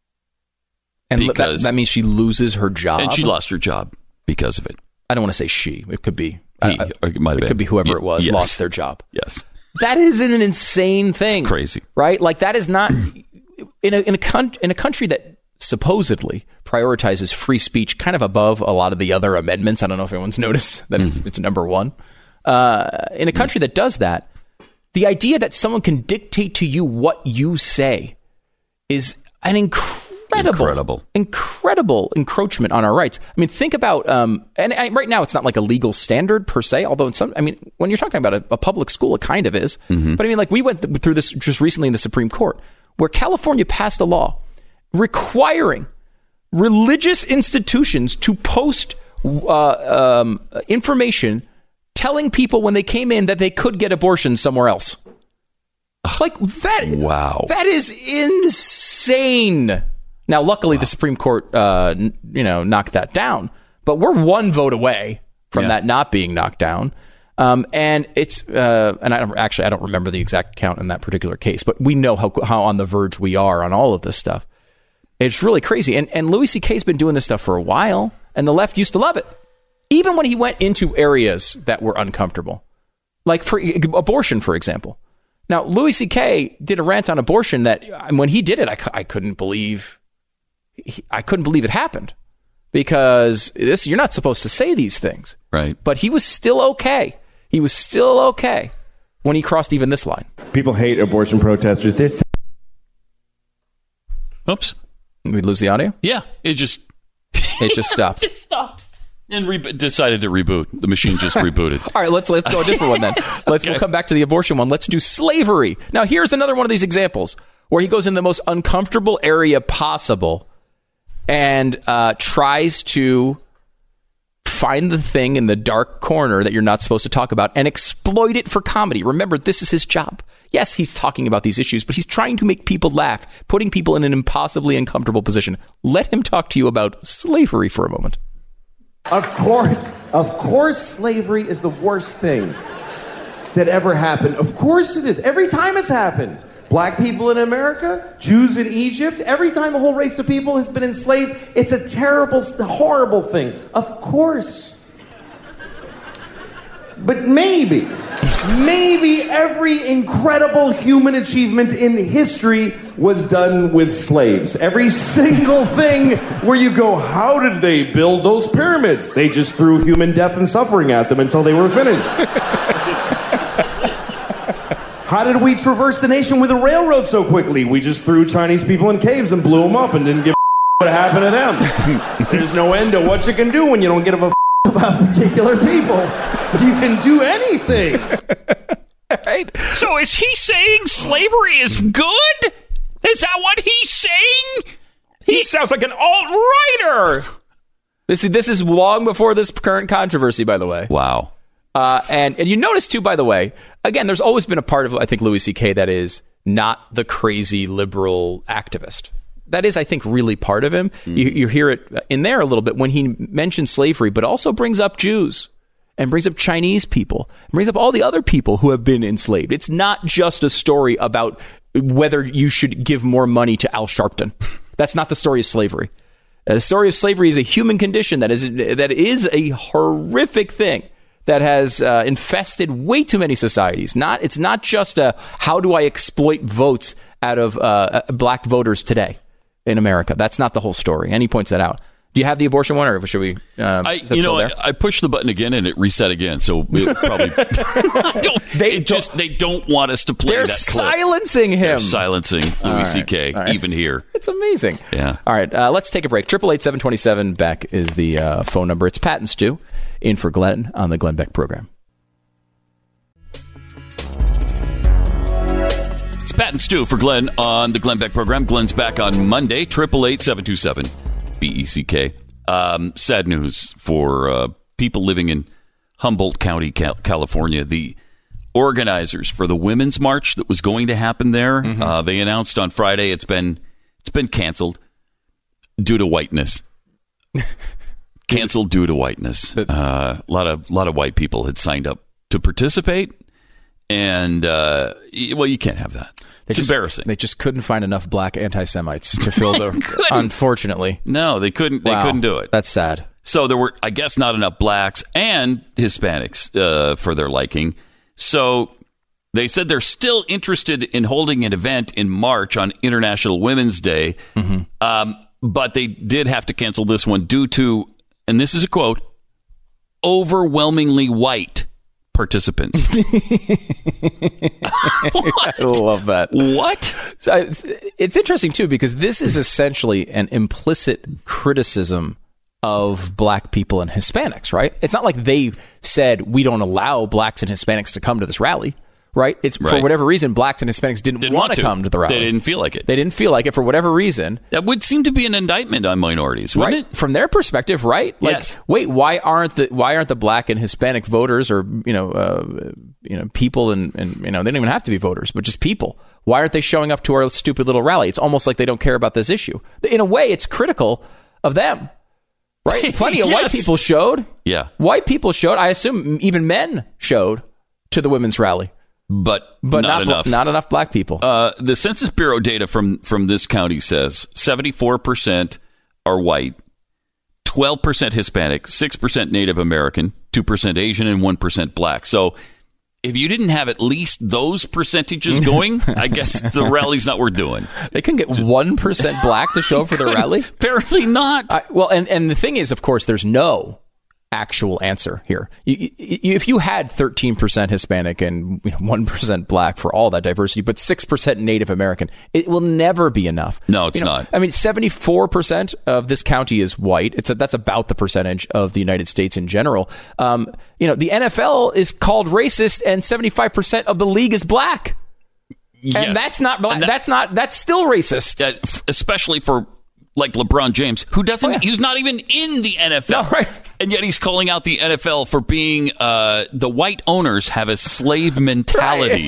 And because, that, that means she loses her job. And she lost her job because of it. I don't want to say she. It could be. He, uh, or it might have it been. could be whoever y- it was yes. lost their job. Yes. That is an insane thing. It's crazy. Right? Like, that is not... in a in a, con- in a country that supposedly prioritizes free speech kind of above a lot of the other amendments. I don't know if anyone's noticed that mm. it's, it's number one. Uh, in a country that does that, the idea that someone can dictate to you what you say is an incredible, incredible, incredible encroachment on our rights. I mean, think about, um, and, and right now it's not like a legal standard per se, although in some, I mean, when you're talking about a, a public school, it kind of is. Mm-hmm. But I mean, like, we went th- through this just recently in the Supreme Court, where California passed a law requiring religious institutions to post uh, um, information telling people when they came in that they could get abortions somewhere else. Like, that. Wow. That is insane. Now, luckily, wow. the Supreme Court, uh, you know, knocked that down. But we're one vote away from yeah. that not being knocked down. Um, and it's, uh, and I don't actually, I don't remember the exact count in that particular case, but we know how how on the verge we are on all of this stuff. It's really crazy. And and Louis C K's been doing this stuff for a while, and the left used to love it. Even when he went into areas that were uncomfortable, like for abortion, for example. Now, Louis C K did a rant on abortion that when he did it, I, I couldn't believe, I couldn't believe it happened, because this, you're not supposed to say these things. Right. But he was still okay. He was still okay when he crossed even this line. People hate abortion protesters. This. Oops. Did we lose the audio? Yeah. It just. It just stopped. It just stopped. And re- decided to reboot. The machine just rebooted. All right, let's let's go a different one then. Let's okay. we'll come back to the abortion one. Let's do slavery. Now, here's another one of these examples where he goes in the most uncomfortable area possible and uh, tries to find the thing in the dark corner that you're not supposed to talk about and exploit it for comedy. Remember, this is his job. Yes, he's talking about these issues, but he's trying to make people laugh, putting people in an impossibly uncomfortable position. Let him talk to you about slavery for a moment. Of course, of course, slavery is the worst thing that ever happened. Of course it is. Every time it's happened. Black people in America, Jews in Egypt, every time a whole race of people has been enslaved, it's a terrible, horrible thing. Of course. But maybe, maybe every incredible human achievement in history was done with slaves. Every single thing where you go, how did they build those pyramids? They just threw human death and suffering at them until they were finished. How did we traverse the nation with a railroad so quickly? We just threw Chinese people in caves and blew them up and didn't give a what happened to them. There's no end to what you can do when you don't give a about particular people. You can do anything. Right? So is he saying slavery is good? Is that what he's saying? He, he sounds like an alt-righter. This is, this is long before this current controversy, by the way. Wow. Uh, and, and you notice, too, by the way, again, there's always been a part of, I think, Louis C K that is not the crazy liberal activist. That is, I think, really part of him. Mm. You, you hear it in there a little bit when he mentions slavery, but also brings up Jews and brings up Chinese people, and brings up all the other people who have been enslaved. It's not just a story about whether you should give more money to Al Sharpton. That's not the story of slavery. The story of slavery is a human condition that is that is a horrific thing that has uh, infested way too many societies. Not it's not just a how do I exploit votes out of uh, black voters today in America. That's not the whole story. And he points that out. Do you have the abortion one, or should we? Uh, I, is that you still know, there? I, I pushed the button again and it reset again. So it probably I don't, They it just they don't want us to play They're that clip. silencing him. They're silencing All Louis right, C K all right. even here. It's amazing. Yeah. All right, uh, let's take a break. Triple eight seven twenty seven Beck is the uh, phone number. It's Pat and Stu in for Glenn on the Glenn Beck program. It's Pat and Stu for Glenn on the Glenn Beck program. Glenn's back on Monday. Triple eight seven two seven B E C K. Um, sad news for uh, people living in Humboldt County, Cal- California. The organizers for the Women's March that was going to happen there, mm-hmm. uh, they announced on Friday it's been it's been canceled due to whiteness. Canceled due to whiteness. Uh, a lot of lot of white people had signed up to participate, and uh, well, you can't have that. They It's just, embarrassing. They just couldn't find enough black anti-Semites to fill the. Unfortunately, no, they couldn't. They Wow. couldn't do it. That's sad. So there were, I guess, not enough blacks and Hispanics uh, for their liking. So they said they're still interested in holding an event in March on International Women's Day, Mm-hmm. um, but they did have to cancel this one due to, and this is a quote, overwhelmingly white participants. I love that. What? So I, it's interesting too because this is essentially an implicit criticism of black people and Hispanics, right? It's not like they said we don't allow blacks and Hispanics to come to this rally, right? It's for Right. whatever reason blacks and Hispanics didn't, Didn't want want to to. come to the rally. They didn't feel like it. They didn't feel like it for whatever reason. That would seem to be an indictment on minorities, wouldn't Right, it? from their perspective, right? Like, Yes. wait, why aren't the why aren't the black and Hispanic voters, or you know, uh, you know, people, and, and you know, they don't even have to be voters, but just people. Why aren't they showing up to our stupid little rally? It's almost like they don't care about this issue. In a way, it's critical of them, right? Plenty of white Yes. people showed. Yeah. White people showed. I assume even men showed to the women's rally, But, but not, not enough. not enough black people. Uh, the Census Bureau data from, from this county says seventy-four percent are white, twelve percent Hispanic, six percent Native American, two percent Asian, and one percent black. So if you didn't have at least those percentages going, I guess the rally's not worth doing. They couldn't get one percent black to show for the rally? Apparently not. I, well, and, and the thing is, of course, there's no actual answer here. You, you, if you had thirteen percent Hispanic and you know, one percent black for all that diversity, but six percent Native American, it will never be enough. No, it's You know, not. I mean, seventy-four percent of this county is white. It's a, that's about the percentage of the United States in general. Um, you know, the N F L is called racist, and seventy-five percent of the league is black. Yes. And that's not black. And that- that's not. That's still racist. Uh, f- especially for like LeBron James, who doesn't, Oh, yeah. he's not even in the N F L. No, right. And yet he's calling out the N F L for being, uh, the white owners have a slave mentality.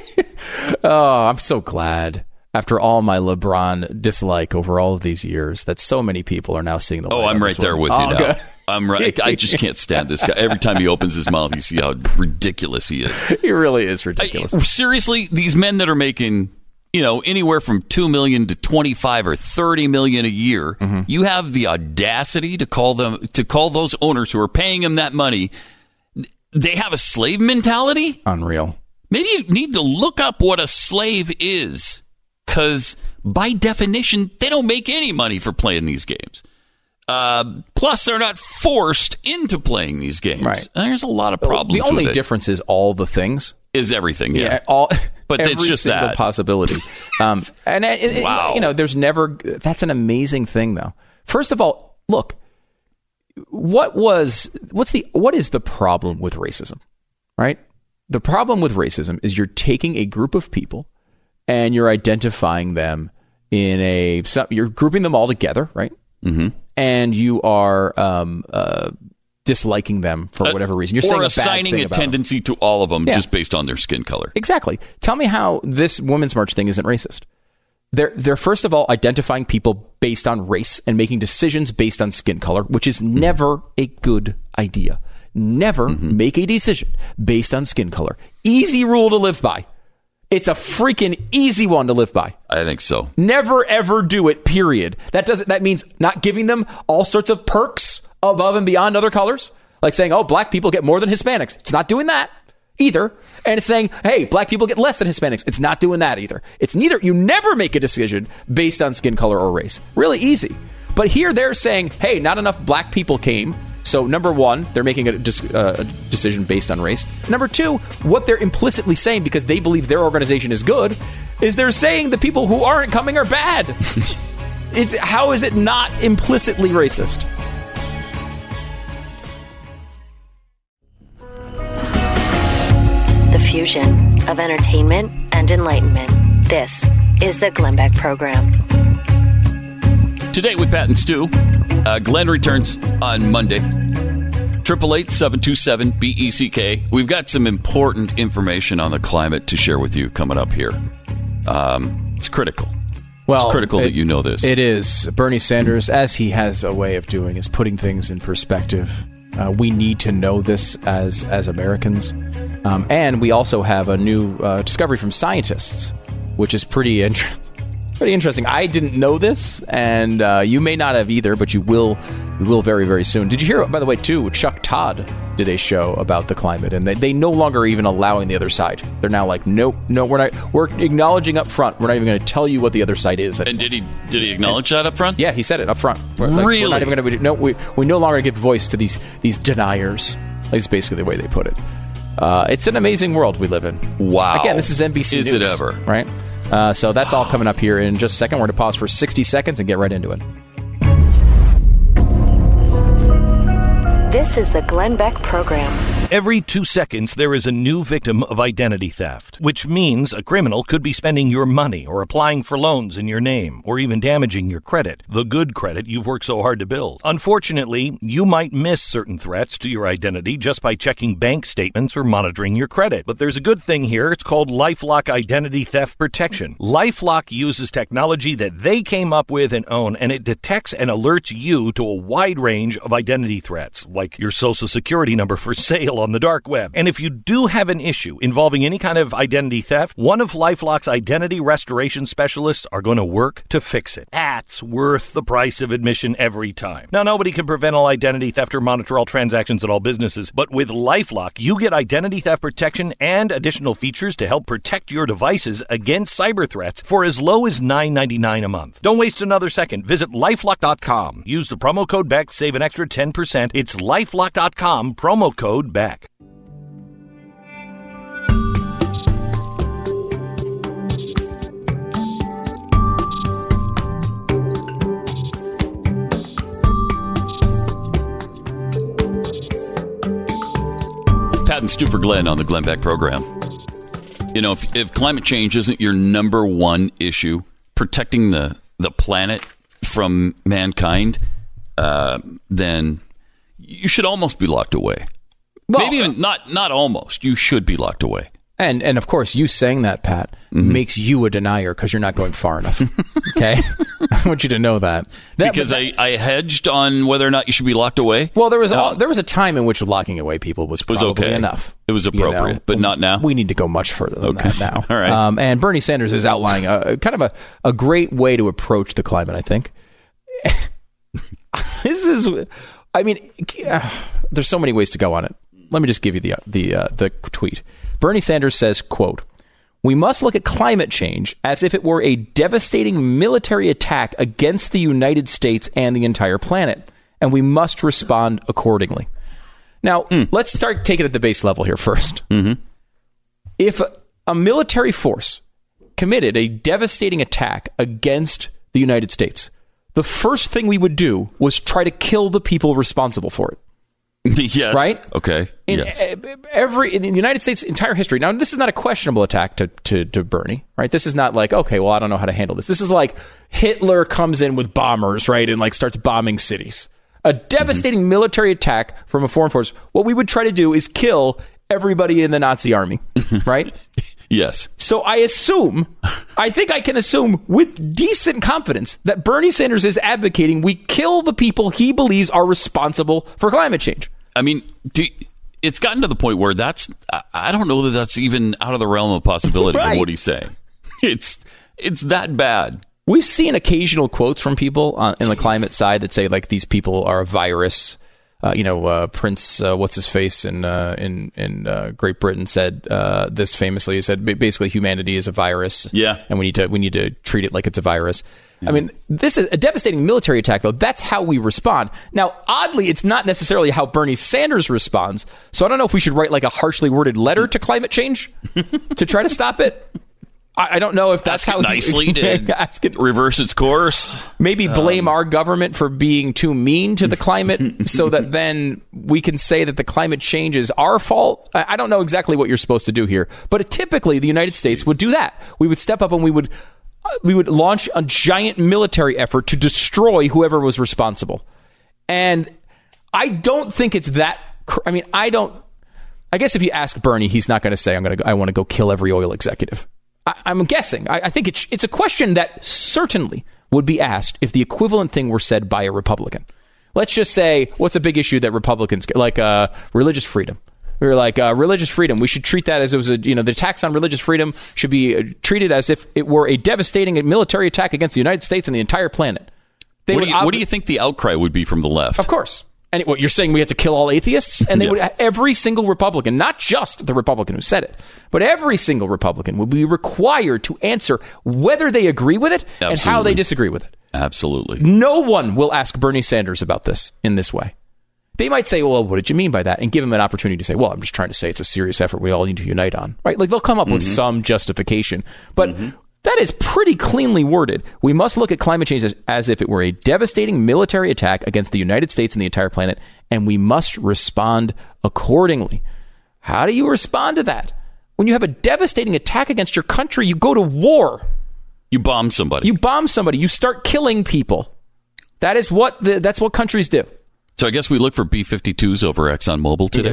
Oh, I'm so glad. After all my LeBron dislike over all of these years, that so many people are now seeing the light Oh, on I'm right this there one. with you Oh, now. good. I'm right. I just can't stand this guy. Every time he opens his mouth, you see how ridiculous he is. He really is ridiculous. I, seriously, these men that are making, you know, anywhere from two million to twenty-five or thirty million a year, Mm-hmm. you have the audacity to call them to call those owners who are paying him that money. They have a slave mentality. Unreal. Maybe you need to look up what a slave is, because by definition, they don't make any money for playing these games. Uh, plus, they're not forced into playing these games. Right. There's a lot of problems. The only with it. difference is all the things. Is everything, yeah. all. But every it's just single that. possibility. Um, and it, it- Wow. you know, there's never. That's an amazing thing, though. First of all, look. What was what's the what is the problem with racism? Right? The problem with racism is you're taking a group of people and you're identifying them in a some- you're grouping them all together, right? Mm-hmm. And you are um, uh, disliking them for whatever reason. You're or saying a bad assigning thing a about them. tendency to all of them Yeah. just based on their skin color. Exactly. Tell me how this Women's March thing isn't racist. They're they're first of all identifying people based on race and making decisions based on skin color, which is never a good idea. Never Mm-hmm. make a decision based on skin color. Easy rule to live by. It's a freaking easy one to live by. I think so. Never ever do it, period. That doesn't that means not giving them all sorts of perks above and beyond other colors. Like saying, oh, black people get more than Hispanics. It's not doing that either. And it's saying, hey, black people get less than Hispanics. It's not doing that either. It's neither. You never make a decision based on skin color or race. Really easy. But But here they're saying, hey, not enough black people came. So, number one, they're making a, dis- uh, a decision based on race. Number two, what they're implicitly saying, because they believe their organization is good, is they're saying the people who aren't coming are bad. It's, how is it not implicitly racist? The fusion of entertainment and enlightenment. This is the Glenn Beck Program. Today with Pat and Stu, uh, Glenn returns on Monday. eight eight eight, seven two seven, B E C K. We've got some important information on the climate to share with you coming up here. Um, it's critical. Well, it's critical it, that you know this. It is. Bernie Sanders, as he has a way of doing, is putting things in perspective. Uh, we need to know this as, as Americans. Um, and we also have a new uh, discovery from scientists, which is pretty interesting. Pretty interesting. I didn't know this, and uh, you may not have either, but you will you will very, very soon. Did you hear, by the way, too, Chuck Todd did a show about the climate, and they, they no longer even allowing the other side. They're now like, nope, no, we're not. We're acknowledging up front. We're not even going to tell you what the other side is. And did he did he acknowledge and, that up front? Yeah, he said it up front. We're, like, really? We're not even going to. No, we we no longer give voice to these these deniers. That's basically the way they put it. Uh, it's an amazing world we live in. Wow. Again, this is N B C Is News. it ever? Right? Uh, so that's all coming up here in just a second. We're going to pause for sixty seconds and get right into it. This is the Glenn Beck Program. Every two seconds, there is a new victim of identity theft, which means a criminal could be spending your money or applying for loans in your name or even damaging your credit, the good credit you've worked so hard to build. Unfortunately, you might miss certain threats to your identity just by checking bank statements or monitoring your credit. But there's a good thing here. It's called LifeLock Identity Theft Protection. LifeLock uses technology that they came up with and own, and it detects and alerts you to a wide range of identity threats, like your social security number for sale on the dark web. And if you do have an issue involving any kind of identity theft, one of LifeLock's identity restoration specialists are going to work to fix it. That's worth the price of admission every time. Now, nobody can prevent all identity theft or monitor all transactions at all businesses, but with LifeLock, you get identity theft protection and additional features to help protect your devices against cyber threats for as low as nine ninety-nine a month. Don't waste another second. Visit lifelock dot com. Use the promo code BECK, save an extra ten percent. It's lifelock dot com, promo code BECK. Pat and Stu for Glenn on the Glenn Beck Program. You know, if, if climate change isn't your number one issue, protecting the, the planet from mankind, uh, then you should almost be locked away. Well, Maybe even not not almost. You should be locked away. And and of course, you saying that, Pat, mm-hmm. makes you a denier because you're not going far enough. Okay? I want you to know that. that because that, I, I hedged on whether or not you should be locked away? Well, there was uh, a, there was a time in which locking away people was probably was okay. enough. It was appropriate, you know? but not now? We need to go much further than okay. that now. All right. Um, and Bernie Sanders is outlining a, kind of a, a great way to approach the climate, I think. This is, I mean, uh, there's so many ways to go on it. Let me just give you the the uh, the tweet. Bernie Sanders says, quote, "We must look at climate change as if it were a devastating military attack against the United States and the entire planet, and we must respond accordingly." Now, mm. let's start taking it at the base level here first. Mm-hmm. If a, a military force committed a devastating attack against the United States, the first thing we would do was try to kill the people responsible for it. Yes. Right? Okay. In yes. every in the United States' entire history. Now, this is not a questionable attack to, to, to Bernie, right? This is not like, okay, well, I don't know how to handle this. This is like Hitler comes in with bombers, right, and like starts bombing cities. A devastating mm-hmm. military attack from a foreign force. What we would try to do is kill everybody in the Nazi army, right? Yes. So I assume, I think I can assume with decent confidence that Bernie Sanders is advocating we kill the people he believes are responsible for climate change. I mean, do, it's gotten to the point where that's, I don't know that that's even out of the realm of possibility right. of what he's saying. It's, it's that bad. We've seen occasional quotes from people on, in the climate side that say like these people are a virus. Uh, you know, uh, Prince, uh, what's his face in uh, in in uh, Great Britain said uh, this famously. He said basically humanity is a virus. Yeah, and we need to we need to treat it like it's a virus. Yeah. I mean, this is a devastating military attack, though. That's how we respond. Now, oddly, it's not necessarily how Bernie Sanders responds. So I don't know if we should write like a harshly worded letter to climate change to try to stop it. I don't know if that's ask how it nicely he, to ask it, reverse its course. Maybe blame um, our government for being too mean to the climate so that then we can say that the climate change is our fault. I don't know exactly what you're supposed to do here, but typically the United States would do that. We would step up and we would we would launch a giant military effort to destroy whoever was responsible. And I don't think it's that. I mean, I don't. I guess if you ask Bernie, he's not going to say, "I'm going to. I want to go kill every oil executive." I, I'm guessing. I, I think it's it's a question that certainly would be asked if the equivalent thing were said by a Republican. Let's just say, what's a big issue that Republicans get? Like uh, religious freedom. Or like uh, religious freedom. We should treat that as it was a, you know, the attacks on religious freedom should be uh, treated as if it were a devastating military attack against the United States and the entire planet. They what, do you, ob- what do you think the outcry would be from the left? Of course. And what, you're saying we have to kill all atheists? And they yeah. would, every single Republican, not just the Republican who said it, but every single Republican would be required to answer whether they agree with it Absolutely. And how they disagree with it. Absolutely. No one will ask Bernie Sanders about this in this way. They might say, well, what did you mean by that? And give him an opportunity to say, well, I'm just trying to say it's a serious effort we all need to unite on. Right? Like they'll come up mm-hmm. with some justification. But mm-hmm. that is pretty cleanly worded. We must look at climate change as, as if it were a devastating military attack against the United States and the entire planet, and we must respond accordingly. How do you respond to that? When you have a devastating attack against your country, you go to war. You bomb somebody. You bomb somebody. You start killing people. That is what the, that's what countries do. So I guess we look for B fifty-twos over ExxonMobil today.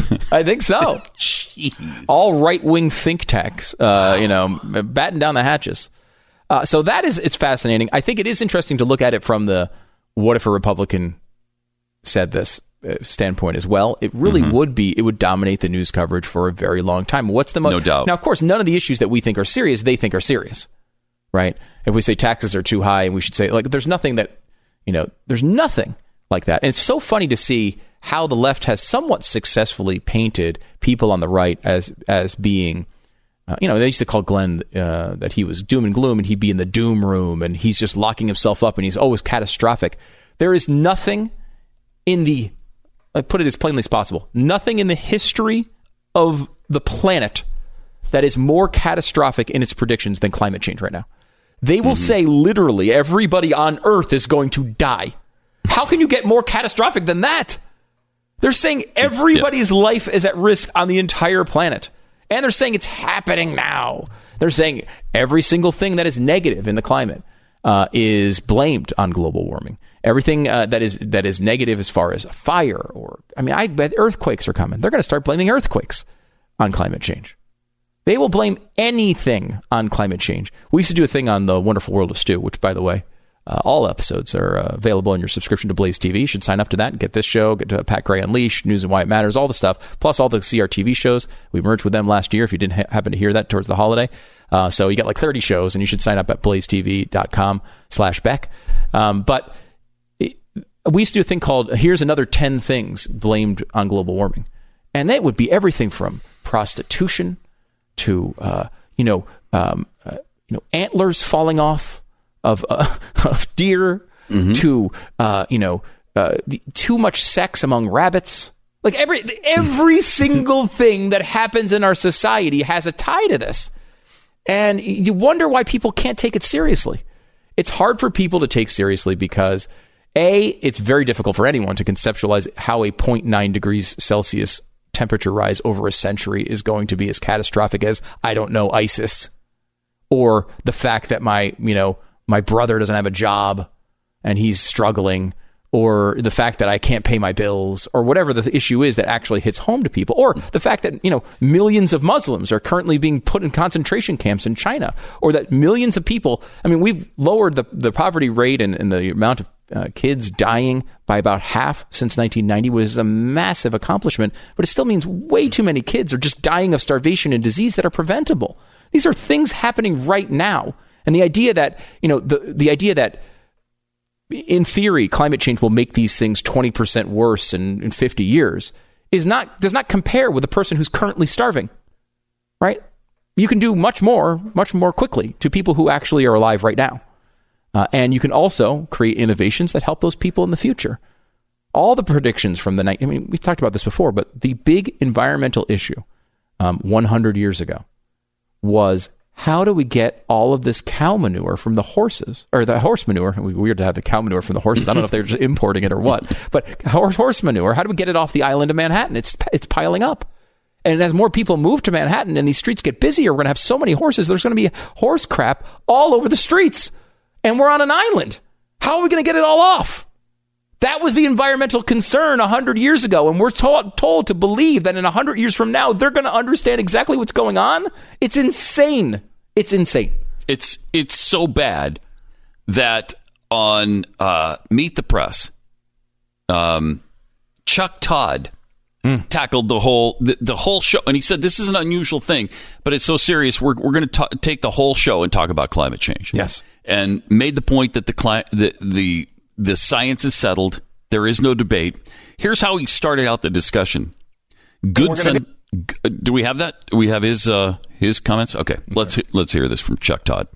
I think so. Jeez. All right-wing think tanks, uh, you know, batten down the hatches. Uh, so that is, it's fascinating. I think it is interesting to look at it from the what if a Republican said this uh, standpoint as well. It really mm-hmm. would be, it would dominate the news coverage for a very long time. What's the most? No doubt. Now, of course, none of the issues that we think are serious, they think are serious, right? If we say taxes are too high and we should say, like, there's nothing that, you know, there's nothing like that. And it's so funny to see how the left has somewhat successfully painted people on the right as as being, uh, you know, they used to call Glenn uh, that he was doom and gloom and he'd be in the doom room and he's just locking himself up and he's always catastrophic. There is nothing in the, I put it as plainly as possible, nothing in the history of the planet that is more catastrophic in its predictions than climate change right now. They will mm-hmm. say literally everybody on Earth is going to die. How can you get more catastrophic than that? They're saying everybody's yeah. life is at risk on the entire planet. And they're saying it's happening now. They're saying every single thing that is negative in the climate uh, is blamed on global warming. Everything uh, that is that is negative as far as fire or, I mean, I bet earthquakes are coming. They're going to start blaming earthquakes on climate change. They will blame anything on climate change. We used to do a thing on The Wonderful World of Stu, which, by the way, Uh, all episodes are uh, available in your subscription to Blaze T V. You should sign up to that and get this show, get to Pat Gray Unleashed, News and Why It Matters, all the stuff, plus all the C R T V shows. We merged with them last year, if you didn't ha- happen to hear that towards the holiday. Uh, so you got like thirty shows, and you should sign up at blazetv.com slash Beck. Um, but it, we used to do a thing called, here's another ten things blamed on global warming. And that would be everything from prostitution to, uh, you know, um, uh, you know, antlers falling off of uh, of deer mm-hmm. to uh, you know uh, the, too much sex among rabbits. Like every every single thing that happens in our society has a tie to this, and you wonder why people can't take it seriously. It's hard for people to take seriously because A, it's very difficult for anyone to conceptualize how a zero point nine degrees Celsius temperature rise over a century is going to be as catastrophic as, I don't know, ISIS, or the fact that my you know. my brother doesn't have a job and he's struggling, or the fact that I can't pay my bills, or whatever the issue is that actually hits home to people, or the fact that, you know, millions of Muslims are currently being put in concentration camps in China, or that millions of people, I mean, we've lowered the, the poverty rate and, and the amount of uh, kids dying by about half since nineteen ninety, which is a massive accomplishment, but it still means way too many kids are just dying of starvation and disease that are preventable. These are things happening right now. And the idea that, you know, the, the idea that in theory, climate change will make these things twenty percent worse in, in fifty years, is not does not compare with a person who's currently starving, right? You can do much more, much more quickly to people who actually are alive right now. Uh, and you can also create innovations that help those people in the future. All the predictions from the night, I mean, we've talked about this before, but the big environmental issue um, one hundred years ago was, how do we get all of this cow manure from the horses, or the horse manure? It would be weird to have the cow manure from the horses. I don't know if they're just importing it or what, but horse, horse manure, how do we get it off the island of Manhattan? It's, it's piling up. And as more people move to Manhattan and these streets get busier, we're going to have so many horses, there's going to be horse crap all over the streets. And we're on an island. How are we going to get it all off? That was the environmental concern one hundred years ago. And we're to- told to believe that in one hundred years from now, they're going to understand exactly what's going on. It's insane. It's insane. It's it's so bad that on uh, Meet the Press, um, Chuck Todd mm. tackled the whole the, the whole show, and he said this is an unusual thing, but it's so serious. We're we're going to take the whole show and talk about climate change. Yes, and made the point that the cli- the the the science is settled. There is no debate. Here's how he started out the discussion. Good son. Do, do we have that? Do we have his uh, his comments? Okay, let's let's hear this from Chuck Todd.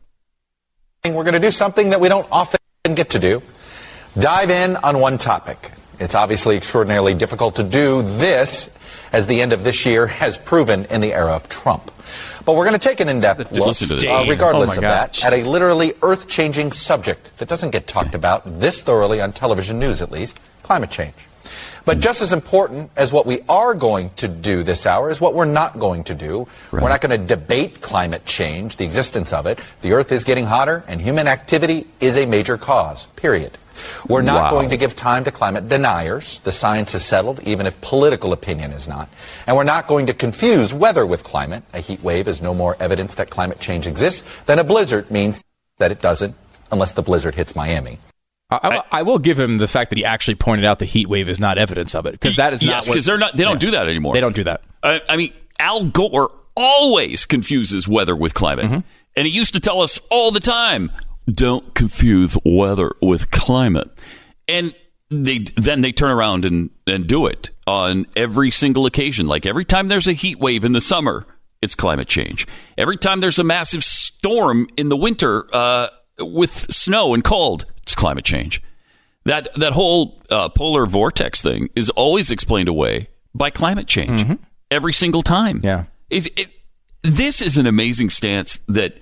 We're going to do something that we don't often get to do. Dive in on one topic. It's obviously extraordinarily difficult to do this, as the end of this year has proven in the era of Trump. But we're going to take an in-depth look, uh, regardless oh of God. that, at a literally earth-changing subject that doesn't get talked about this thoroughly on television news, at least, climate change. But just as important as what we are going to do this hour is what we're not going to do. Right. We're not going to debate climate change, the existence of it. The Earth is getting hotter, and human activity is a major cause, period. We're not wow. going to give time to climate deniers. The science is settled, even if political opinion is not. And we're not going to confuse weather with climate. A heat wave is no more evidence that climate change exists than a blizzard means that it doesn't, unless the blizzard hits Miami. I, I will give him the fact that he actually pointed out the heat wave is not evidence of it, because that is not. Yes, because they're not. They don't yeah. do that anymore. They don't do that. I, I mean, Al Gore always confuses weather with climate, mm-hmm. and he used to tell us all the time, "Don't confuse weather with climate." And they then they turn around and, and do it on every single occasion. Like every time there's a heat wave in the summer, it's climate change. Every time there's a massive storm in the winter uh, with snow and cold, it's climate change. That that whole uh, polar vortex thing is always explained away by climate change. Mm-hmm. Every single time. Yeah. It, it, this is an amazing stance that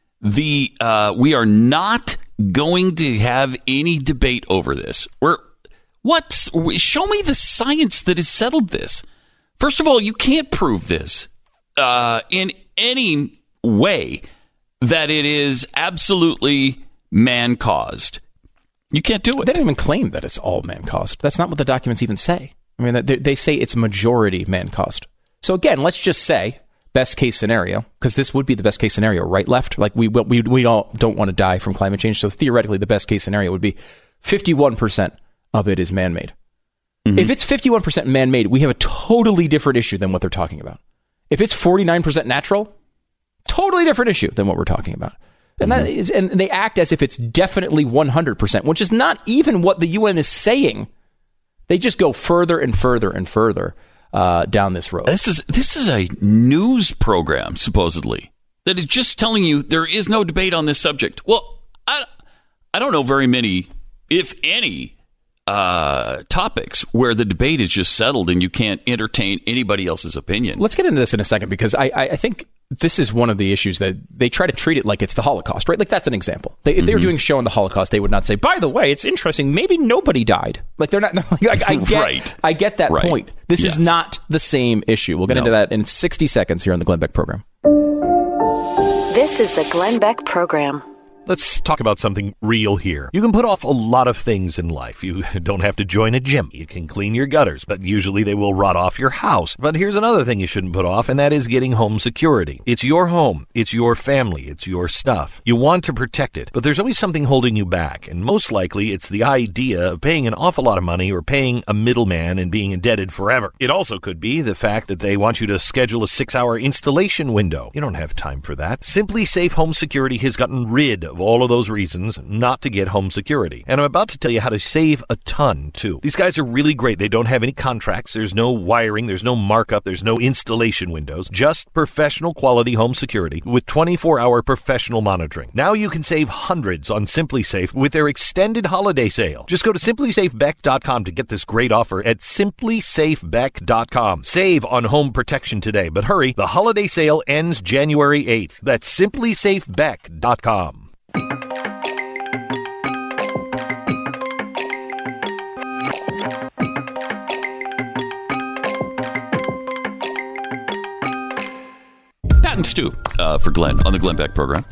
the uh, we are not going to have any debate over this. We're what? Show me the science that has settled this. First of all, you can't prove this uh, in any way that it is absolutely man-caused. You can't do it. They don't even claim that it's all man-caused. That's not what the documents even say. I mean, they, they say it's majority man-caused. So again, let's just say best case scenario, because this would be the best case scenario, right, left? Like we we we all don't want to die from climate change. So theoretically, the best case scenario would be fifty-one percent of it is man-made. Mm-hmm. If it's fifty-one percent man-made, we have a totally different issue than what they're talking about. If it's forty-nine percent natural, totally different issue than what we're talking about. And that is, and they act as if it's definitely one hundred percent, which is not even what the U N is saying. They just go further and further and further uh, down this road. This is this is a news program, supposedly, that is just telling you there is no debate on this subject. Well, I, I don't know very many, if any, uh, topics where the debate is just settled and you can't entertain anybody else's opinion. Let's get into this in a second, because I, I, I think this is one of the issues that they try to treat it like it's the Holocaust, right? Like that's an example. They, if mm-hmm. they were doing a show on the Holocaust, they would not say, by the way, it's interesting, maybe nobody died. Like they're not, like, I get, right. I get that right. point. This yes. is not the same issue. We'll get no. into that in sixty seconds here on the Glenn Beck program. This is the Glenn Beck program. Let's talk about something real here. You can put off a lot of things in life. You don't have to join a gym. You can clean your gutters, but usually they will rot off your house. But here's another thing you shouldn't put off, and that is getting home security. It's your home. It's your family. It's your stuff. You want to protect it, but there's always something holding you back, and most likely it's the idea of paying an awful lot of money or paying a middleman and being indebted forever. It also could be the fact that they want you to schedule a six-hour installation window. You don't have time for that. Simply Safe Home Security has gotten rid of all of those reasons not to get home security. And I'm about to tell you how to save a ton, too. These guys are really great. They don't have any contracts. There's no wiring. There's no markup. There's no installation windows. Just professional quality home security with twenty-four hour professional monitoring. Now you can save hundreds on SimpliSafe with their extended holiday sale. Just go to simply safe beck dot com to get this great offer at simply safe beck dot com. Save on home protection today, but hurry, the holiday sale ends January eighth. That's simply safe beck dot com. Pat and Stu uh, for Glenn on the Glenn Beck program.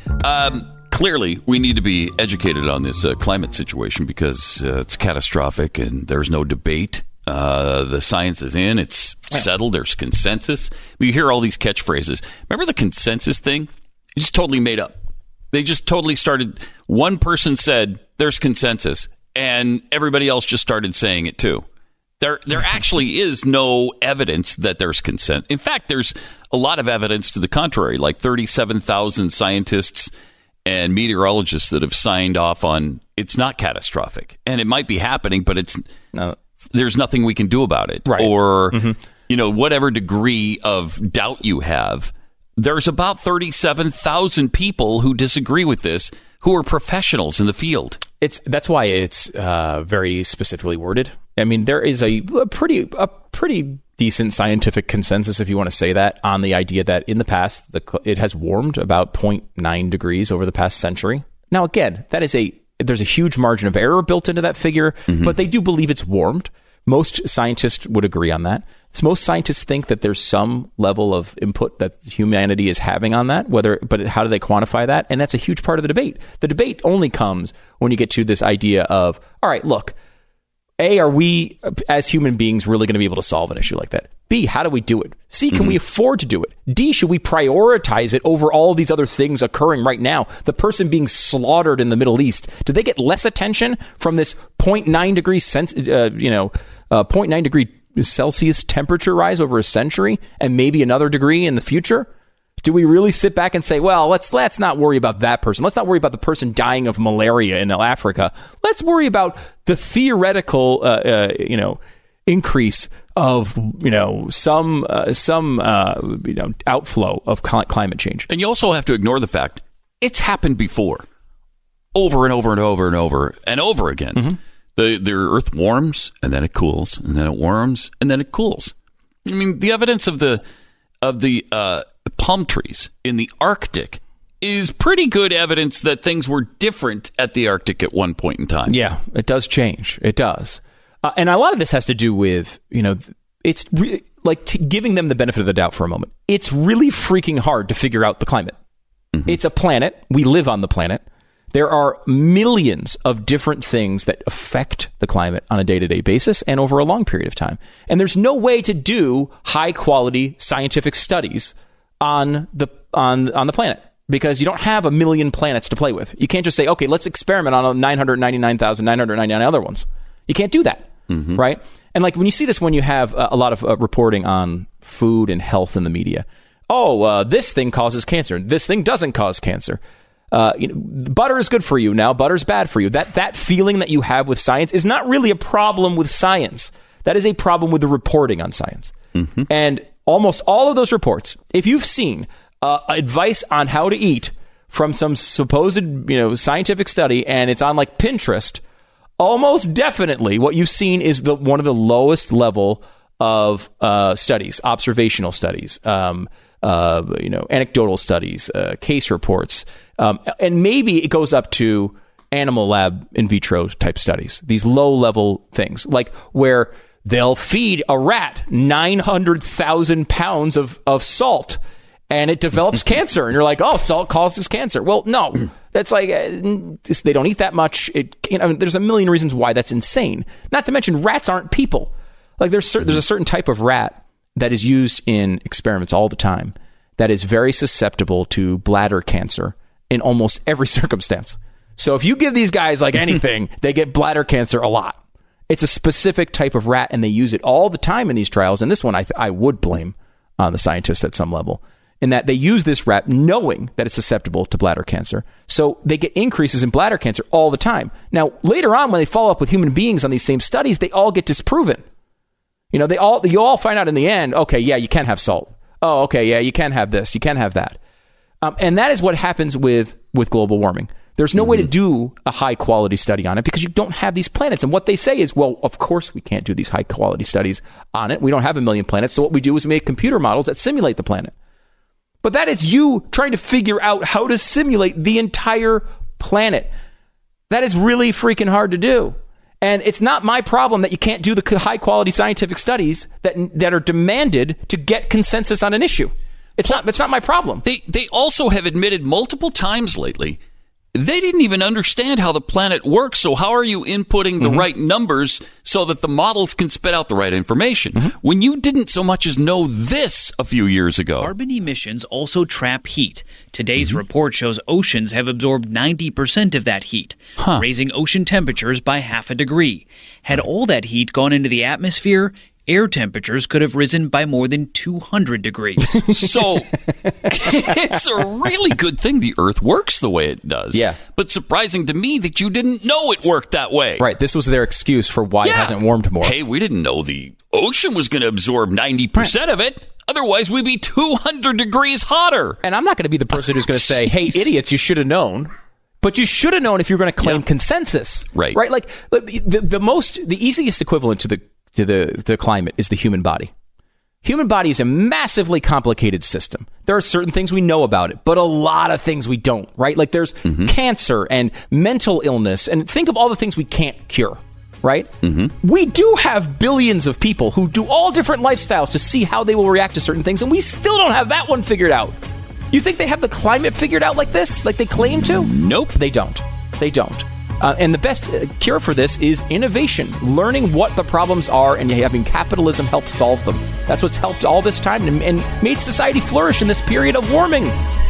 Um, clearly, we need to be educated on this uh, climate situation because uh, it's catastrophic and there's no debate. Uh, the science is in. It's settled. There's consensus. We hear all these catchphrases. Remember the consensus thing? It's just totally made up. They just totally started. One person said there's consensus, and everybody else just started saying it too. There, there actually is no evidence that there's consent. In fact, there's a lot of evidence to the contrary, like thirty-seven thousand scientists and meteorologists that have signed off on it's not catastrophic. And it might be happening, but it's no, there's nothing we can do about it. Right. Or, mm-hmm. you know, whatever degree of doubt you have, there's about thirty-seven thousand people who disagree with this, who are professionals in the field. It's that's why it's uh, very specifically worded. I mean, there is a, a pretty a pretty decent scientific consensus, if you want to say that, on the idea that in the past the, it has warmed about zero point nine degrees over the past century. Now, again, that is a there's a huge margin of error built into that figure, mm-hmm. but they do believe it's warmed. Most scientists would agree on that. So most scientists think that there's some level of input that humanity is having on that, whether, but how do they quantify that? And that's a huge part of the debate. The debate only comes when you get to this idea of, all right, look, A, are we as human beings really going to be able to solve an issue like that? B, how do we do it? C, can mm-hmm. we afford to do it? D, should we prioritize it over all these other things occurring right now? The person being slaughtered in the Middle East, do they get less attention from this zero point nine degrees, cent- uh, you know, uh, zero point nine degree Celsius temperature rise over a century and maybe another degree in the future? Do we really sit back and say, well, let's let's not worry about that person. Let's not worry about the person dying of malaria in Africa. Let's worry about the theoretical, uh, uh, you know, increase of, you know, some uh, some uh, you know outflow of cl- climate change. And you also have to ignore the fact it's happened before, over and over and over and over and over again. Mm-hmm. The the Earth warms and then it cools and then it warms and then it cools. I mean, the evidence of the of the uh, palm trees in the Arctic is pretty good evidence that things were different at the Arctic at one point in time. Yeah, it does change. It does. Uh, and a lot of this has to do with, you know, it's re- like t- giving them the benefit of the doubt for a moment. It's really freaking hard to figure out the climate. Mm-hmm. It's a planet. We live on the planet. There are millions of different things that affect the climate on a day-to-day basis and over a long period of time. And there's no way to do high-quality scientific studies on the on on the planet because you don't have a million planets to play with. You can't just say, okay, let's experiment on nine hundred ninety-nine thousand nine hundred ninety-nine other ones. You can't do that, mm-hmm. right? And like when you see this, when you have uh, a lot of uh, reporting on food and health in the media, oh, uh, this thing causes cancer. This thing doesn't cause cancer. Uh, you know, butter is good for you. Now butter's bad for you. That that feeling that you have with science is not really a problem with science. That is a problem with the reporting on science. Mm-hmm. And almost all of those reports, if you've seen uh, advice on how to eat from some supposed, you know, scientific study, and it's on like Pinterest, almost definitely what you've seen is the one of the lowest level of uh, studies, observational studies, um, uh, you know, anecdotal studies, uh, case reports. Um, and maybe it goes up to animal lab in vitro type studies, these low level things like where they'll feed a rat nine hundred thousand pounds of, of salt and it develops cancer. And you're like, oh, salt causes cancer. Well, no, that's like uh, they don't eat that much. It, you know, there's a million reasons why that's insane. Not to mention rats aren't people. Like there's cer- there's a certain type of rat that is used in experiments all the time that is very susceptible to bladder cancer in almost every circumstance. So if you give these guys like anything, they get bladder cancer a lot. It's a specific type of rat, and they use it all the time in these trials. And this one I, th- I would blame on the scientist at some level. in that they use this rat knowing that it's susceptible to bladder cancer. So they get increases in bladder cancer all the time. Now, later on, when they follow up with human beings on these same studies, they all get disproven. You know, they all you all find out in the end, okay, yeah, you can have salt. Oh, okay, yeah, you can have this. You can have that. Um, and that is what happens with, with global warming. There's no mm-hmm. way to do a high-quality study on it because you don't have these planets. And what they say is, well, of course we can't do these high-quality studies on it. We don't have a million planets. So what we do is we make computer models that simulate the planet. But that is you trying to figure out how to simulate the entire planet. That is really freaking hard to do. And it's not my problem that you can't do the high-quality scientific studies that that are demanded to get consensus on an issue. It's not it's not my problem. They they also have admitted multiple times lately they didn't even understand how the planet works. So how are you inputting the mm-hmm. right numbers so that the models can spit out the right information? Mm-hmm. When you didn't so much as know this a few years ago. Carbon emissions also trap heat. Today's mm-hmm. report shows oceans have absorbed ninety percent of that heat, huh. raising ocean temperatures by half a degree. Had all that heat gone into the atmosphere, air temperatures could have risen by more than two hundred degrees. So it's a really good thing the Earth works the way it does. Yeah. But surprising to me that you didn't know it worked that way. Right. This was their excuse for why yeah. it hasn't warmed more. Hey, we didn't know the ocean was going to absorb ninety percent right. of it. Otherwise, we'd be two hundred degrees hotter. And I'm not going to be the person who's going to say, hey, idiots, you should have known. But you should have known if you're going to claim yeah. consensus. Right. Right. Like the, the most, the easiest equivalent to the to the, the climate is the human body. Human body is a massively complicated system. There are certain things we know about it, but a lot of things we don't, right? Like there's mm-hmm. cancer and mental illness, and think of all the things we can't cure, right? Mm-hmm. We do have billions of people who do all different lifestyles to see how they will react to certain things, and we still don't have that one figured out. You think they have the climate figured out like this, like they claim to? Nope. They don't. They don't. Uh, and the best uh, cure for this is innovation, learning what the problems are and having capitalism help solve them. That's what's helped all this time and, and made society flourish in this period of warming.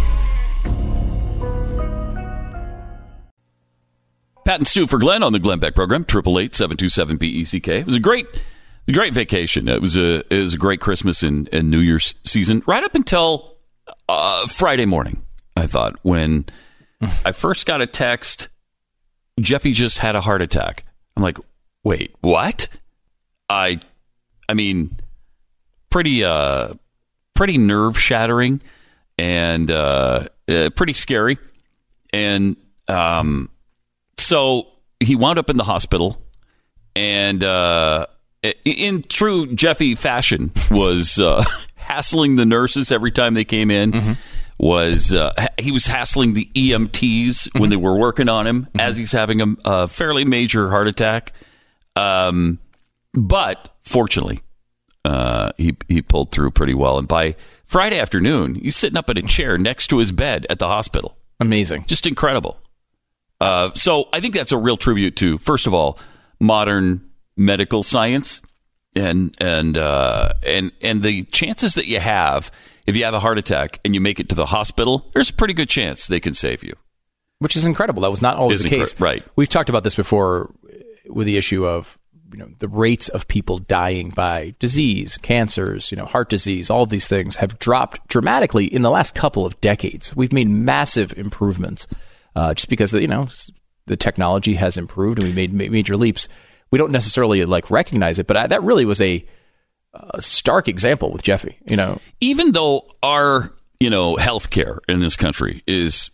Pat and Stu for Glenn on the Glenn Beck program, eight eight eight, seven two seven, B E C K. It was a great, a great vacation. It was a, it was a great Christmas and, and New Year's season, right up until uh, Friday morning, I thought, when I first got a text, Jeffy just had a heart attack. I'm like, wait, what? I, I mean, pretty, uh, pretty nerve shattering and uh, uh, pretty scary. And um, so he wound up in the hospital, and uh, in true Jeffy fashion, was uh, hassling the nurses every time they came in. Mm-hmm. Was uh, he was hassling the E M Ts when mm-hmm. they were working on him mm-hmm. as he's having a, a fairly major heart attack. Um, but fortunately, uh, he he pulled through pretty well. And by Friday afternoon, he's sitting up in a chair next to his bed at the hospital. Amazing, just incredible. Uh, so I think that's a real tribute to, first of all, modern medical science and and uh, and and the chances that you have. If you have a heart attack and you make it to the hospital, there's a pretty good chance they can save you. Which is incredible. That was not always is the case. Incre- right. We've talked about this before with the issue of, you know, the rates of people dying by disease, cancers, you know, heart disease, all of these things have dropped dramatically in the last couple of decades. We've made massive improvements uh, just because, you know, the technology has improved and we made major leaps. We don't necessarily like recognize it, but I, that really was a a stark example with Jeffy, you know. Even though our, you know, healthcare in this country is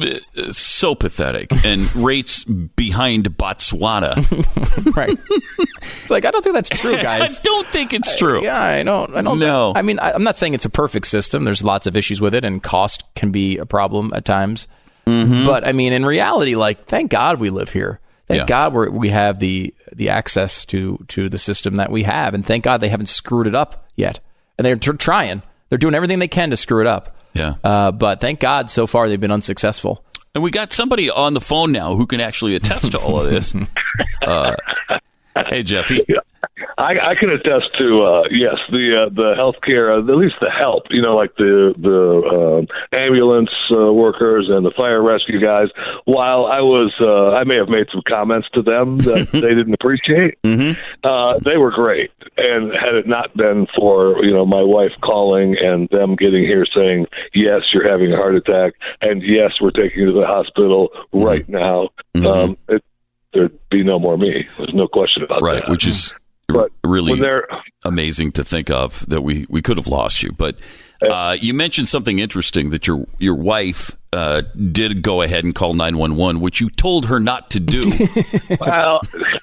so pathetic and rates behind Botswana. Right. It's like, I don't think that's true, guys. I don't think it's true. I, yeah, I don't. I don't know. I mean, I, I'm not saying it's a perfect system. There's lots of issues with it, and cost can be a problem at times. Mm-hmm. But I mean, in reality, like, thank God we live here. Thank yeah. God we're, we have the the access to, to the system that we have. And thank God they haven't screwed it up yet. And they're t- trying. They're doing everything they can to screw it up. Yeah. Uh, but thank God so far they've been unsuccessful. And we got somebody on the phone now who can actually attest to all of this. Uh, hey, Jeffy. I, I can attest to uh, yes, the uh, the healthcare, uh, at least the help. You know, like the the uh, ambulance uh, workers and the fire rescue guys. While I was, uh, I may have made some comments to them that they didn't appreciate. Mm-hmm. Uh, they were great, and had it not been for you know my wife calling and them getting here saying yes, you're having a heart attack, and yes, we're taking you to the hospital mm-hmm. right now. Mm-hmm. Um, it, there'd be no more me. There's no question about right, that. Right, which is but really amazing to think of that we, we could have lost you. But uh, you mentioned something interesting that your your wife uh, did go ahead and call nine one one, which you told her not to do. Well,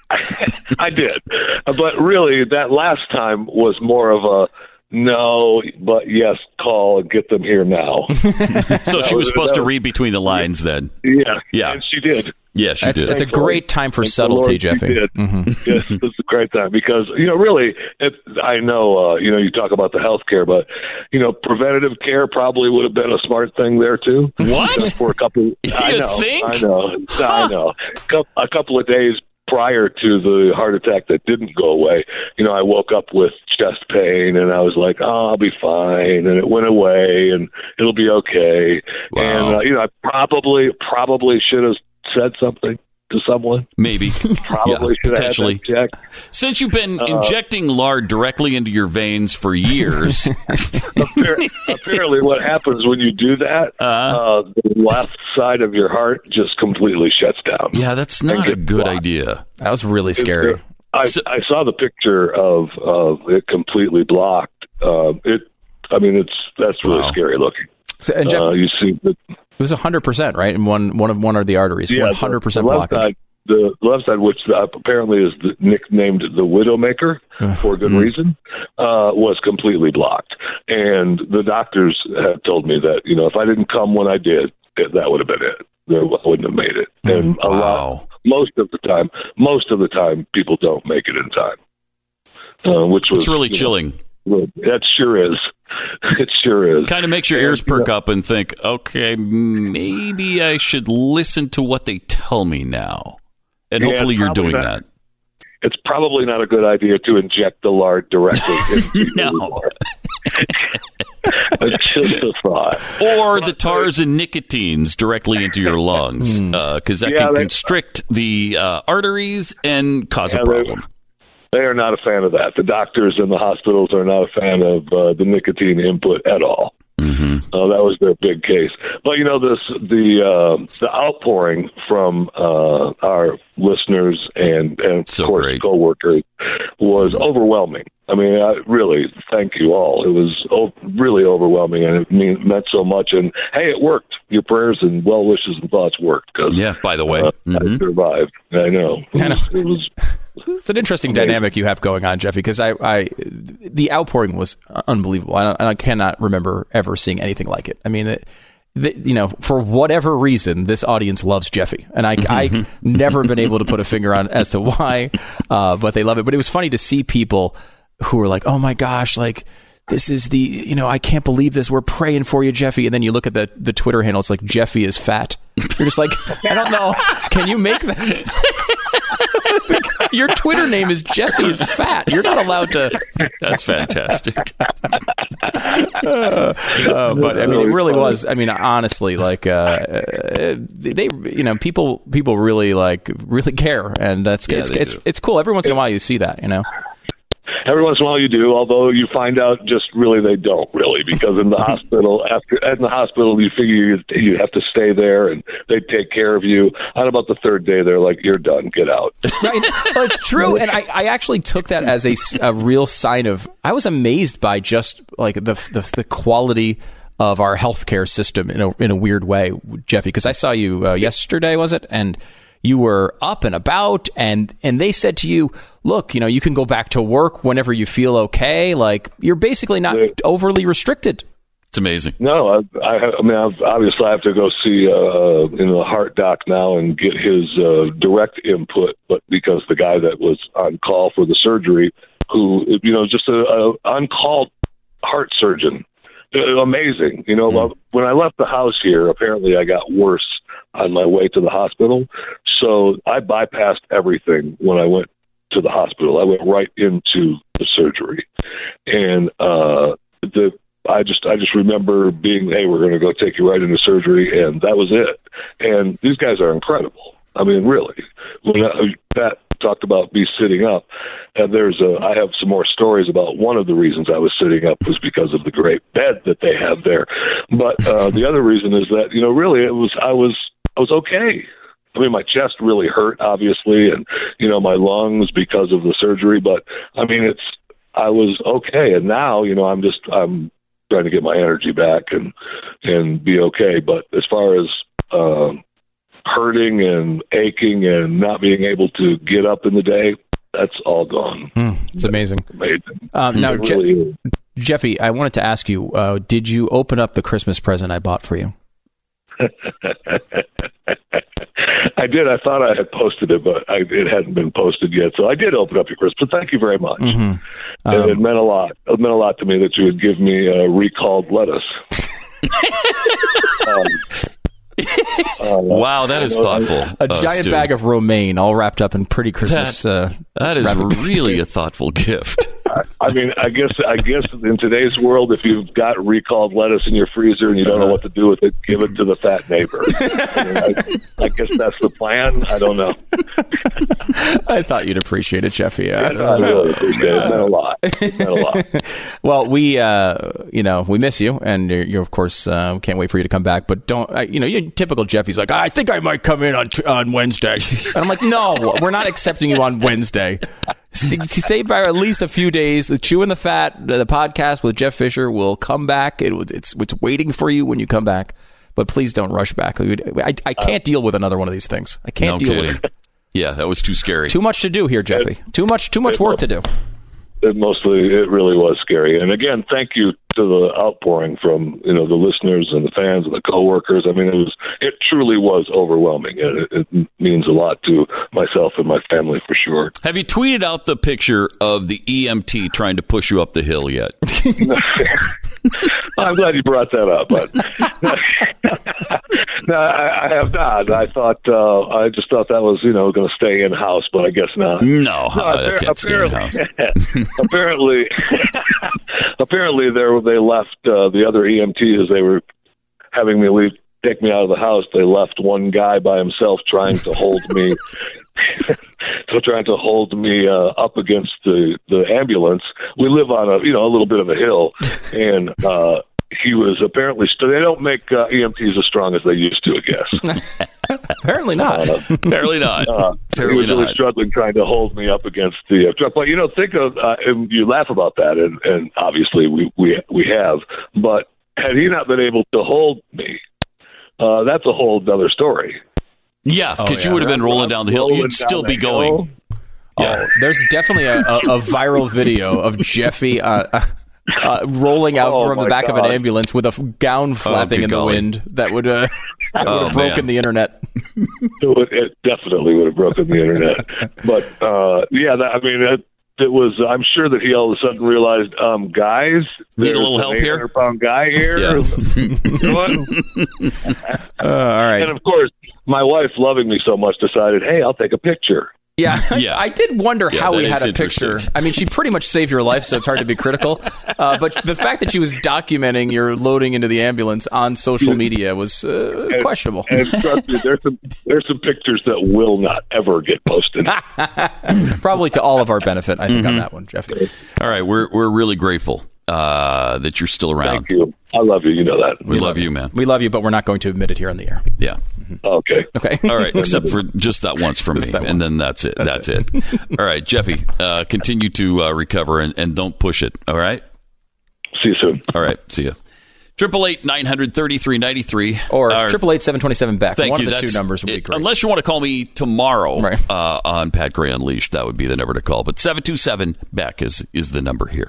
I did. But really, that last time was more of a no, but yes, call and get them here now. So she was supposed to read between the lines then. Yeah. Yeah. And she did. Yeah, she that's, did. It's a great time for Thank subtlety, Lord, Jeffy. She did. Mm-hmm. Yes, it's a great time because, you know, really, it, I know, uh, you know, you talk about the health care, but, you know, preventative care probably would have been a smart thing there, too. What? Just for a couple, you I know, think? I know, Huh. I know. A couple of days prior to the heart attack that didn't go away, you know, I woke up with chest pain and I was like, oh, I'll be fine. And it went away and it'll be okay. Wow. And, uh, you know, I probably, probably should have said something to someone. Maybe. Probably yeah, should have had that checked. Since you've been Uh, injecting lard directly into your veins for years. Appar- apparently what happens when you do that, uh, uh, the left side of your heart just completely shuts down. Yeah, that's not a good blocked. idea. That was really scary. I, so, I saw the picture of, of it completely blocked. Uh, it, I mean, it's that's really wow. scary looking. So, and Jeff, uh, you see, the, it was one hundred percent, right? In one one of one of the arteries, yeah, one hundred percent the left blockage. Side, the left side, which apparently is the, nicknamed the Widowmaker for good mm. reason, uh, was completely blocked. And the doctors have told me that, you know, if I didn't come when I did, it, that would have been it. I wouldn't have made it. And wow. a lot, most of the time, most of the time, people don't make it in time. Uh, which was it's really chilling. Know, that sure is. It sure is. Kind of makes your ears perk up and think, okay, maybe I should listen to what they tell me now. And yeah, hopefully you're doing not, that. It's probably not a good idea to inject the lard directly into no. It's just a thought. Or the tars and nicotines directly into your lungs, because uh, that yeah, can they, constrict the uh, arteries and cause yeah, a problem. They are not a fan of that. The doctors and the hospitals are not a fan of uh, the nicotine input at all. Mm-hmm. Uh, that was their big case. But you know, this the uh, the outpouring from uh, our listeners and and of so course great. coworkers was overwhelming. I mean, I really thank you all. It was o- really overwhelming, and it mean, meant so much. And hey, it worked. Your prayers and well wishes and thoughts worked. Cause, yeah. By the way, uh, mm-hmm. I survived. I know. It I know. was, it was It's an interesting amazing. dynamic you have going on, Jeffy, because I, I, the outpouring was unbelievable. I, I cannot remember ever seeing anything like it. I mean, it, the, you know, for whatever reason, this audience loves Jeffy, and I, I never been able to put a finger on as to why, uh, but they love it. But it was funny to see people who were like, "Oh my gosh, like." This is the, you know, I can't believe this. We're praying for you, Jeffy. And then you look at the, the Twitter handle. It's like, Jeffy is fat. You're just like, I don't know. Can you make that? Your Twitter name is Jeffy is fat. You're not allowed to. That's fantastic. uh, uh, but I mean, it really was. I mean, honestly, like, uh, they, you know, people, people really like, really care. And that's, yeah, it's, it's, it's cool. Every once in a while you see that, you know? Every once in a while you do, although you find out just really they don't really, because in the hospital, after in the hospital, you figure you, you have to stay there and they take care of you. On about the third day, they're like, "You're done, get out." Right. Well, it's true, and I, I actually took that as a, a real sign of. I was amazed by just like the the, the quality of our healthcare system in a in a weird way, Jeffy. Because I saw you uh, yesterday, was it? And you were up and about, and and they said to you, look, you know, you can go back to work whenever you feel okay. Like, you're basically not overly restricted. It's amazing. No, I, I, I mean, I've, obviously I have to go see uh, you know, a heart doc now and get his uh, direct input, but because the guy that was on call for the surgery, who, you know, just a, a on-call heart surgeon, amazing. You know, mm. when I left the house here, apparently I got worse on my way to the hospital. So I bypassed everything when I went to the hospital. I went right into the surgery, and uh, the I just I just remember being, hey, we're going to go take you right into surgery, and that was it. And these guys are incredible. I mean, really. When I, Pat talked about me sitting up, and there's a I have some more stories about one of the reasons I was sitting up was because of the great bed that they have there. But uh, the other reason is that, you know, really it was I was I was okay. I mean, my chest really hurt, obviously, and, you know, my lungs because of the surgery. But, I mean, it's I was okay. And now, you know, I'm just I'm trying to get my energy back and and be okay. But as far as um, hurting and aching and not being able to get up in the day, that's all gone. Mm, it's amazing. It's amazing. Um, now, it Je- really Jeffy, I wanted to ask you, uh, did you open up the Christmas present I bought for you? I did. I thought I had posted it, but I, it hadn't been posted yet. So I did open up your Christmas. Thank you very much. Mm-hmm. Um, it, it meant a lot. It meant a lot to me that you would give me uh, recalled lettuce. um, uh, wow, that is thoughtful. A uh, giant Stu. bag of romaine, all wrapped up in pretty Christmas. That, uh, that is wrapping. really a thoughtful gift. I, I mean, I guess I guess in today's world, if you've got recalled lettuce in your freezer and you don't know what to do with it, give it to the fat neighbor. I, mean, I, I guess that's the plan. I don't know. I thought you'd appreciate it, Jeffy. I, I really appreciate it. It meant a lot. It meant a lot. Well, we, uh, you know, we miss you, and you're, you're of course, uh, can't wait for you to come back. But don't, uh, you know, you're typical Jeffy's like, I think I might come in on t- on Wednesday, and I'm like, no, we're not accepting you on Wednesday. Stay by at least a few days. The Chewing the Fat, the podcast with Jeff Fisher will come back. It, it's it's waiting for you when you come back. But please don't rush back. I, I can't deal with another one of these things. I can't No deal kidding. with it. Yeah, that was too scary. Too much to do here, Jeffy. Too much too much work to do. It mostly, it really was scary. And again, thank you to the outpouring from, you know, the listeners and the fans and the coworkers. I mean, it was, it truly was overwhelming. And it, it means a lot to myself and my family for sure. Have you tweeted out the picture of the E M T trying to push you up the hill yet? I'm glad you brought that up, but no, I, I have not. I thought, uh, I just thought that was, you know, going to stay in house, but I guess not. No, no uh, that can't stay in house. apparently, apparently, there they left uh, the other E M Ts as they were having me leave, take me out of the house. They left one guy by himself trying to hold me. So trying to hold me uh, up against the, the ambulance. We live on a, you know, a little bit of a hill, and uh, he was apparently, st- they don't make uh, E M Ts as strong as they used to, I guess. Apparently not. Uh, Apparently not. Uh, Apparently he was really not. struggling trying to hold me up against the uh, truck. But, you know, think of, uh, and you laugh about that, and, and obviously we, we, we have, but had he not been able to hold me, uh, that's a whole other story. Yeah, because Oh, yeah. you would have been rolling down the hill. Rolling You'd still down be the going. hill. Yeah. Oh, there's definitely a, a, a viral video of Jeffy uh, uh, uh, rolling out Oh, from the my back of God. an ambulance with a f- gown flapping good in the golly. wind that would, uh, that would Oh, have broken man. the internet. It, would, it definitely would have broken the internet. But uh, yeah, that, I mean, it, it was. I'm sure that he all of a sudden realized, um, guys, Need a there's little an help here? eight hundred pound guy here. Yeah. You know what? Uh, all right. And of course, my wife, loving me so much, decided, hey, I'll take a picture. Yeah, Yeah. I did wonder Yeah, how that we is had a interesting. picture. I mean, she pretty much saved your life, so it's hard to be critical. Uh, but the fact that she was documenting your loading into the ambulance on social media was uh, And- questionable. And trust me, there's some there's some pictures that will not ever get posted. Probably to all of our benefit, I think, Mm-hmm. on that one, Jeffy. All right, we're we're really grateful uh, that you're still around. Thank you. I love you. You know that. We love you, man. We love you, but we're not going to admit it here on the air. Yeah. Okay. Okay. All right, except for just that once from Just me, that and once. then that's it. That's, That's it. All right, Jeffy, uh, continue to uh, recover and, and don't push it. All right. See you soon. All right. See you. Triple eight nine hundred thirty three ninety three Or triple eight seven twenty seven Beck. Thank One you. of the two That's- numbers would be it- great. Unless you want to call me tomorrow Right. uh, on Pat Gray Unleashed, that would be the number to call. But seven two seven Beck is is the number here.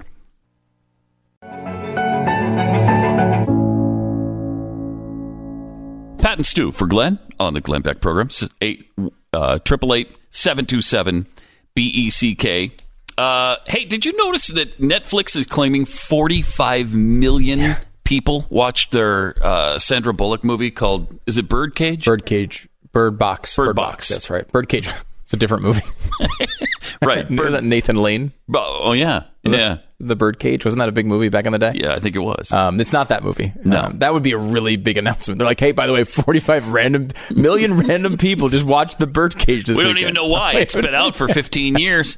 Pat and Stu for Glenn on the Glenn Beck program. Eight uh, triple eight seven two seven B E C K. Uh, hey, did you notice that Netflix is claiming forty-five million people watched their uh, Sandra Bullock movie called, is it Birdcage? Birdcage. Bird Box. Bird Box. That's right. Birdcage. It's a different movie. Right. Remember that Nathan Lane? Oh, yeah. Yeah. The Birdcage. Wasn't that a big movie back in the day? Yeah, I think it was. Um, it's not that movie. No. Um, that would be a really big announcement. They're like, hey, by the way, forty-five random, million random people just watched The Birdcage this We don't weekend. even know why. It's been out for fifteen years.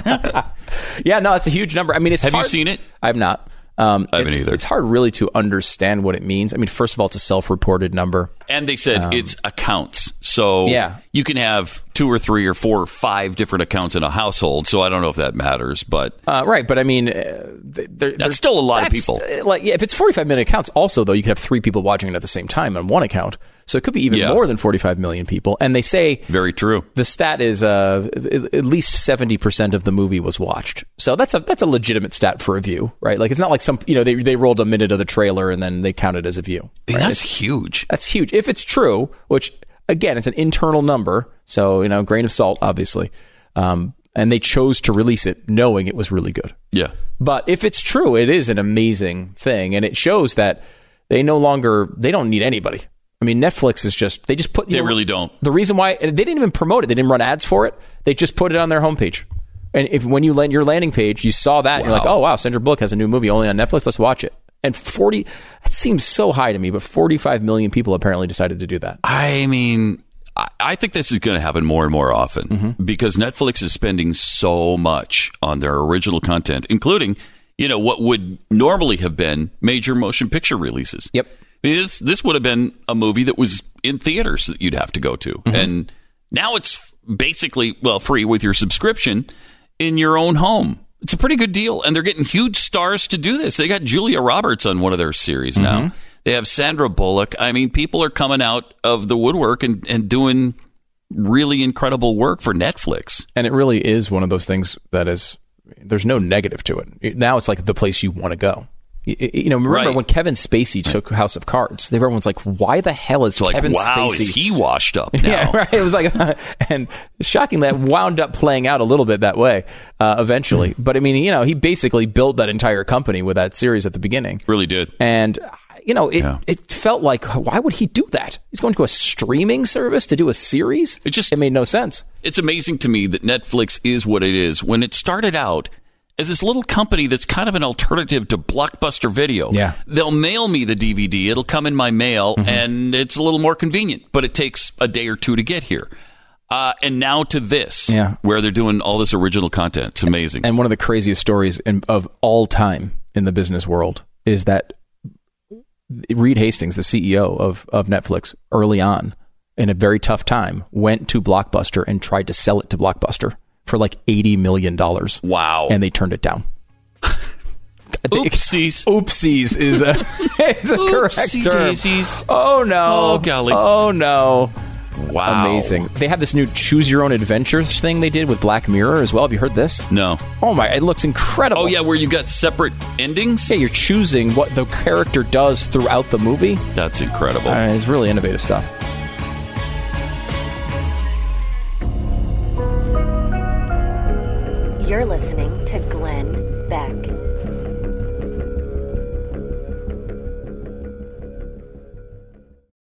Yeah, no, it's a huge number. I mean, it's Have hard. you seen it? I have not. Um, I haven't it's, either. It's hard really to understand what it means. I mean, first of all, it's a self-reported number. And they said Um, it's accounts. So Yeah. you can have two or three or four or five different accounts in a household. So I don't know if that matters, but Uh, right, but I mean, uh, there, that's still a lot of that's, people. uh, Like, yeah, if it's forty-five minute accounts, also though, you could have three people watching it at the same time on one account, so it could be even Yeah. more than forty-five million people. And they say Very true. the stat is uh, at at least seventy percent of the movie was watched. So that's a that's a legitimate stat for a view, right? Like it's not like some you know they they rolled a minute of the trailer and then they counted as a view. I mean, right? that's It's- huge. That's huge. If it's true, which again, it's an internal number, so you know, grain of salt, obviously. Um, and they chose to release it knowing it was really good. Yeah. But if it's true, it is an amazing thing, and it shows that they no longer they don't need anybody. I mean, Netflix is just they just put you They know, really don't. The reason why they didn't even promote it, they didn't run ads for it. They just put it on their homepage. And if when you land your landing page, you saw that, and you're like, Wow. oh wow, Sandra Bullock has a new movie only on Netflix. Let's watch it. And forty, that seems so high to me, but forty-five million people apparently decided to do that. I mean, I, I think this is going to happen more and more often Mm-hmm. because Netflix is spending so much on their original content, including, you know, what would normally have been major motion picture releases. Yep. I mean, this, this would have been a movie that was in theaters that you'd have to go to. Mm-hmm. And now it's basically, well, free with your subscription in your own home. It's a pretty good deal. And they're getting huge stars to do this. They got Julia Roberts on one of their series now. Mm-hmm. They have Sandra Bullock. I mean, people are coming out of the woodwork and, and doing really incredible work for Netflix. And it really is one of those things that is, there's no negative to it. Now it's like the place you want to go. You, you know, remember Right. when Kevin Spacey took House of Cards? Everyone's like, "Why the hell is It's like, Kevin wow, Spacey?" is he washed up now? Yeah, right. It was like, and shockingly, that wound up playing out a little bit that way uh, eventually. But I mean, you know, he basically built that entire company with that series at the beginning. Really did. And you know, it Yeah. it felt like, why would he do that? He's going to a streaming service to do a series. It just it made no sense. It's amazing to me that Netflix is what it is. When it started out as this little company that's kind of an alternative to Blockbuster Video. Yeah. They'll mail me the D V D. It'll come in my mail, Mm-hmm. and it's a little more convenient, but it takes a day or two to get here. Uh, and now to this, Yeah. where they're doing all this original content. It's amazing. And one of the craziest stories in, of all time in the business world is that Reed Hastings, the C E O of, of Netflix, early on, in a very tough time, went to Blockbuster and tried to sell it to Blockbuster for like eighty million dollars. Wow. And they turned it down. Oopsies. Oopsies is a, is a correct Oopsie term. daisies. Oh, no. Oh, golly. Oh, no. Wow. Amazing. They have this new choose your own adventure thing they did with Black Mirror as well. Have you heard this? No. Oh, my. It looks incredible. Oh, yeah, where you got separate endings? Yeah, you're choosing what the character does throughout the movie. That's incredible. Uh, it's really innovative stuff. You're listening to Glenn Beck.